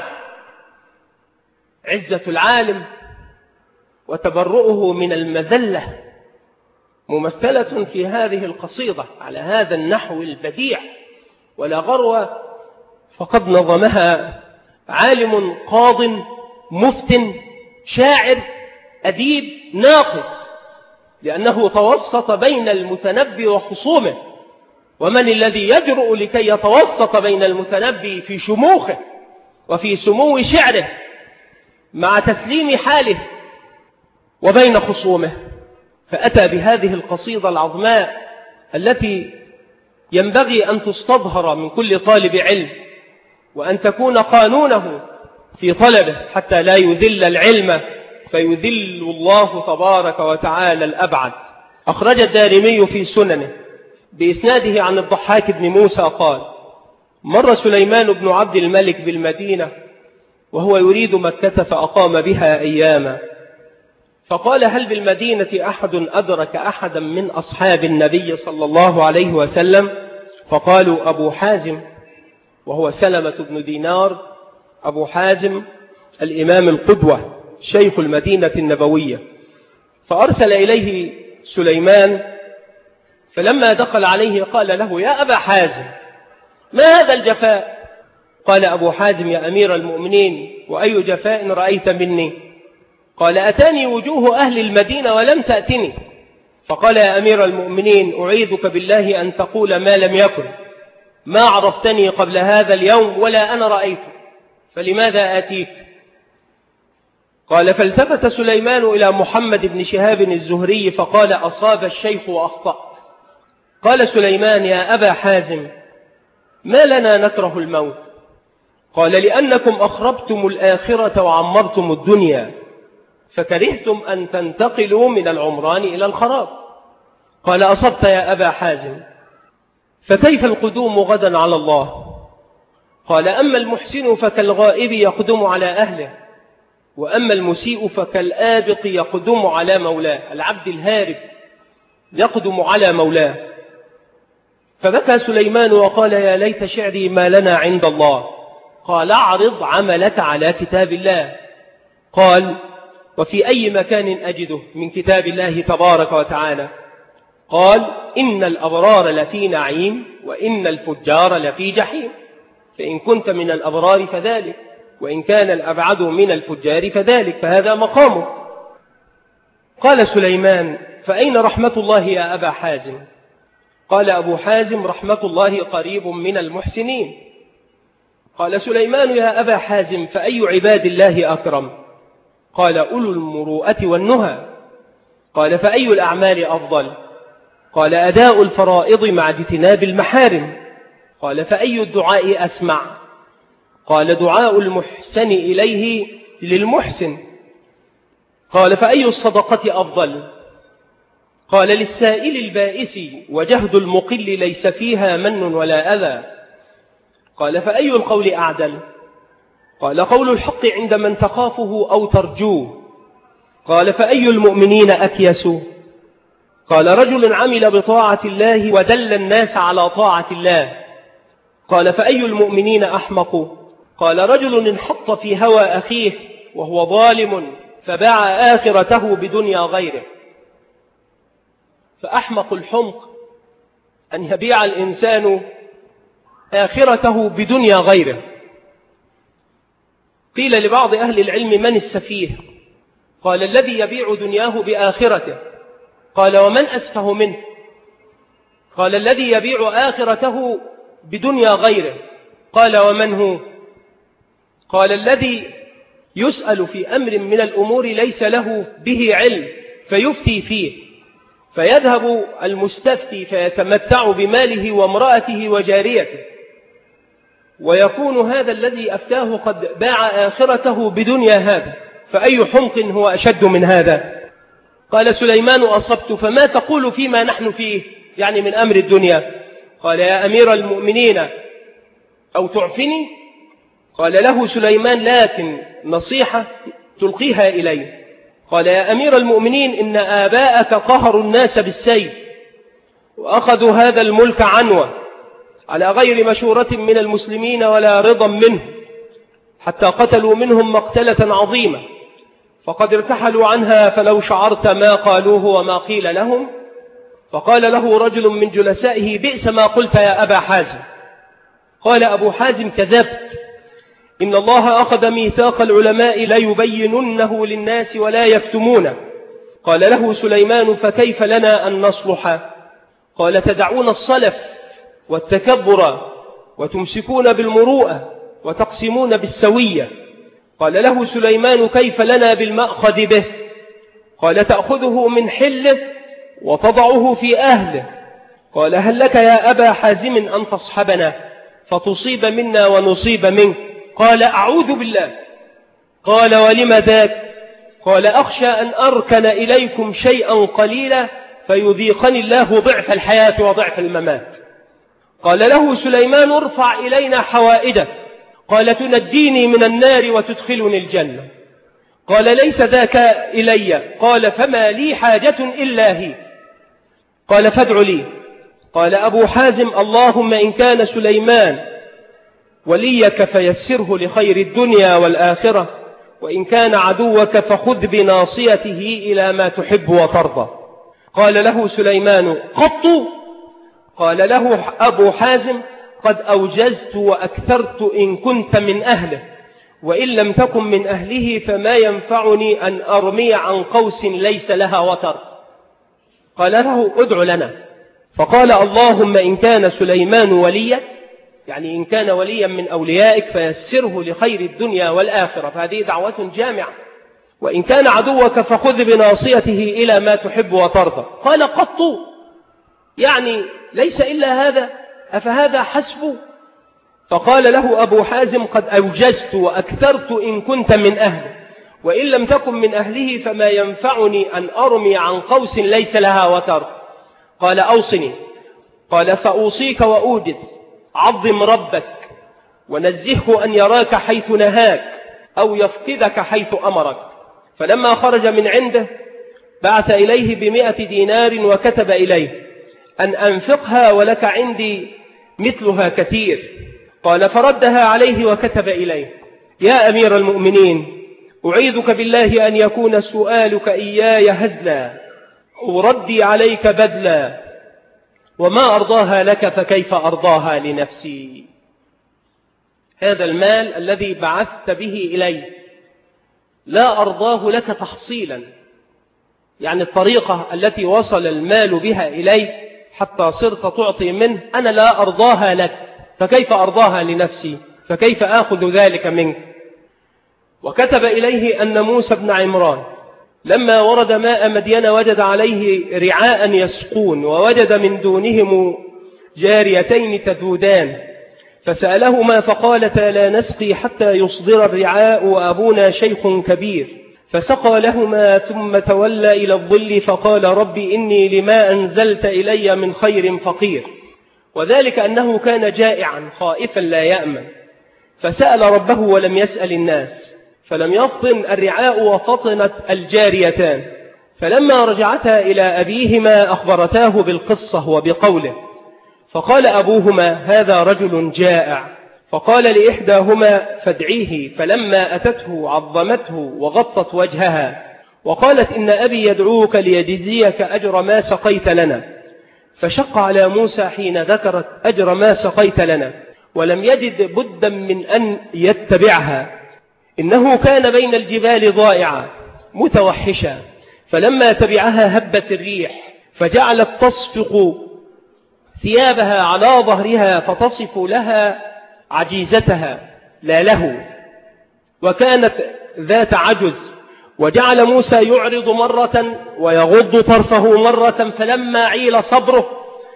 عزة العالم وتبرؤه من المذلة ممثلة في هذه القصيدة على هذا النحو البديع ولا غرو. فقد نظمها عالم قاض مفتن شاعر أديب ناقد، لأنه توسط بين المتنبي وخصومه. ومن الذي يجرؤ لكي يتوسط بين المتنبي في شموخه وفي سمو شعره مع تسليم حاله وبين خصومه؟ فأتى بهذه القصيدة العظماء التي ينبغي أن تستظهر من كل طالب علم، وأن تكون قانونه في طلبه حتى لا يذل العلم فيذل الله تبارك وتعالى الأبعد. أخرج الدارمي في سننه بإسناده عن الضحاك بن موسى قال: مر سليمان بن عبد الملك بالمدينة وهو يريد مكة فأقام بها أياما، فقال: هل بالمدينة أحد أدرك أحدا من أصحاب النبي صلى الله عليه وسلم؟ فقالوا: أبو حازم، وهو سلمة بن دينار أبو حازم الإمام القدوة شيخ المدينة النبوية. فأرسل إليه سليمان، فلما دخل عليه قال له: يا أبا حازم، ما هذا الجفاء؟ قال أبو حازم: يا أمير المؤمنين، وأي جفاء رأيت مني؟ قال: أتاني وجوه أهل المدينة ولم تأتني. فقال: يا أمير المؤمنين، أعيذك بالله أن تقول ما لم يكن، ما عرفتني قبل هذا اليوم ولا أنا رأيت، فلماذا آتيك؟ قال: فالتفت سليمان إلى محمد بن شهاب الزهري فقال: أصاب الشيخ وأخطأت. قال سليمان: يا أبا حازم، ما لنا نكره الموت؟ قال: لأنكم أخربتم الآخرة وعمرتم الدنيا، فكرهتم أن تنتقلوا من العمران إلى الخراب. قال أصبت يا أبا حازم، فكيف القدوم غدا على الله؟ قال أما المحسن فكالغائب يقدم على أهله، وأما المسيء فكالآبق يقدم على مولاه. العبد الهارب يقدم على مولاه. فبكى سليمان وقال يا ليت شعري ما لنا عند الله. قال اعرض عملك على كتاب الله. قال وفي أي مكان أجده من كتاب الله تبارك وتعالى؟ قال إن الأبرار لفي نعيم وإن الفجار لفي جحيم، فإن كنت من الأبرار فذلك، وإن كان الأبعد من الفجار فذلك، فهذا مقامه. قال سليمان فأين رحمة الله يا أبا حازم؟ قال أبو حازم رحمة الله قريب من المحسنين. قال سليمان يا أبا حازم فأي عباد الله أكرم؟ قال أولو المروءة والنهى. قال فأي الأعمال أفضل؟ قال أداء الفرائض مع اجتناب المحارم. قال فأي الدعاء أسمع؟ قال دعاء المحسن إليه للمحسن. قال فأي الصدقة أفضل؟ قال للسائل البائس وجهد المقل ليس فيها من ولا أذى. قال فأي القول أعدل؟ قال قول الحق عند من تخافه أو ترجوه. قال فأي المؤمنين أكيس؟ قال رجل عمل بطاعة الله ودل الناس على طاعة الله. قال فأي المؤمنين أحمق؟ قال رجل انحط في هوى أخيه وهو ظالم فباع آخرته بدنيا غيره. فأحمق الحمق أن يبيع الإنسان آخرته بدنيا غيره. قيل لبعض أهل العلم من السفيه؟ قال الذي يبيع دنياه بآخرته. قال ومن أسفه منه؟ قال الذي يبيع آخرته بدنيا غيره. قال ومن هو؟ قال الذي يسأل في أمر من الأمور ليس له به علم فيفتي فيه، فيذهب المستفتي فيتمتع بماله وامرأته وجاريته، ويكون هذا الذي أفتاه قد باع آخرته بدنيا هذا. فأي حمق هو أشد من هذا؟ قال سليمان أصبت، فما تقول فيما نحن فيه يعني من أمر الدنيا؟ قال يا أمير المؤمنين أو تعفني؟ قال له سليمان لكن نصيحة تلقيها إليه. قال يا أمير المؤمنين إن آباءك قهروا الناس بالسيف وأخذوا هذا الملك عنوة على غير مشورة من المسلمين ولا رضا منه، حتى قتلوا منهم مقتلة عظيمة، فقد ارتحلوا عنها فلو شعرت ما قالوه وما قيل لهم. فقال له رجل من جلسائه بئس ما قلت يا أبا حازم. قال أبو حازم كذبت، إن الله أخذ ميثاق العلماء لا يبيننه للناس ولا يكتمونه. قال له سليمان فكيف لنا أن نصلح؟ قال تدعون الصلف والتكبر وتمسكون بالمروءة وتقسمون بالسوية. قال له سليمان كيف لنا بالمأخذ به؟ قال تأخذه من حله وتضعه في أهله. قال هل لك يا أبا حازم أن تصحبنا فتصيب منا ونصيب منك؟ قال أعوذ بالله. قال ولم ذاك؟ قال أخشى أن أركن إليكم شيئا قليلا فيذيقني الله ضعف الحياة وضعف الممات. قال له سليمان ارفع إلينا حوائدك. قال تنجيني من النار وتدخلني الجنة. قال ليس ذاك إلي. قال فما لي حاجة إلا هي. قال فادع لي. قال أبو حازم اللهم إن كان سليمان وليك فيسره لخير الدنيا والآخرة، وإن كان عدوك فخذ بناصيته إلى ما تحب وترضى. قال له سليمان قط؟ قال له أبو حازم قد أوجزت وأكثرت إن كنت من أهله، وإن لم تكن من أهله فما ينفعني أن أرمي عن قوس ليس لها وتر. قال له ادع لنا. فقال اللهم إن كان سليمان وليا، يعني إن كان وليا من أوليائك فيسره لخير الدنيا والآخرة، فهذه دعوة جامعة. وإن كان عدوك فخذ بناصيته إلى ما تحب وترضى. قال قط؟ يعني ليس إلا هذا؟ أفهذا حسب؟ فقال له أبو حازم قد أوجزت وأكثرت إن كنت من أهله، وإن لم تكن من أهله فما ينفعني أن أرمي عن قوس ليس لها وتر. قال أوصني. قال سأوصيك وأوجز، عظم ربك ونزهه أن يراك حيث نهاك أو يفقدك حيث أمرك. فلما خرج من عنده بعث إليه بمئة دينار وكتب إليه أن أنفقها ولك عندي مثلها كثير. قال فردها عليه وكتب إليه: يا أمير المؤمنين، أعيذك بالله أن يكون سؤالك إياي هزلا وردي عليك بذلا، وما أرضاها لك فكيف أرضاها لنفسي. هذا المال الذي بعثت به إلي لا أرضاه لك تحصيلا، يعني الطريقة التي وصل المال بها إلي حتى صرت تعطي منه أنا لا أرضاها لك، فكيف أرضاها لنفسي؟ فكيف آخذ ذلك منك؟ وكتب إليه أن موسى بن عمران لما ورد ماء مدين وجد عليه رعاء يسقون، ووجد من دونهم جاريتين تذودان، فسألهما فقالتا لا نسقي حتى يصدر الرعاء وأبونا شيخ كبير، فسقى لهما ثم تولى إلى الظل فقال رب إني لما أنزلت إلي من خير فقير. وذلك أنه كان جائعا خائفا لا يأمن، فسأل ربه ولم يسأل الناس، فلم يفطن الرعاء وفطنت الجاريتان. فلما رجعتا إلى أبيهما أخبرتاه بالقصة وبقوله، فقال أبوهما هذا رجل جائع، فقال لإحداهما فادعيه، فلما أتته عظمته وغطت وجهها وقالت إن أبي يدعوك ليجزيك أجر ما سقيت لنا. فشق على موسى حين ذكرت أجر ما سقيت لنا، ولم يجد بدا من أن يتبعها، إنه كان بين الجبال ضائعا متوحشا. فلما تبعها هبت الريح فجعلت تصفق ثيابها على ظهرها فتصف لها عجيزتها لا له، وكانت ذات عجز. وجعل موسى يعرض مرة ويغض طرفه مرة، فلما عيل صبره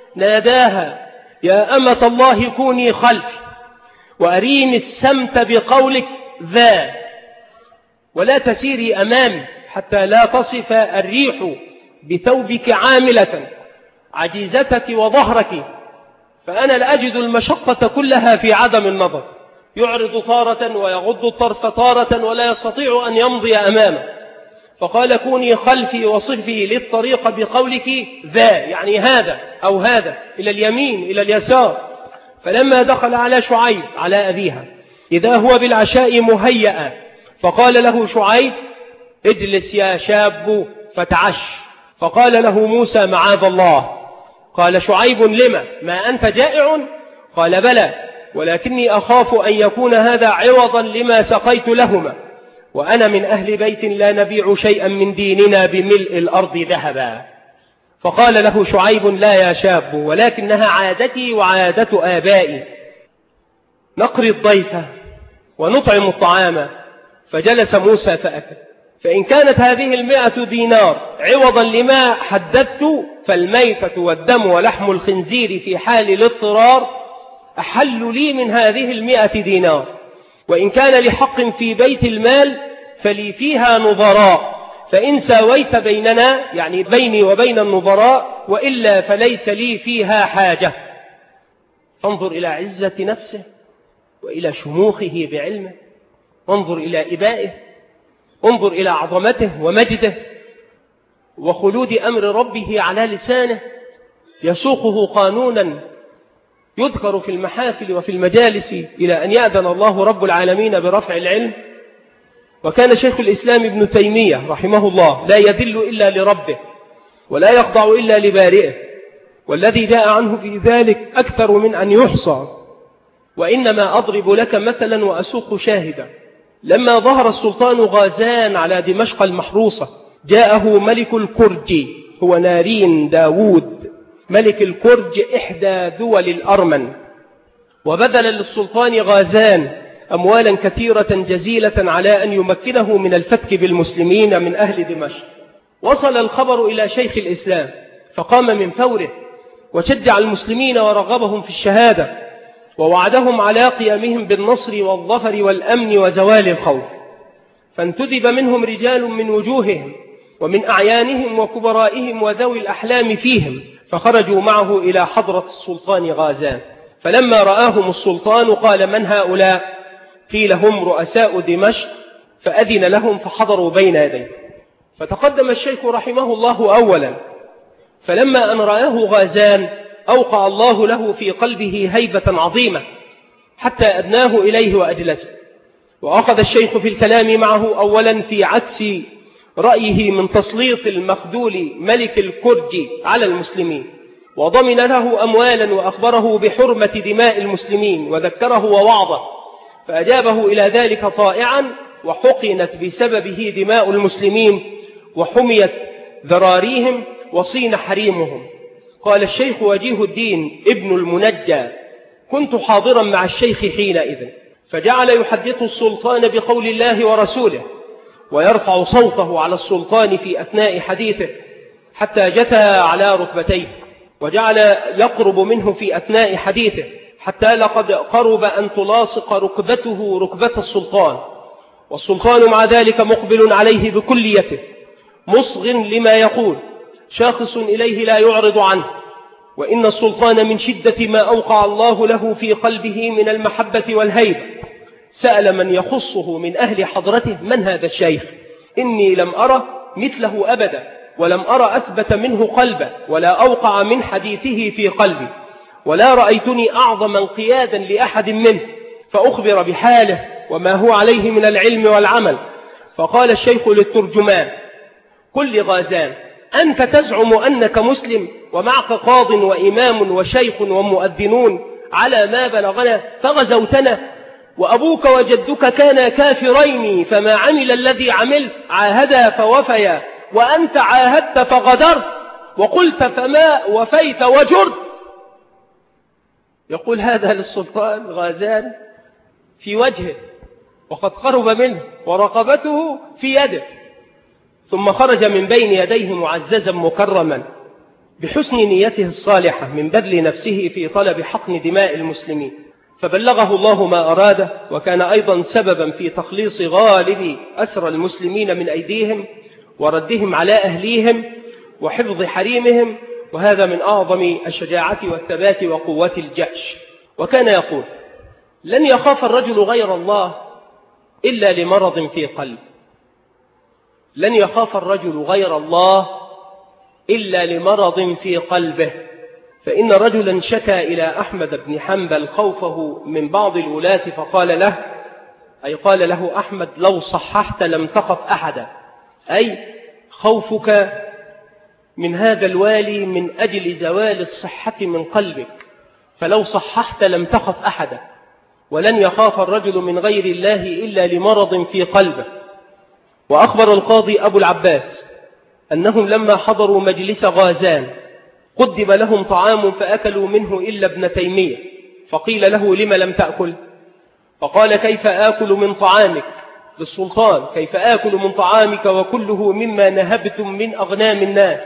ناداها يا أمة الله كوني خلفي وأريني السمت بقولك ذا، ولا تسيري أمامي حتى لا تصف الريح بثوبك عاملة عجيزتك وظهرك، فأنا لأجد المشقة كلها في عدم النظر. يعرض طارة ويغض الطرف طارة ولا يستطيع أن يمضي أمامه، فقال كوني خلفي وصفي للطريق بقولك ذا، يعني هذا أو هذا، إلى اليمين إلى اليسار. فلما دخل على شعيب على أبيها إذا هو بالعشاء مهيئا، فقال له شعيب اجلس يا شاب فتعش. فقال له موسى معاذ الله. قال شعيب لما ما أنت جائع؟ قال بلى، ولكني أخاف أن يكون هذا عوضا لما سقيت لهما، وأنا من أهل بيت لا نبيع شيئا من ديننا بملء الأرض ذهبا. فقال له شعيب لا يا شاب، ولكنها عادتي وعادة آبائي، نقري الضيفة ونطعم الطعام. فجلس موسى فأكل. فإن كانت هذه المئة دينار عوضا لما حددت، فالميتة والدم ولحم الخنزير في حال الاضطرار أحل لي من هذه المئة دينار، وإن كان لحق في بيت المال فلي فيها نظراء، فإن ساويت بيننا يعني بيني وبين النظراء، وإلا فليس لي فيها حاجة. انظر إلى عزة نفسه وإلى شموخه بعلمه، انظر إلى إبائه، انظر إلى عظمته ومجده وخلود أمر ربه على لسانه، يسوقه قانونا يذكر في المحافل وفي المجالس إلى أن يأذن الله رب العالمين برفع العلم. وكان شيخ الإسلام ابن تيمية رحمه الله لا يذل إلا لربه ولا يخضع إلا لبارئه، والذي جاء عنه في ذلك أكثر من أن يحصى. وإنما أضرب لك مثلا وأسوق شاهدا. لما ظهر السلطان غازان على دمشق المحروسة جاءه ملك الكرج، هو نارين داود ملك الكرج إحدى دول الأرمن، وبذل للسلطان غازان أموالا كثيرة جزيلة على أن يمكنه من الفتك بالمسلمين من أهل دمشق. وصل الخبر إلى شيخ الإسلام فقام من فوره وشجع المسلمين ورغبهم في الشهادة، ووعدهم على قيامهم بالنصر والظفر والأمن وزوال الخوف. فانتدب منهم رجال من وجوههم ومن أعيانهم وكبرائهم وذوي الأحلام فيهم، فخرجوا معه إلى حضرة السلطان غازان، فلما رآهم السلطان قال: من هؤلاء؟ قيل: هم رؤساء دمشق، فأذن لهم فحضروا بين يديه. فتقدم الشيخ رحمه الله أولا، فلما أن رآه غازان أوقع الله له في قلبه هيبة عظيمة حتى أدناه إليه وأجلسه، وأخذ الشيخ في الكلام معه أولا في عكس رأيه من تسليط المخذول ملك الكرج على المسلمين، وضمن له أموالا وأخبره بحرمة دماء المسلمين وذكره ووعظه، فأجابه إلى ذلك طائعا، وحقنت بسببه دماء المسلمين وحميت ذراريهم وصين حريمهم. قال الشيخ وجيه الدين ابن المنجى: كنت حاضرا مع الشيخ حينئذ، فجعل يحدث السلطان بقول الله ورسوله، ويرفع صوته على السلطان في أثناء حديثه حتى جثى على ركبتيه، وجعل يقرب منه في أثناء حديثه حتى لقد قرب أن تلاصق ركبته ركبة السلطان، والسلطان مع ذلك مقبل عليه بكليته، مصغ لما يقول، شاخص إليه لا يعرض عنه. وإن السلطان من شدة ما أوقع الله له في قلبه من المحبة والهيبة سأل من يخصه من أهل حضرته: من هذا الشيخ؟ إني لم أرى مثله أبدا، ولم أرى أثبت منه قلبا، ولا أوقع من حديثه في قلبي، ولا رأيتني أعظم انقيادا لأحد منه. فأخبر بحاله وما هو عليه من العلم والعمل. فقال الشيخ للترجمان: قل لغازان: أنت تزعم أنك مسلم ومعك قاض وإمام وشيخ ومؤذنون على ما بلغنا، فغزوتنا، وأبوك وجدك كانا كافرين، فما عمل الذي عمل، عاهدا فوفيا، وأنت عاهدت فغدرت، وقلت فما وفيت وجرت. يقول هذا للسلطان غازان في وجهه وقد قرب منه ورقبته في يده، ثم خرج من بين يديه معززا مكرما بحسن نيته الصالحة من بذل نفسه في طلب حقن دماء المسلمين، فبلغه الله ما أراده، وكان أيضا سببا في تخليص غالب أسرى المسلمين من أيديهم وردهم على أهليهم وحفظ حريمهم، وهذا من أعظم الشجاعة والثبات وقوة الجأش. وكان يقول: لن يخاف الرجل غير الله إلا لمرض في قلب، لن يخاف الرجل غير الله إلا لمرض في قلبه. فإن رجلا شكى إلى أحمد بن حنبل خوفه من بعض الولاة، فقال له، أي قال له أحمد: لو صححت لم تخف أحدا، أي خوفك من هذا الوالي من أجل زوال الصحة من قلبك، فلو صححت لم تخف أحدا. ولن يخاف الرجل من غير الله إلا لمرض في قلبه. وأخبر القاضي أبو العباس أنهم لما حضروا مجلس غازان قدم لهم طعام فأكلوا منه إلا ابن تيمية، فقيل له: لم لم تأكل؟ فقال: كيف آكل من طعامك للسلطان؟ كيف آكل من طعامك وكله مما نهبتم من أغنام الناس،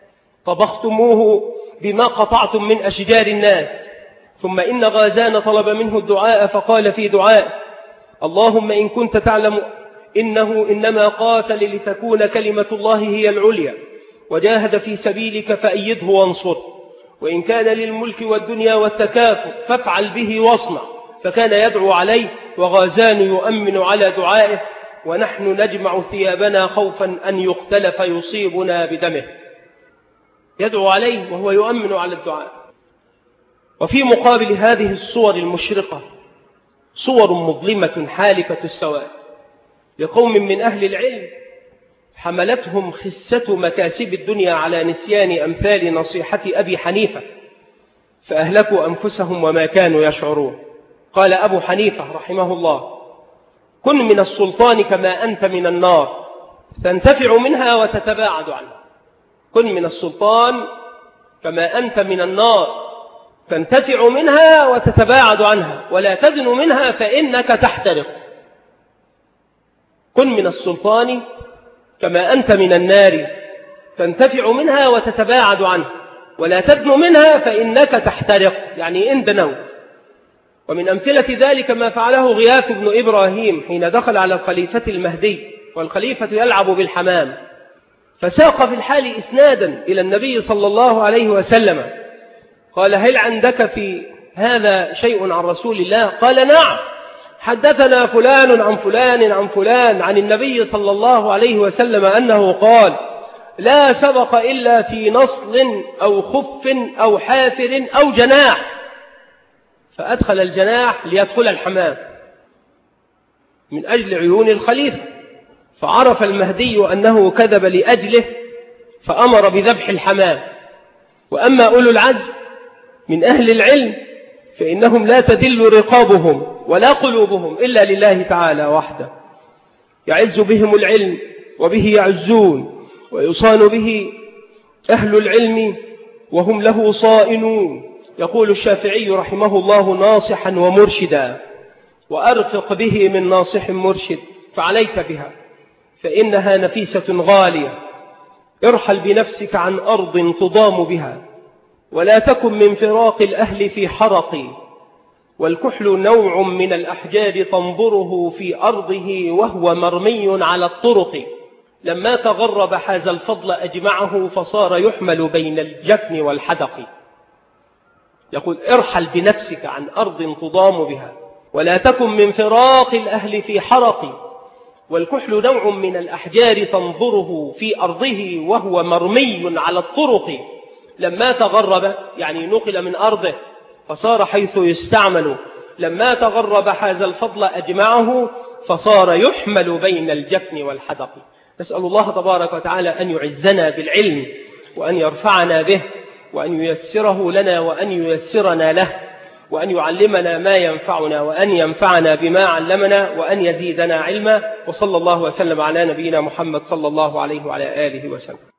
طبختموه بما قطعتم من أشجار الناس. ثم إن غازان طلب منه الدعاء، فقال في دعاء: اللهم إن كنت تعلم إنه إنما قاتل لتكون كلمة الله هي العليا، وجاهد في سبيلك فأيده وانصره، وإن كان للملك والدنيا والتكاثر فافعل به واصنع. فكان يدعو عليه، وغازان يؤمن على دعائه، ونحن نجمع ثيابنا خوفا أن يقتل فيصيبنا بدمه. يدعو عليه وهو يؤمن على الدعاء. وفي مقابل هذه الصور المشرقة صور مظلمة حالكة السواد لقوم من أهل العلم حملتهم خسة مكاسب الدنيا على نسيان أمثال نصيحة أبي حنيفة، فأهلكوا أنفسهم وما كانوا يشعرون. قال أبو حنيفة رحمه الله: كن من السلطان كما أنت من النار، تنتفع منها وتتباعد عنها. كن من السلطان كما أنت من النار، تنتفع منها وتتباعد عنها، ولا تدن منها فإنك تحترق. كن من السلطان كما أنت من النار، تنتفع منها وتتباعد عنها، ولا تدن منها فإنك تحترق، يعني إن دنوت. ومن أمثلة ذلك ما فعله غياث بن إبراهيم حين دخل على الخليفة المهدي، والخليفة يلعب بالحمام، فساق في الحال إسنادا إلى النبي صلى الله عليه وسلم، قال: هل عندك في هذا شيء عن رسول الله؟ قال: نعم، حدثنا فلان عن فلان عن فلان عن النبي صلى الله عليه وسلم أنه قال: لا سبق إلا في نصل أو خف أو حافر أو جناح. فأدخل الجناح ليدخل الحمام من أجل عيون الخليفة، فعرف المهدي أنه كذب لأجله فأمر بذبح الحمام. وأما أولو العزم من أهل العلم فإنهم لا تدل رقابهم ولا قلوبهم إلا لله تعالى وحده، يعز بهم العلم وبه يعزون، ويصان به أهل العلم وهم له صائنون. يقول الشافعي رحمه الله: ناصحا ومرشدا، وأرفق به من ناصح مرشد، فعليك بها فإنها نفيسة غالية. ارحل بنفسك عن أرض تضام بها، ولا تكن من فراق الأهل في حرق. والكحل نوع من الأحجار تنظره في أرضه وهو مرمي على الطرق. لما تغرب حاز الفضل أجمعه، فصار يحمل بين الجفن والحدق. يقول: ارحل بنفسك عن أرض تضام بها، ولا تكن من فراق الأهل في حرق. والكحل نوع من الأحجار تنظره في أرضه وهو مرمي على الطرق. لما تغرب يعني نقل من أرضه فصار حيث يستعمل. لما تغرب حاز الفضل أجمعه، فصار يحمل بين الجفن والحدق. نسأل الله تبارك وتعالى أن يعزنا بالعلم، وأن يرفعنا به، وأن ييسره لنا وأن ييسرنا له، وأن يعلمنا ما ينفعنا، وأن ينفعنا بما علمنا، وأن يزيدنا علما. وصلى الله وسلم على نبينا محمد صلى الله عليه وعلى آله وسلم.